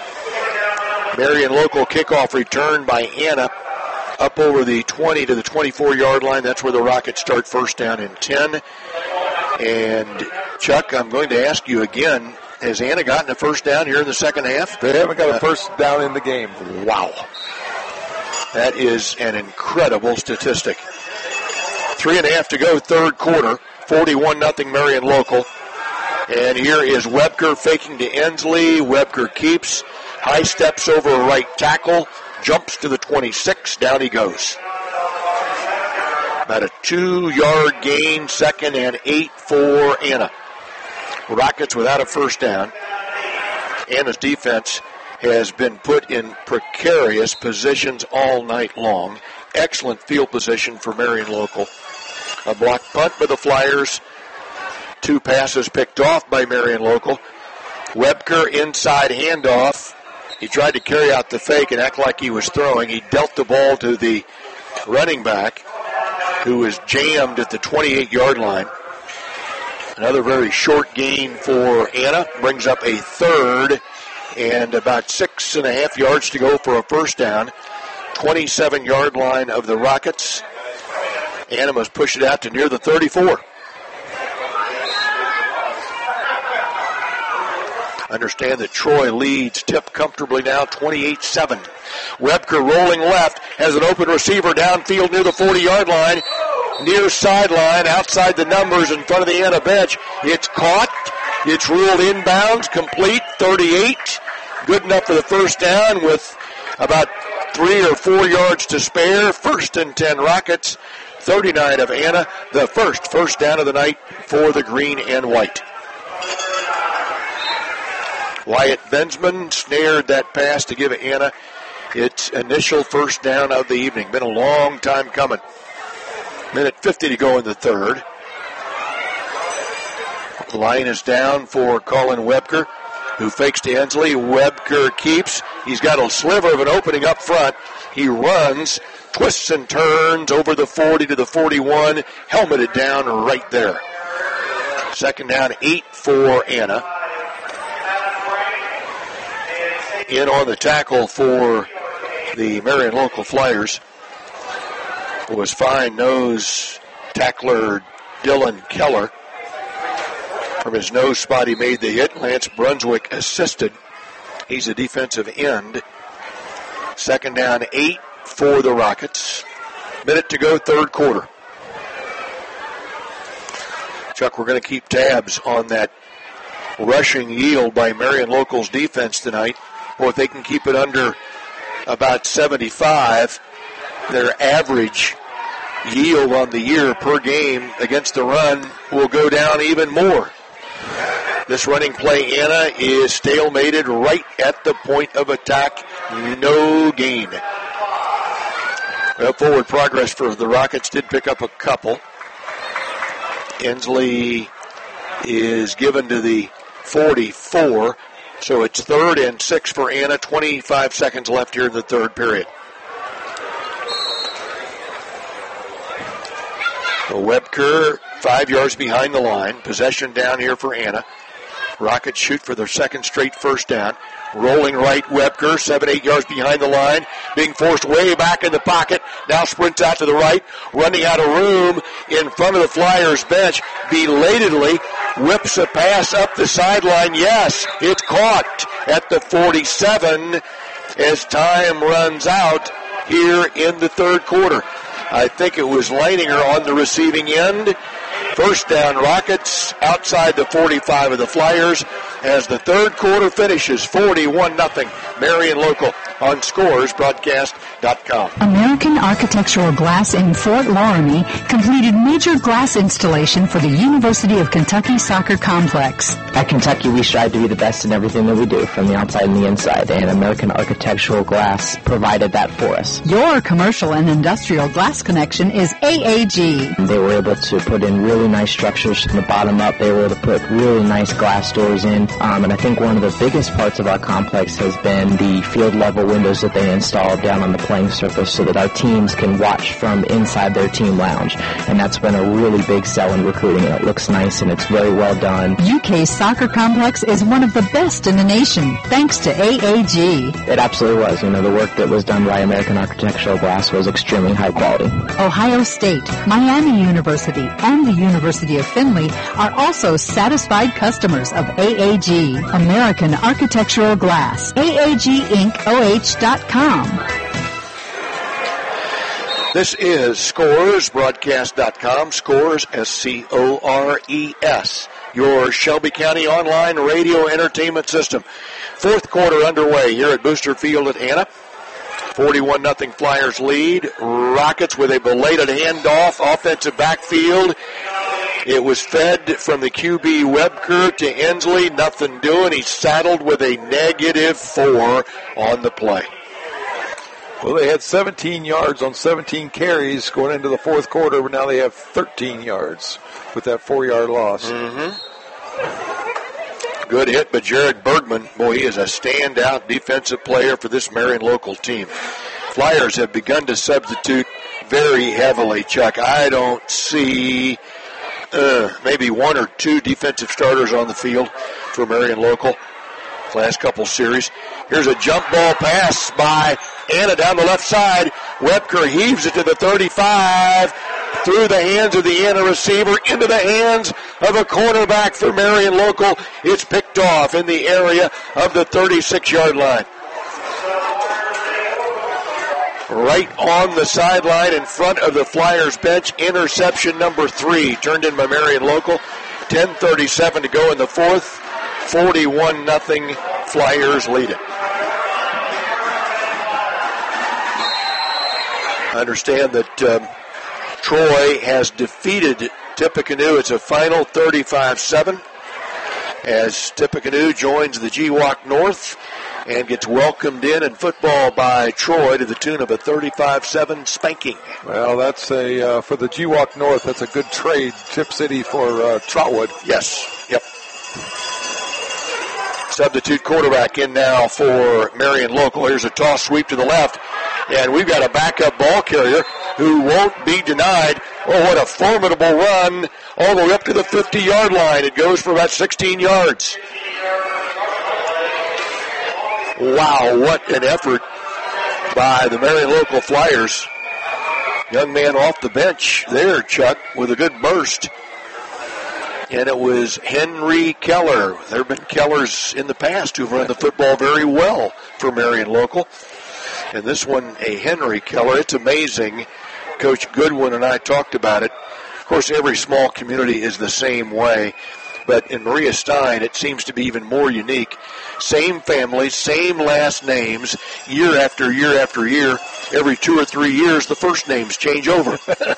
Marion Local kickoff return by Anna up over the twenty to the twenty-four yard line. That's where the Rockets start first down and ten. And, Chuck, I'm going to ask you again, has Anna gotten a first down here in the second half?
They haven't got a first down in the game.
Wow. That is an incredible statistic. Three and a half to go, third quarter. forty-one nothing Marion Local. And here is Webker faking to Ensley. Webker keeps. High steps over a right tackle. Jumps to the twenty-six. Down he goes. About a two-yard gain, second and eight for Anna. Rockets without a first down. Anna's defense has been put in precarious positions all night long. Excellent field position for Marion Local. A block punt by the Flyers. Two passes picked off by Marion Local. Webker inside handoff. He tried to carry out the fake and act like he was throwing. He dealt the ball to the running back, who was jammed at the twenty-eight yard line. Another very short gain for Anna. Brings up a third and about six and a half yards to go for a first down. twenty-seven yard line of the Rockets. Anna must push it out to near the thirty-four. Understand that Troy leads, tip comfortably now, twenty-eight seven. Webker rolling left, has an open receiver downfield near the forty yard line. near sideline, outside the numbers in front of the Anna bench. It's caught. It's ruled inbounds, complete, thirty-eight. Good enough for the first down with about three or four yards to spare. First and ten Rockets, thirty-nine of Anna. The first first down of the night for the green and white. Wyatt Bensman snared that pass to give Anna its initial first down of the evening. Been a long time coming. Minute fifty to go in the third. The line is down for Colin Webker, who fakes to Ensley. Webker keeps. He's got a sliver of an opening up front. He runs, twists and turns over the forty to the forty-one, helmeted down right there. Second down, eight for Anna. In on the tackle for the Marion Local Flyers was fine nose tackler Dylan Keller. From his nose spot, he made the hit. Lance Brunswick assisted. He's a defensive end. Second down, eight for the Rockets. Minute to go, third quarter. Chuck, we're going to keep tabs on that rushing yield by Marion Local's defense tonight. Or if they can keep it under about seventy-five, their average yield on the year per game against the run will go down even more. This running play, Anna, is stalemated right at the point of attack. No gain. Well, forward progress for the Rockets did pick up a couple. Ensley is given to the forty-four. So it's third and six for Anna. twenty-five seconds left here in the third period. So Webker, five yards behind the line. Possession down here for Anna. Rockets shoot for their second straight first down. Rolling right, Webker, seven, eight yards behind the line. Being forced way back in the pocket. Now sprints out to the right. Running out of room in front of the Flyers bench. Belatedly whips a pass up the sideline. Yes, it's caught at the forty-seven as time runs out here in the third quarter. I think it was Leininger on the receiving end. First down, Rockets outside the forty-five of the Flyers as the third quarter finishes forty-one nothing. Marion Local on scores broadcast dot com.
American Architectural Glass in Fort Loramie completed major glass installation for the University of Kentucky Soccer Complex.
At Kentucky, we strive to be the best in everything that we do, from the outside and the inside, and American Architectural Glass provided that for us.
Your commercial and industrial glass connection is A A G.
They were able to put in really nice structures from the bottom up. They were able to put really nice glass doors in, um, and I think one of the biggest parts of our complex has been the field level windows that they installed down on the playing surface so that our teams can watch from inside their team lounge, and that's been a really big sell in recruiting. It looks nice and it's very well done.
U K's soccer complex is one of the best in the nation, thanks to A A G.
It absolutely was. You know, the work that was done by American Architectural Glass was extremely high quality.
Ohio State, Miami University, and the University of Findlay are also satisfied customers of A A G, American Architectural Glass. A A G Inc O H dot com.
This is Scores, broadcast dot com. Scores, S C O R E S. Your Shelby County online radio entertainment system. Fourth quarter underway here at Booster Field at Anna. forty-one nothing Flyers lead. Rockets with a belated handoff, offensive backfield. It was fed from the Q B Webker to Ensley. Nothing doing. He's saddled with a negative four on the play.
Well, they had seventeen yards on seventeen carries going into the fourth quarter, but now they have thirteen yards with that four-yard loss.
Mm-hmm. Good hit by Jared Bergman. Boy, he is a standout defensive player for this Marion Local team. Flyers have begun to substitute very heavily, Chuck. I don't see uh, maybe one or two defensive starters on the field for Marion Local last couple series. Here's a jump ball pass by Anna down the left side. Webker heaves it to the thirty-five, through the hands of the Anna receiver, into the hands of a cornerback for Marion Local. It's picked off in the area of the thirty-six-yard line. right on the sideline in front of the Flyers bench. Interception number three, turned in by Marion Local. ten thirty-seven to go in the fourth. forty-one nothing Flyers lead it. I understand that um, Troy has defeated Tippecanoe. It's a final thirty-five seven as Tippecanoe joins the G W A C North and gets welcomed in in football by Troy to the tune of a thirty-five seven spanking.
Well, that's a uh, for the G W A C North. That's a good trade, Tip City for uh, Trotwood.
Yes. Yep. Substitute quarterback in now for Marion Local. Here's a toss sweep to the left, and we've got a backup ball carrier who won't be denied. Oh, what a formidable run all the way up to the fifty-yard line. It goes for about sixteen yards. Wow, what an effort by the Marion Local Flyers. Young man off the bench there, Chuck, with a good burst. And it was Henry Keller. There have been Kellers in the past who've run the football very well for Marion Local. And this one, a Henry Keller. It's amazing. Coach Goodwin and I talked about it. Of course, every small community is the same way. But in Maria Stein, it seems to be even more unique. Same family, same last names, year after year after year. Every two or three years, the first names change over.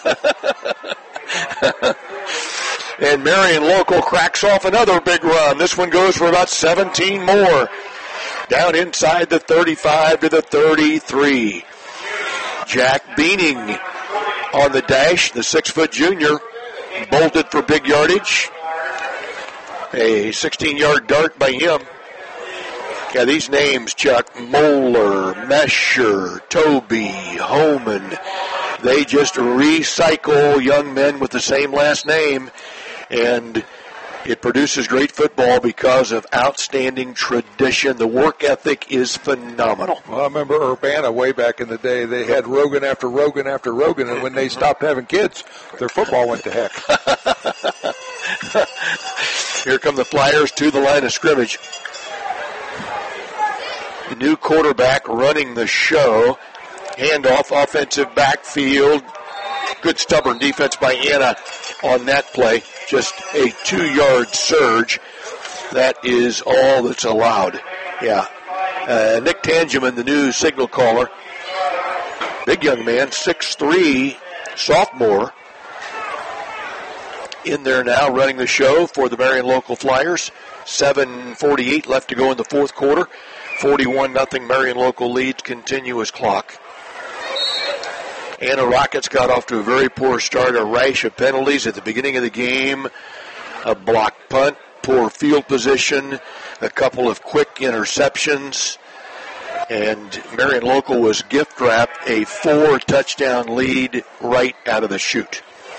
And Marion Local cracks off another big run. This one goes for about seventeen more. Down inside the thirty-five to the thirty-three. Jack Beaning on the dash, the six-foot junior, bolted for big yardage. A sixteen-yard dart by him. Yeah, these names, Chuck, Moeller, Mesher, Toby, Homan, they just recycle young men with the same last name, and it produces great football because of outstanding tradition. The work ethic is phenomenal.
Well, I remember Urbana way back in the day. They had Rogan after Rogan after Rogan, and when they stopped having kids, their football went to heck.
Here come the Flyers to the line of scrimmage. The new quarterback running the show. Handoff, offensive backfield. Good stubborn defense by Anna on that play. Just a two-yard surge. That is all that's allowed. Yeah. Uh, Nick Tangeman, the new signal caller. Big young man, six three, sophomore. In there now running the show for the Marion Local Flyers. seven forty-eight left to go in the fourth quarter. forty-one nothing Marion Local leads, continuous clock. Anna Rockets got off to a very poor start, a rash of penalties at the beginning of the game, a block punt, poor field position, a couple of quick interceptions, and Marion Local was gift-wrapped a four-touchdown lead right out of the chute.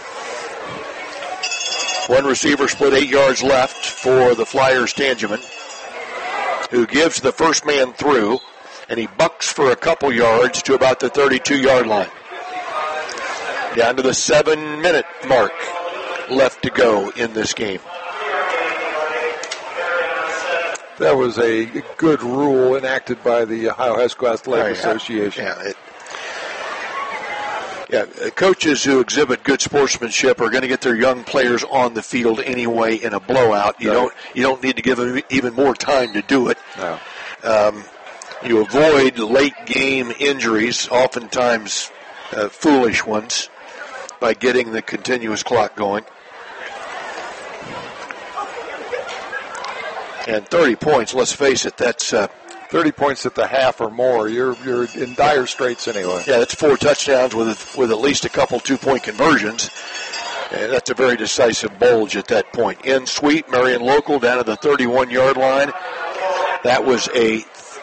One receiver split eight yards left for the Flyers' Tangeman, who gives the first man through, and he bucks for a couple yards to about the thirty-two-yard line. Down to the seven-minute mark left to go in this game.
That was a good rule enacted by the Ohio High School Athletic
Oh, yeah.
Association.
Yeah, it, yeah, coaches who exhibit good sportsmanship are going to get their young players on the field anyway in a blowout. You
Right.
don't you don't need to give them even more time to do it.
No.
Um, you avoid late game injuries, oftentimes uh, foolish ones, by getting the continuous clock going. And thirty points, let's face it, that's uh,
thirty points at the half or more. You're you're in dire straits anyway.
yeah, that's four touchdowns with with at least a couple two-point conversions. And that's a very decisive bulge at that point. In sweep, Marion Local down to the thirty-one-yard line. That was a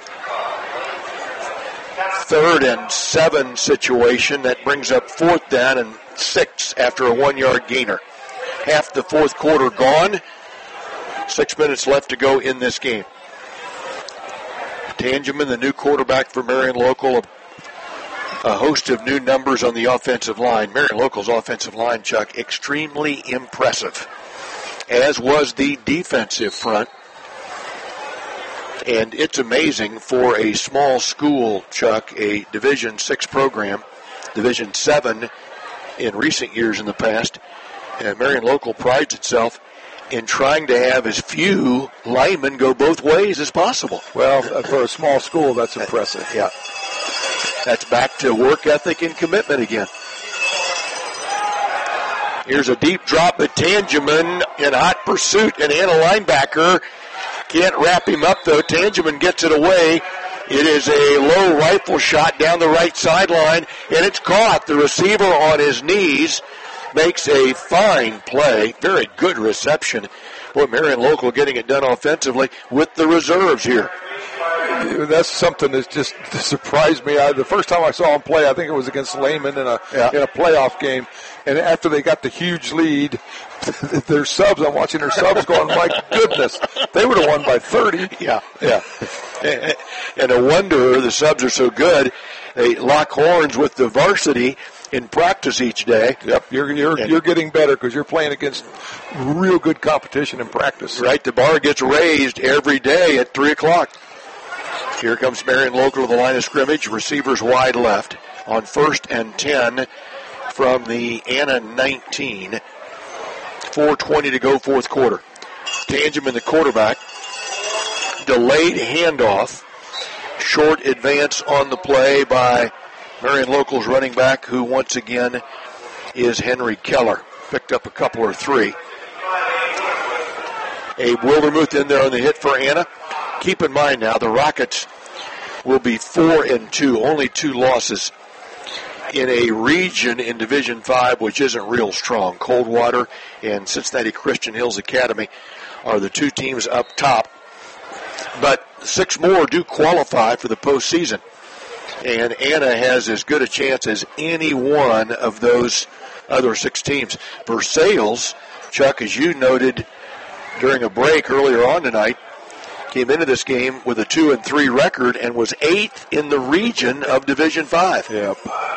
third and seven situation. That brings up fourth down and six after a one-yard gainer. Half the fourth quarter gone. Six minutes left to go in this game. Tangeman, the new quarterback for Marion Local, a, a host of new numbers on the offensive line. Marion Local's offensive line, Chuck, extremely impressive, as was the defensive front. And it's amazing for a small school, Chuck, a Division six program, Division seven in recent years in the past. Uh, Marion Local prides itself in trying to have as few linemen go both ways as possible.
Well, for a small school, that's impressive.
Yeah. That's back to work ethic and commitment again. Here's a deep drop at Tangeman in hot pursuit, and Anna linebacker can't wrap him up, though. Tangeman gets it away. It is a low rifle shot down the right sideline, and it's caught. The receiver on his knees makes a fine play. Very good reception. Boy, Marion Local getting it done offensively with the reserves here.
That's something that just surprised me. I, the first time I saw him play, I think it was against Lehman in a yeah. in a playoff game. And after they got the huge lead, their subs, I'm watching their subs going, my goodness, they would have won by thirty.
Yeah, yeah. And a wonder the subs are so good. They lock horns with the varsity in practice each day.
Yep, you're you're
and,
you're getting better because you're playing against real good competition in practice.
Right, the bar gets raised every day at three o'clock. Here comes Marion Local to the line of scrimmage. Receivers wide left on first and ten from the Anna nineteen. four twenty to go, fourth quarter. Tangeman, the quarterback. Delayed handoff. Short advance on the play by Marion Local's running back, who once again is Henry Keller. Picked up a couple or three. Abe Wildermuth in there on the hit for Anna. Keep in mind now, the Rockets will be four and two, only two losses in a region in Division five which isn't real strong. Coldwater and Cincinnati Christian Hills Academy are the two teams up top. But six more do qualify for the postseason. And Anna has as good a chance as any one of those other six teams. Versailles, Chuck, as you noted during a break earlier on tonight, came into this game with a two and three record and was eighth in the region of Division five.
Yep.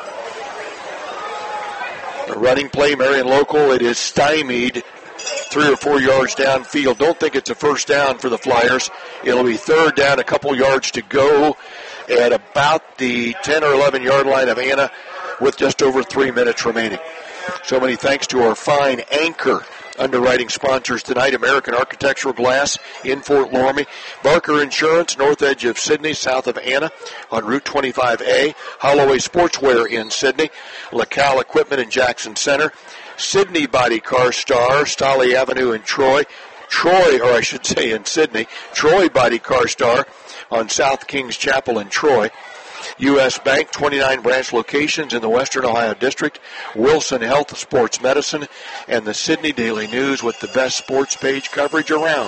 A running play, Marion Local, it is stymied three or four yards downfield. Don't think it's a first down for the Flyers. It'll be third down, a couple yards to go at about the ten or eleven yard line of Anna with just over three minutes remaining. So many thanks to our fine Anchor underwriting sponsors tonight: American Architectural Glass in Fort Loramie, Barker Insurance, north edge of Sydney, south of Anna on Route twenty-five A, Holloway Sportswear in Sydney, LaCal Equipment in Jackson Center, Sydney Body Car Star, Stolly Avenue in Troy, Troy, or I should say in Sydney, Troy Body Car Star on South Kings Chapel in Troy, U S Bank, twenty-nine branch locations in the Western Ohio District, Wilson Health Sports Medicine, and the Sydney Daily News with the best sports page coverage around.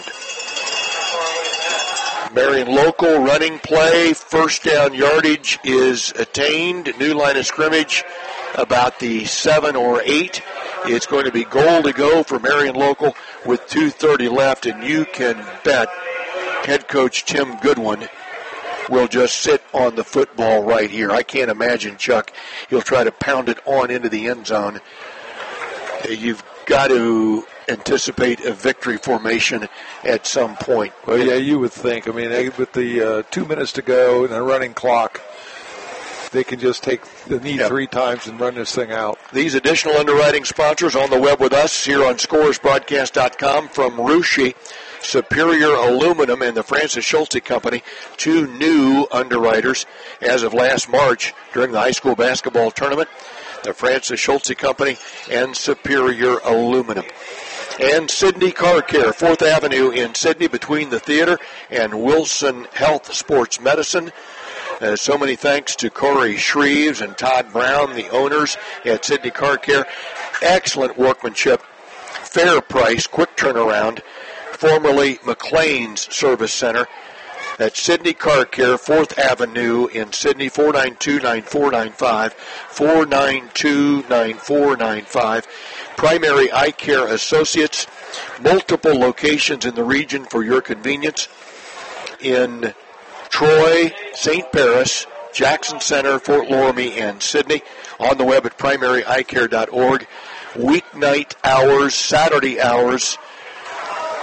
Marion Local running play, first down yardage is attained. New line of scrimmage about the seven or eight. It's going to be goal to go for Marion Local with two thirty left, and you can bet head coach Tim Goodwin will just sit on the football right here. I can't imagine, Chuck, he'll try to pound it on into the end zone. You've got to anticipate a victory formation at some point.
Well, yeah, you would think. I mean, with the uh, two minutes to go and a running clock, they can just take the knee yep. three times and run this thing out.
These additional underwriting sponsors on the web with us here on Scores Broadcast dot com from Russia, Superior Aluminum, and the Francis Schulte Company, two new underwriters as of last March during the high school basketball tournament. The Francis Schulte Company and Superior Aluminum. And Sydney Car Care, fourth Avenue in Sydney between the theater and Wilson Health Sports Medicine. Uh, so many thanks to Corey Shreves and Todd Brown, the owners at Sydney Car Care. Excellent workmanship, fair price, quick turnaround. Formerly McLean's Service Center at Sydney Car Care, fourth Avenue in Sydney, four nine two, nine four nine five, four nine two, nine four nine five. Primary Eye Care Associates, multiple locations in the region for your convenience in Troy, Saint Paris, Jackson Center, Fort Loramie, and Sydney. On the web at primary eye care dot org. Weeknight hours, Saturday hours,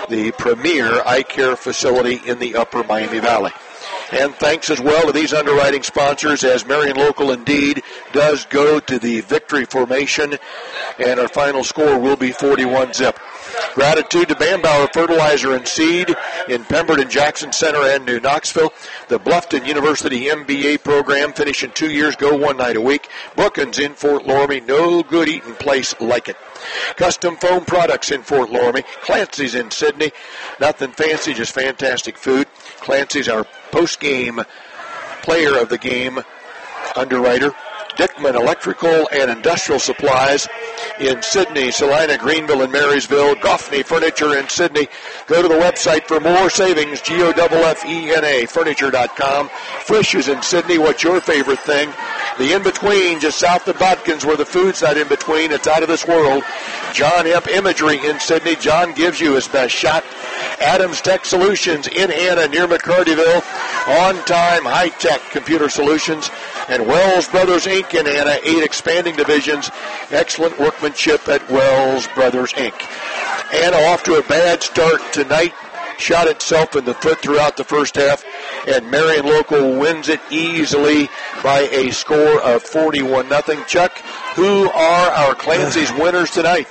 the premier eye care facility in the Upper Miami Valley. And thanks as well to these underwriting sponsors, as Marion Local indeed does go to the victory formation, and our final score will be forty-one zip. Gratitude to Bambauer Fertilizer and Seed in Pemberton, Jackson Center, and New Knoxville. The Bluffton University M B A program, finishing two years, go one night a week. Brookins in Fort Loramie, no good eating place like it. Custom Foam Products in Fort Loramie. Clancy's in Sydney. Nothing fancy, just fantastic food. Clancy's our post-game player of the game underwriter. Dickman Electrical and Industrial Supplies in Sydney, Salina, Greenville, and Marysville. Goffney Furniture in Sydney. Go to the website for more savings, G O F F E N A, furniture dot com. Frisch is in Sydney. What's your favorite thing? The in-between, just south of Bodkins, where the food's not in between. It's out of this world. John Hemp Imagery in Sydney. John gives you his best shot. Adams Tech Solutions in Anna, near McCartyville. On-time, high-tech computer solutions. And Wells Brothers, Incorporated in Anna, eight expanding divisions. Excellent workmanship at Wells Brothers, Incorporated. Anna off to a bad start tonight. Shot itself in the foot throughout the first half, and Marion Local wins it easily by a score of forty-one nothing. Chuck, who are our Clancy's winners tonight?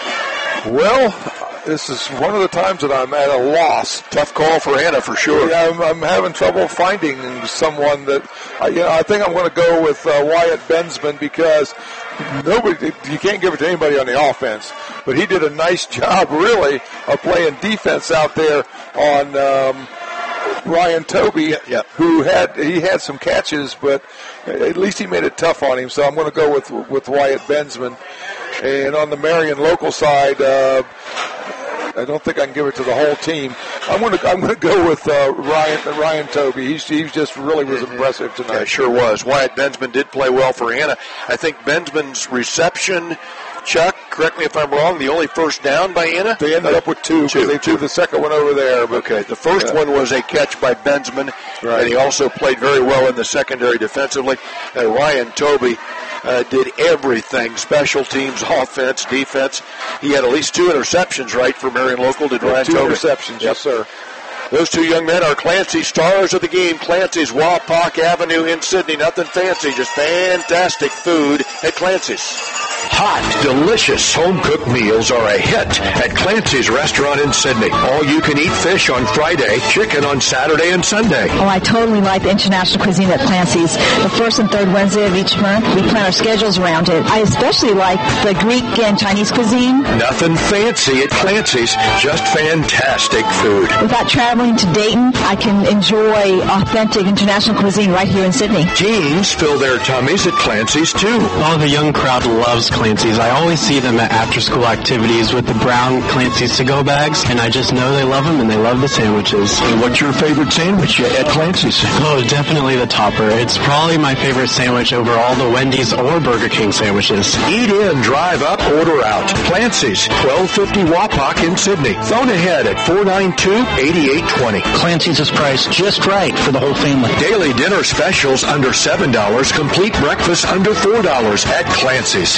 Well, this is one of the times that I'm at a loss.
Tough call for Anna, for sure.
Yeah, I'm, I'm having trouble finding someone that, I, you know, I think I'm going to go with uh, Wyatt Bensman, because nobody, you can't give it to anybody on the offense, but he did a nice job, really, of playing defense out there on um, Ryan Toby,
yeah.
who had he had some catches, but at least he made it tough on him. So I'm going to go with with Wyatt Bensman. And on the Marion Local side, uh, I don't think I can give it to the whole team. I'm going to I'm going to go with uh, Ryan Ryan Toby. He's he just really was impressive tonight.
Yeah, sure was. Wyatt Bensman did play well for Anna. I think Bensman's reception, Chuck, correct me if I'm wrong, the only first down by Anna?
They ended up with two because they threw the second one over there. But,
okay, the first
yeah.
one was a catch by Bensman,
right.
and he also played very well in the secondary defensively. And Ryan Toby uh, did everything, special teams, offense, defense. He had at least two interceptions, right, for Marion Local, did Ryan
two
Toby?
Two interceptions, yep. Yes, sir.
Those two young men are Clancy stars of the game. Clancy's Wapak Avenue in Sydney. Nothing fancy, just fantastic food at Clancy's.
Hot, delicious home-cooked meals are a hit at Clancy's Restaurant in Sydney. All-you-can-eat fish on Friday, chicken on Saturday and Sunday.
Oh, I totally like the international cuisine at Clancy's. The first and third Wednesday of each month, we plan our schedules around it. I especially like the Greek and Chinese cuisine.
Nothing fancy at Clancy's, just fantastic food.
Without traveling to Dayton, I can enjoy authentic international cuisine right here in Sydney.
Teens fill their tummies at Clancy's, too.
Oh, the young crowd loves Clancy's. I always see them at after-school activities with the brown Clancy's to-go bags, and I just know they love them, and they love the sandwiches.
And what's your favorite sandwich at Clancy's?
Oh, definitely the topper. It's probably my favorite sandwich over all the Wendy's or Burger King sandwiches.
Eat in, drive up, order out. Clancy's, twelve fifty Wapak in Sydney. Phone ahead at four nine two, eight eight two zero.
Clancy's is priced just right for the whole family.
Daily dinner specials under seven dollars. Complete breakfast under four dollars at Clancy's.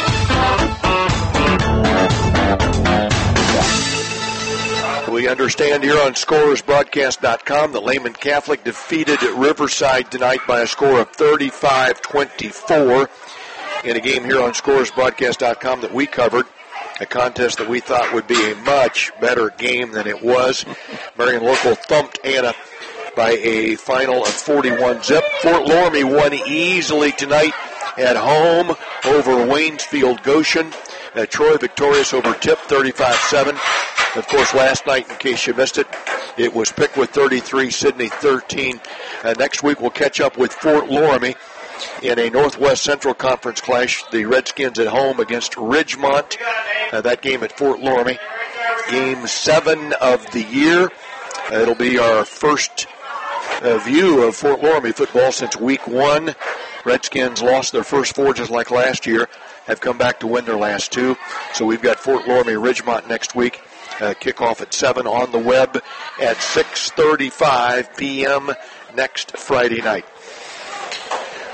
We understand here on Scorers Broadcast dot com that Lehman Catholic defeated Riverside tonight by a score of thirty-five twenty-four in a game here on Scorers Broadcast dot com that we covered. A contest that we thought would be a much better game than it was. Marion Local thumped Anna by a final of forty-one zip. Fort Loramie won easily tonight at home over Waynesfield Goshen. Uh, Troy victorious over Tip thirty-five seven. Of course, last night, in case you missed it, it was Pickwood thirty-three, Sydney thirteen. Uh, next week we'll catch up with Fort Loramie in a Northwest Central Conference clash. The Redskins at home against Ridgemont. Uh, that game at Fort Loramie. Game seven of the year. Uh, it'll be our first uh, view of Fort Loramie football since week one. Redskins lost their first four just like last year. Have come back to win their last two. So we've got Fort Loramie Ridgemont next week. Uh, kickoff at seven on the web at six thirty-five p.m. next Friday night.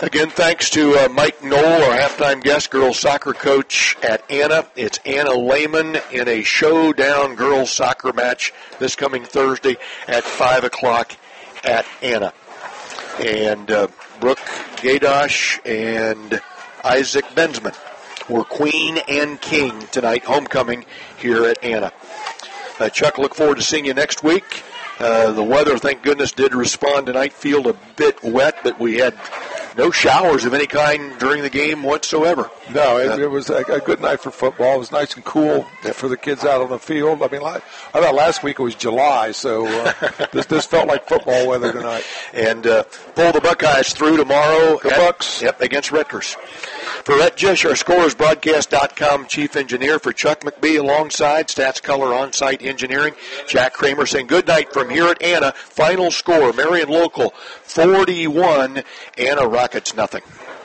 Again, thanks to uh, Mike Knoll, our halftime guest, girls soccer coach at Anna. It's Anna Lehman in a showdown girls soccer match this coming Thursday at five o'clock at Anna. And uh, Brooke Gaydosh and Isaac Bensman were queen and king tonight, homecoming here at Anna. Uh, Chuck, look forward to seeing you next week. Uh, the weather, thank goodness, did respond tonight. Field a bit wet, but we had no showers of any kind during the game whatsoever.
No, it, it was a, a good night for football. It was nice and cool for the kids out on the field. I mean, I thought last week it was July, so uh, this this felt like football weather tonight.
And uh, pull the Buckeyes through tomorrow.
The
at,
Bucks.
Yep, against Rutgers. For Rhett Jish, our Scorers Broadcast dot com chief engineer, for Chuck McBee alongside Stats Color On-Site Engineering, Jack Kramer saying good night from here at Anna. Final score, Marion Local forty-one, Anna Rockets nothing.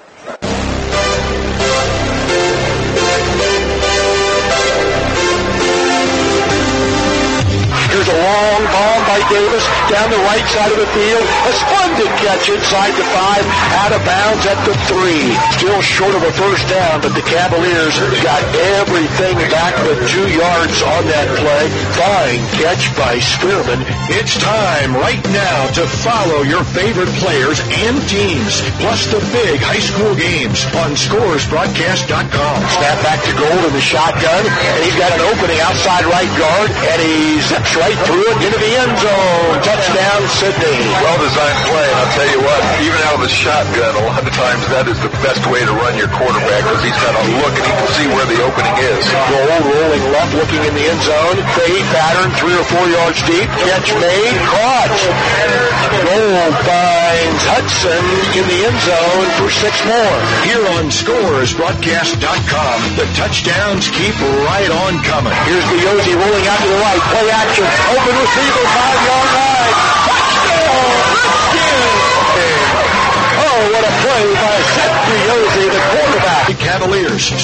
Here's a long ball by Davis down the right side of the field. A splendid catch inside the five, out of bounds at the three. Still short of a first down, but the Cavaliers got everything back but two yards on that play. Fine catch by Spearman.
It's time right now to follow your favorite players and teams, plus the big high school games on Scores Broadcast dot com.
Snap back to Gold in the shotgun, and he's got an opening outside right guard, and he zips right through it into the end zone. Touchdown, Sydney.
Well-designed play, and I'll tell you what, even out of the shotgun, a lot of times that is the best way to run your quarterback because he's got a look and he can see where the opening is.
Gold rolling left, looking in the end zone. Fade pattern, three or four yards deep. Catch made, caught. Gold finds Hudson in the end zone for six more.
Here on Scores Broadcast dot com, the touchdowns keep right on coming.
Here's Biozzi rolling out to the right. Play action. Open receiver, five-yard line. Touchdown! Redskins! Oh, what a play by Seth Biozzi, the quarterback.
The Cavaliers